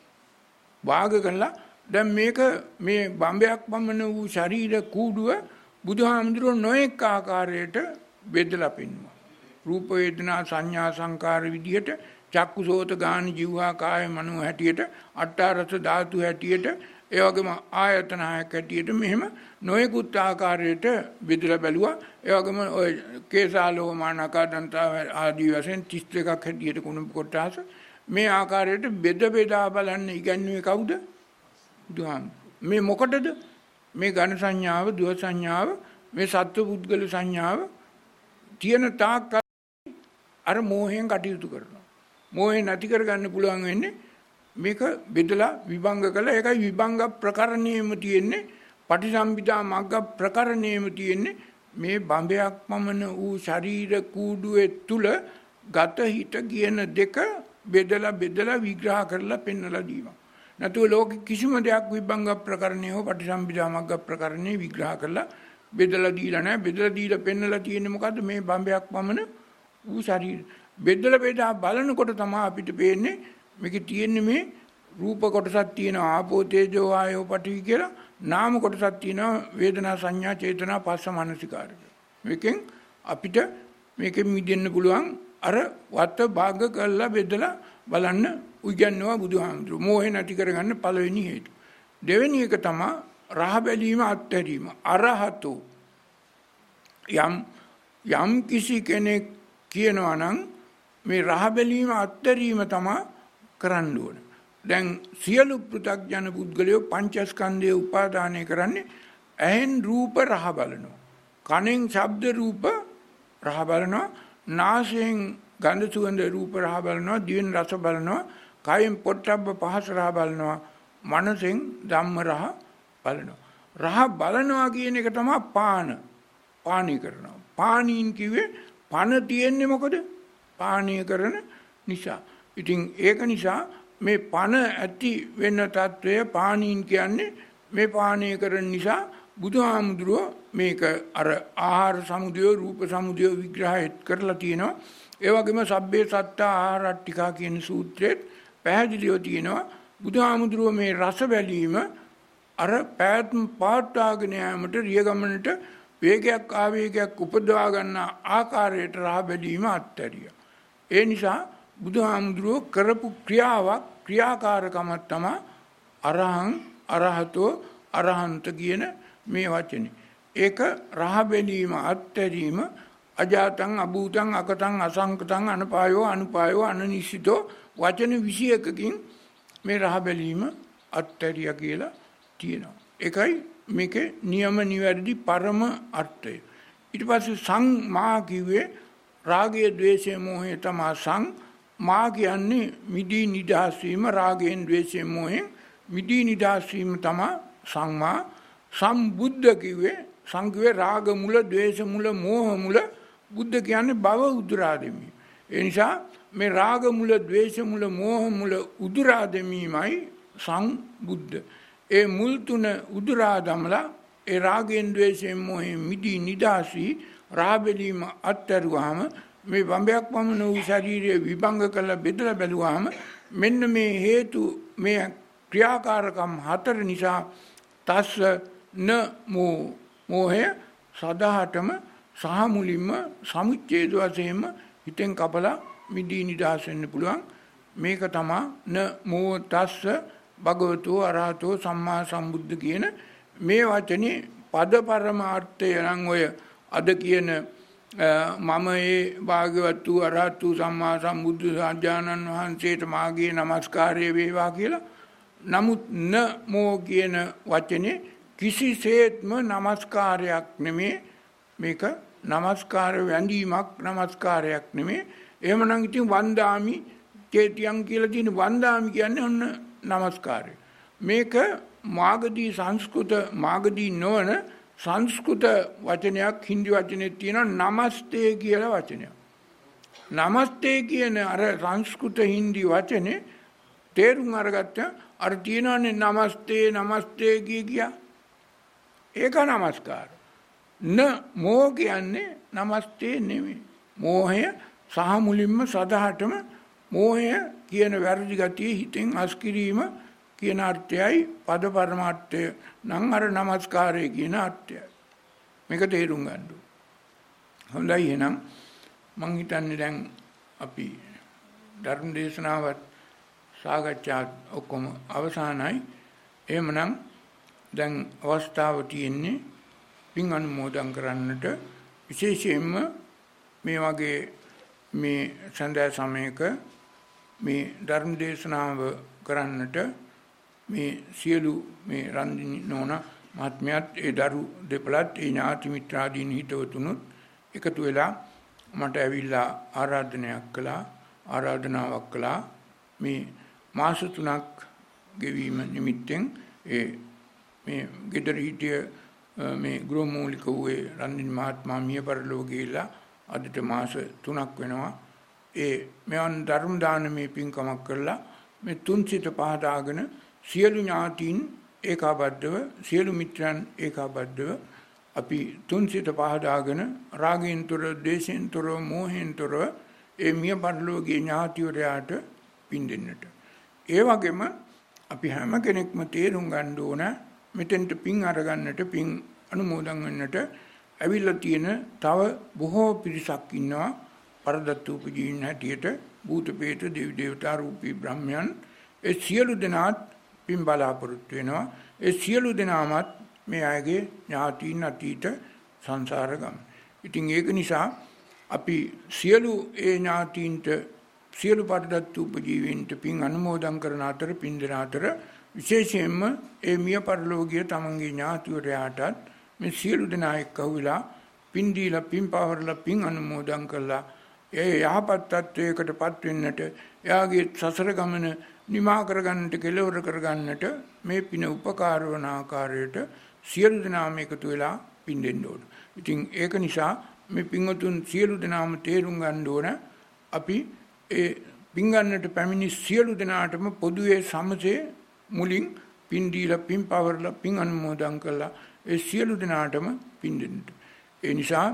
භාග කළා දැන් මේක මේ බම්බයක් පමණ වූ ශරීර කූඩුව බුදුහාමුදුරුවෝ නොඑක ආකාරයට බෙදලා පෙන්වනවා. රූප වේදනා සංඥා සංකාර විදිහට චක්කුසෝත ගාන ජීවහා කාය මනෝ හැටියට අට්ඨාරස ධාතු හැටියට ඒ වගේම ආයතන හයක් හැටියට මෙහෙම නොයෙකුත් ආකාරයට බෙදලා බැලුවා. ඒ වගේම ඔය කේසාලෝ මානකා දන්තා ආදී වශයෙන් තිස් දෙකක් හැටියට කුණු කොටස මේ ආකාරයට බෙද බෙදා බලන්න ඉගැන්වුවේ කවුද? බුදුහාමුදුරුවෝ. මේ මොකටද? මේ ඝන සංඥාව, දුහ සංඥාව, මේ සත්ව පුද්ගල සංඥාව තියෙන තාක් අර මෝහයෙන් කටයුතු කරනවා. මෝහය නැති කරගන්න පුළුවන් වෙන්නේ මේක බෙදලා විභංග කළා. ඒකයි විභංග ප්‍රකරණයේම තියෙන්නේ පටිසම්භිදා මග්ග ප්‍රකරණයේම තියෙන්නේ මේ බඹයක් පමණ වූ ශරීර කූඩුවේ තුල ගත හිත කියන දෙක බෙදලා බෙදලා විග්‍රහ කරලා පෙන්වලා දීවා. නැතුව ලෝක කිසිම දෙයක් විභංග ප්‍රකරණේ හෝ පටිසම්භිදා මග්ග ප්‍රකරණේ විග්‍රහ කරලා බෙදලා දීලා නැහැ. බෙදලා දීලා පෙන්වලා තියෙන්නේ මොකද්ද? මේ බඹයක් පමණ වූ ශරීර. බෙදලා බෙදා බලනකොට තමයි අපිට පේන්නේ මේකේ තියෙන්නේ මේ රූප කොටසක් තියෙනවා ආපෝ තේජෝ ආයෝ පඨවි කියලා. නාම කොටසක් තියෙනවා වේදනා සංඥා චේතනා පස්ස මනසිකාර. මේකෙන් අපිට මේකෙන් මිදෙන්න පුළුවන් අර වත භාග කරලා බෙදලා බලන්න උගන්වනවා බුදුහාමුදුරුවෝ. මෝහය නැති කරගන්න පළවෙනි හේතුව. දෙවෙනි එක තමයි රහ බැලීම අත්හැරීම. අරහතෝ යම් යම් කිසි කෙනෙක් කියනවා නම් මේ රහ බැලීම අත්හැරීම තමයි කරන්න ඕන. දැන් සියලු පෘථග්ජන පුද්ගලයෝ පංචස්කන්ධයේ උපාදානය කරන්නේ ඇහෙන් රූප රහ බලනවා. කනෙන් ශබ්ද රූප රහ බලනවා. නාසයෙන් ගන්ධ සුවඳ රූප රහ බලනවා. දිවෙන් රස බලනවා. කයෙන් පොට්ටබ්බ පහස රහ බලනවා. මනසෙන් ධම්ම රහ බලනවා. රහ බලනවා කියන එක තමයි පාන. පානීය කරනවා. පානීන් කිව්වේ පන තියෙන්නේ මොකද? පානීය කරන නිසා. ඉතින් ඒක නිසා මේ පන ඇති වෙන తත්වය පානීන් කියන්නේ මේ පානීය කරන නිසා බුදුහාමුදුරුවෝ මේක අර ආහාර සමුදය රූප සමුදය විග්‍රහයත් කරලා තියෙනවා. ඒ වගේම සබ්බේ සත්තා ආහාරට්ටිකා කියන සූත්‍රෙත් පැහැදිලිව තියෙනවා බුදුහාමුදුරුවෝ මේ රස බැලීම අර පැවැත්ම පාටාගෙන යාමට රියගමනට වේගයක් ආවේගයක් උපදවා ගන්න ආකාරයට රහ බැලීම අත්හැරියා. ඒ නිසා බුදුහාමුදුරුවෝ කරපු ක්‍රියාවක් ක්‍රියාකාරකමක් තමයි අරහං අරහතෝ අරහන්ත කියන මේ වචනේ. ඒක රහ බැලීම අත්හැරීම අජාතං අභූතං අකතං අසංකතං අනපායෝ අනුපායෝ අනනිසිතෝ වචන විසි එකකින් මේ රහ බැලීම අත්හැරියා කියලා තියෙනවා. ඒකයි මේකේ නියම නිවැරදි පරම අර්ථය. ඊට පස්සේ සං මා කිව්වේ රාගය ද්වේෂය මෝහය තමයි සං මා කියන්නේ මිදී නිදහස් වීම රාගයෙන් ද්වේෂයෙන් මොහෙන් මිදී නිදහස් වීම තමයි සම්මා සම්බුද්ධ කිව්වේ. සංකිවේ රාග මුල ද්වේෂ මුල මෝහ මුල බුද්ධ කියන්නේ භව උදුරා දෙමි. ඒ නිසා මේ රාග මුල ද්වේෂ මුල මෝහ මුල උදුරා දෙමීමයි සංබුද්ධ. ඒ මුල් තුන උදුරා දමලා ඒ රාගයෙන් ද්වේෂයෙන් මොහෙන් මිදී නිදහසී රාබෙලීම අත්තරුවාම මේ වම්බයක් වමන වූ ශරීරයේ විභංග කළ බෙදලා බැලුවාම මෙන්න මේ හේතු මේ ක්‍රියාකාරකම් හතර නිසා තස්ස න මෝ මෝහය සදාහටම සහ මුලින්ම සමුච්ඡේද වශයෙන්ම හිතෙන් කපලා මිදී නිදහස් වෙන්න පුළුවන්. මේක තමයි න මෝ තස්ස භගවතෝ අරහතෝ සම්මා සම්බුද්ධ කියන මේ වචනේ පද පරමාර්ථය නම් ඔය අද කියන මම ඒ භාග්‍යවත් වූ අරහත් වූ සම්මා සම්බුද්ධ සාජානන් වහන්සේට මාගේ නමස්කාරය වේවා කියලා. නමුත් න මෝ කියන වචනේ කිසිසේත්ම නමස්කාරයක් නෙමේ. මේක නමස්කාර වැඳීමක් නමස්කාරයක් නෙමේ. එහෙමනම් ඉතින් වන්දාමි චේතියන් කියලා තියෙන වන්දාමි කියන්නේ ඔන්න නමස්කාරය. මේක මාගදී සංස්කෘත මාගදී නොවන සංස්කෘත වචනයක් හින්දි වචනේ තියෙනවා නමස්තේ කියලා වචනයක්. නමස්තේ කියන අර සංස්කෘත හින්දි වචනේ තේරුම් අරගත්ත අර තියෙනනේ නමස්තේ නමස්තේ කිය කියා. ඒක නමස්කාර. න මෝ කියන්නේ නමස්තේ නෙමෙයි. මෝහය සහ මුලින්ම සදාහටම මෝහය කියන වැරදි ගතිය හිතෙන් අස්කිරීම කියන අර්ථයයි පද පරමාර්ථය නම් අර නමස්කාරය කියන අර්ථයයි. මේක තේරුම් ගන්න ඕනේ. හොඳයි එහෙනම් මං හිතන්නේ දැන් අපි ධර්ම දේශනාවත් සාකච්ඡාත් ඔක්කොම අවසానයි. එහෙමනම් දැන් අවස්ථාව තියෙන්නේ පින් අනුමෝදන් කරන්නට. විශේෂයෙන්ම මේ වගේ මේ සඳහා සමයක මේ ධර්ම දේශනාව කරන්නට මේ සියලු මේ රන්දිනි නෝනා මහත්මයාත් ඒ දරු දෙපළත් ඒ ඥාති මිත්‍රාදීන් හිතවතුනුත් එකතු වෙලා මට ඇවිල්ලා ආරාධනයක් කළා ආරාධනාවක් කළා මේ මාස තුනක් ගෙවීම නිමිත්තෙන් ඒ මේ ගෙදර හිටිය මේ ගෘහමූලික වූ රන්දිනි මහත්මයා මිය පරලෝ ගිහිල්ලා අදට මාස තුනක් වෙනවා. ඒ මෙවන් ධර්ම දානමේ පින්කමක් කරලා මේ තුන් සිත පහදාගෙන සියලු ඥාතීන් ඒකාබද්ධව සියලු මිත්‍රයන් ඒකාබද්ධව අපි තුන් සිත පහදාගෙන රාගයෙන් තොර ද්වේෂයෙන් තොර මෝහයෙන් තොර ඒ මිය පරලෝකීය ඥාතිවරයාට පින් දෙන්නට. ඒ වගේම අපි හැම කෙනෙක්ම තේරුම් ගන්න ඕන මෙතෙන්ට පින් අරගන්නට පින් අනුමෝදන් වෙන්නට ඇවිල්ලා තියෙන තව බොහෝ පිරිසක් ඉන්නවා. පරදත්ත උපජීවීන් හැටියට භූත ප්‍රේත දෙවි දේවතා රූපී බ්‍රහ්මයන් ඒ සියලු දෙනාත් පින් බලාපොරොත්තු වෙනවා. ඒ සියලු දෙනාමත් මේ අයගේ ඥාතීන් අතීත සංසාර ගමන. ඉතින් ඒක නිසා අපි සියලු ඒ ඥාතීන්ට සියලු පරදත්ත උපජීවීන්ට පින් අනුමෝදන් කරන අතර පින් දෙන අතර විශේෂයෙන්ම ඒ මිය පරලෝකීය තමන්ගේ ඥාතිවරයාටත් මේ සියලු දෙනා එක්කවිලා පින් දීලා පින් පවරලා පින් අනුමෝදන් කළා. ඒ යහපත් තත්වයකටපත් වෙන්නට එයාගේ සසර ගමන නිමා කරගන්නට කෙලවර කරගන්නට මේ පින උපකාර වන ආකාරයට සියලු දෙනාම එකතු වෙලා පින් දෙන්න ඕන. ඉතින් ඒක නිසා මේ පින්වතුන් සියලු දෙනාම තේරුම් ගන්න ඕන අපි ඒ පින් ගන්නට පැමිණි සියලු දෙනාටම පොදුවේ සමසේ මුලින් පින් දීලා පින් පවරලා පින් අනුමෝදන් කළා. ඒ සියලු දෙනාටම පින් දෙන්න. ඒ නිසා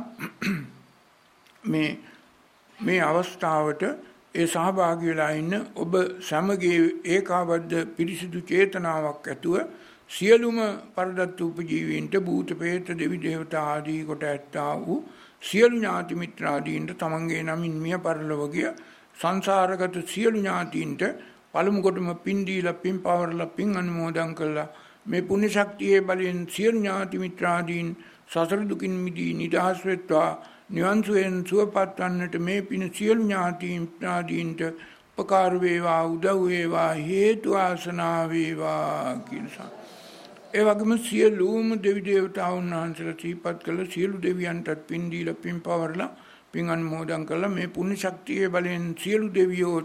මේ මේ අවස්ථාවට ඒ සහභාගී වෙලා ඉන්න ඔබ සමගයේ ඒකාබද්ධ පිරිසිදු චේතනාවක් ඇතුව සියලුම පරදත්ත උපජීවීන්ට භූත ප්‍රේත දෙවි දේවතා ආදී කොට ඇත්තා වූ සියලු ඥාති මිත්‍රාදීන්ට තමන්ගේ නමින් මිය පරලොව ගිය සංසාරගත සියලු ඥාතීන්ට පළමු කොටම පින් දීලා පින් පවරලා පින් අනුමෝදන් කළා. මේ පුණ්‍ය ශක්තියේ බලයෙන් සියලු ඥාති මිත්‍රාදීන් සසර දුකින් මිදී නිදහස් වෙත්වා නිවන් සුවෙන් සුවපත් වන්නට මේ පින සියලු ඥාතීන් මිත්‍රාදීන්ට උපකාර වේවා උදව් වේවා හේතු ආසනා වේවා කියලා. ඒ වගේම සියලුම දෙවි දේවතාවුන් වහන්සේලා සිහිපත් කළ සියලු දෙවියන්ටත් පින් දීලා පින් පවරලා පින් අනුමෝදන් කළා. මේ පුණ්‍ය ශක්තියේ බලයෙන් සියලු දෙවියෝ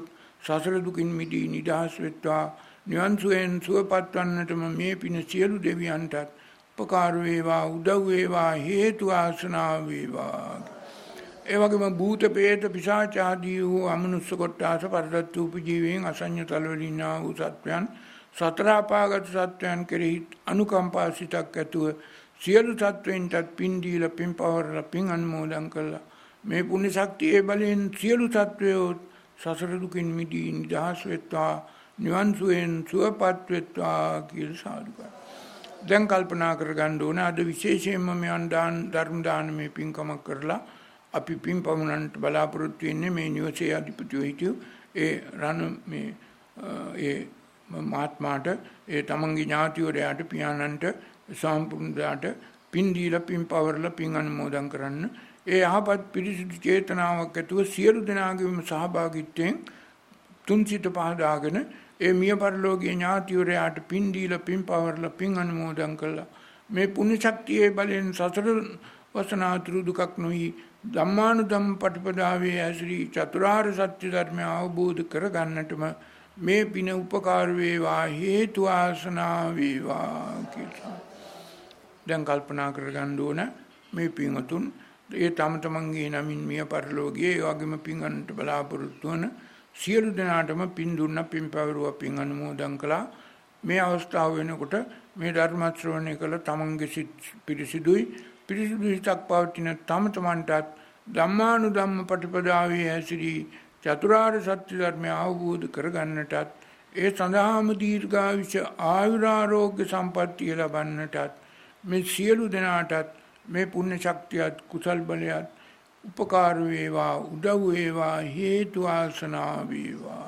සසර දුකින් මිදී නිදහස් වෙත්වා නිවන් සුවයෙන් සුවපත් වන්නටම මේ පින සියලු දෙවියන්ටත් උපකාර වේවා උදව් වේවා හේතු ආසනාව වේවා. ඒ වගේම භූත ප්‍රේත පිශාච ආදී වූ අමනුෂ්‍ය කොට්ටාස පරදත්ත උපජීවීන් අසඤ්ඤ තලවලින් ආ වූ සත්වයන් සතර අපාගත සත්වයන් කෙරෙහි අනුකම්පා සිතක් ඇතුව සියලු සත්වයින්ටත් පින් දීලා පින් පවරලා පින් අනුමෝදන් කළා. මේ පුණ්‍ය ශක්තියේ බලයෙන් සියලු සත්වයෝ සසර දුකින් මිදී නිදහස් වෙත්වා නිවන් සුවයෙන් සුවපත් වෙත්වා කියලා සාදුකා. දැන් කල්පනා කරගන්න ඕන අද විශේෂයෙන්ම මෙවන් දාන ධර්ම දානමේ පින්කමක් කරලා අපි පින් පමුණන්ට බලාපොරොත්තු වෙන්නේ මේ නිවසේ අධිපතිව හිටියු ඒ රණ මේ ඒ මහත්මාට ඒ තමන්ගේ ඥාතිවරයාට පියාණන්ට සම්පූර්ණයට පින් දීලා පින් පවරලා පින් අනුමෝදන් කරන්න. ඒ යහපත් පිරිසිදු චේතනාවක් ඇතුව සියලු දෙනාගේම සහභාගීත්වයෙන් තුන් සිත පහදාගෙන ඒ මිය පරලෝකීය ඥාතිවරයාට පින් දීලා පින් පවරලා පින් අනුමෝදන් කළා. මේ පුණ්‍ය ශක්තියේ බලෙන් සසර වසනාතුරු දුකක් නොහි ධම්මානුධම්ම පටිපදාවේ ඇසුරී චතුරාර්ය සත්‍ය ධර්මය අවබෝධ කරගන්නටම මේ පින උපකාර වේවා හේතු ආසනා වේවා කියලා. දැන් කල්පනා කරගන්න ඕන මේ පින්වතුන් ඒ තම තමන්ගේ නමින් මිය පරලෝකයේ ඒ වගේම පින් අන්නට බලාපොරොත්තු වන සියලු දෙනාටම පින් දුන්න පින් පැවරුවා පින් අනුමෝදන් කළා. මේ අවස්ථාව වෙනකොට මේ ධර්ම ශ්‍රවණය කළ තමන්ගේ සිත් පිරිසිදුයි පිරිසිදු හිතක් පවතින තම තමන්ටත් ධම්මානුධම්ම පටිපදාවේ හැසිරී චතුරාර්ය සත්‍ය ධර්මය අවබෝධ කරගන්නටත් ඒ සඳහාම දීර්ඝායුෂ ආයුරාරෝග්‍ය සම්පන්නිය ලබන්නටත් මේ සියලු දෙනාටත් මේ පුණ්‍ය ශක්තියත් කුසල් බලයත් උපකාර වේවා උදව් වේවා හේතු ආසනා වේවා.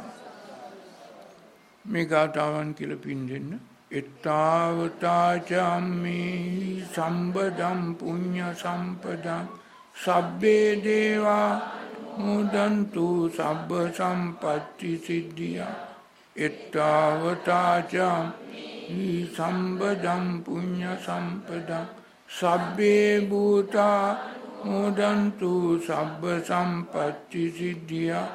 මේ ගාථාවන් කියලා පින් දෙන්න. එත්තාවතාචම්මේ සම්බදම් පුඤ්ඤ සම්පදං සබ්බේ දේවා මුදන්තු සබ්බ සම්පත්ති සිද්ධියා. එත්තාවතාචම්මේ සම්බදම් පුඤ්ඤ සම්පදං සබ්බේ භූතා මුදන්තු සබ්බ සම්පත්ති සිද්ධියා.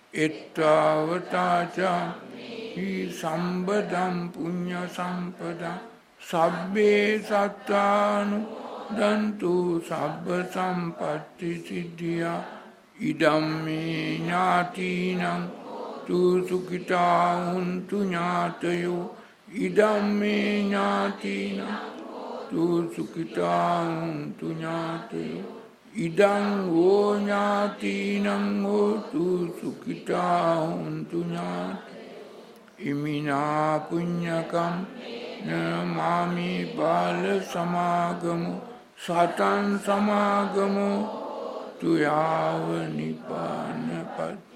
එත්තාවතාචම්මේ සම්බදම් පුඤ්ඤ සම්පදං සබ්බේ සත්තානුදන්තු සබ්බ සම්පත්ති සිද්ධියා. ඉදම්මේ ඥාතිනං තු සුඛිතා හුන්තු ඥාතයෝ. ඉදම්මේ ඥාතිනං තු සුඛිතා හුන්තු ඥාතයෝ. ඉදං වෝ ඥාතිනං හෝතු සුඛිතා හුන්තු ඥාතයෝ. ඉමිනා පුඤ්ඤකම් නමාමි බාල සමාගමු සතං සමාගමු තුයාව නිපානපත්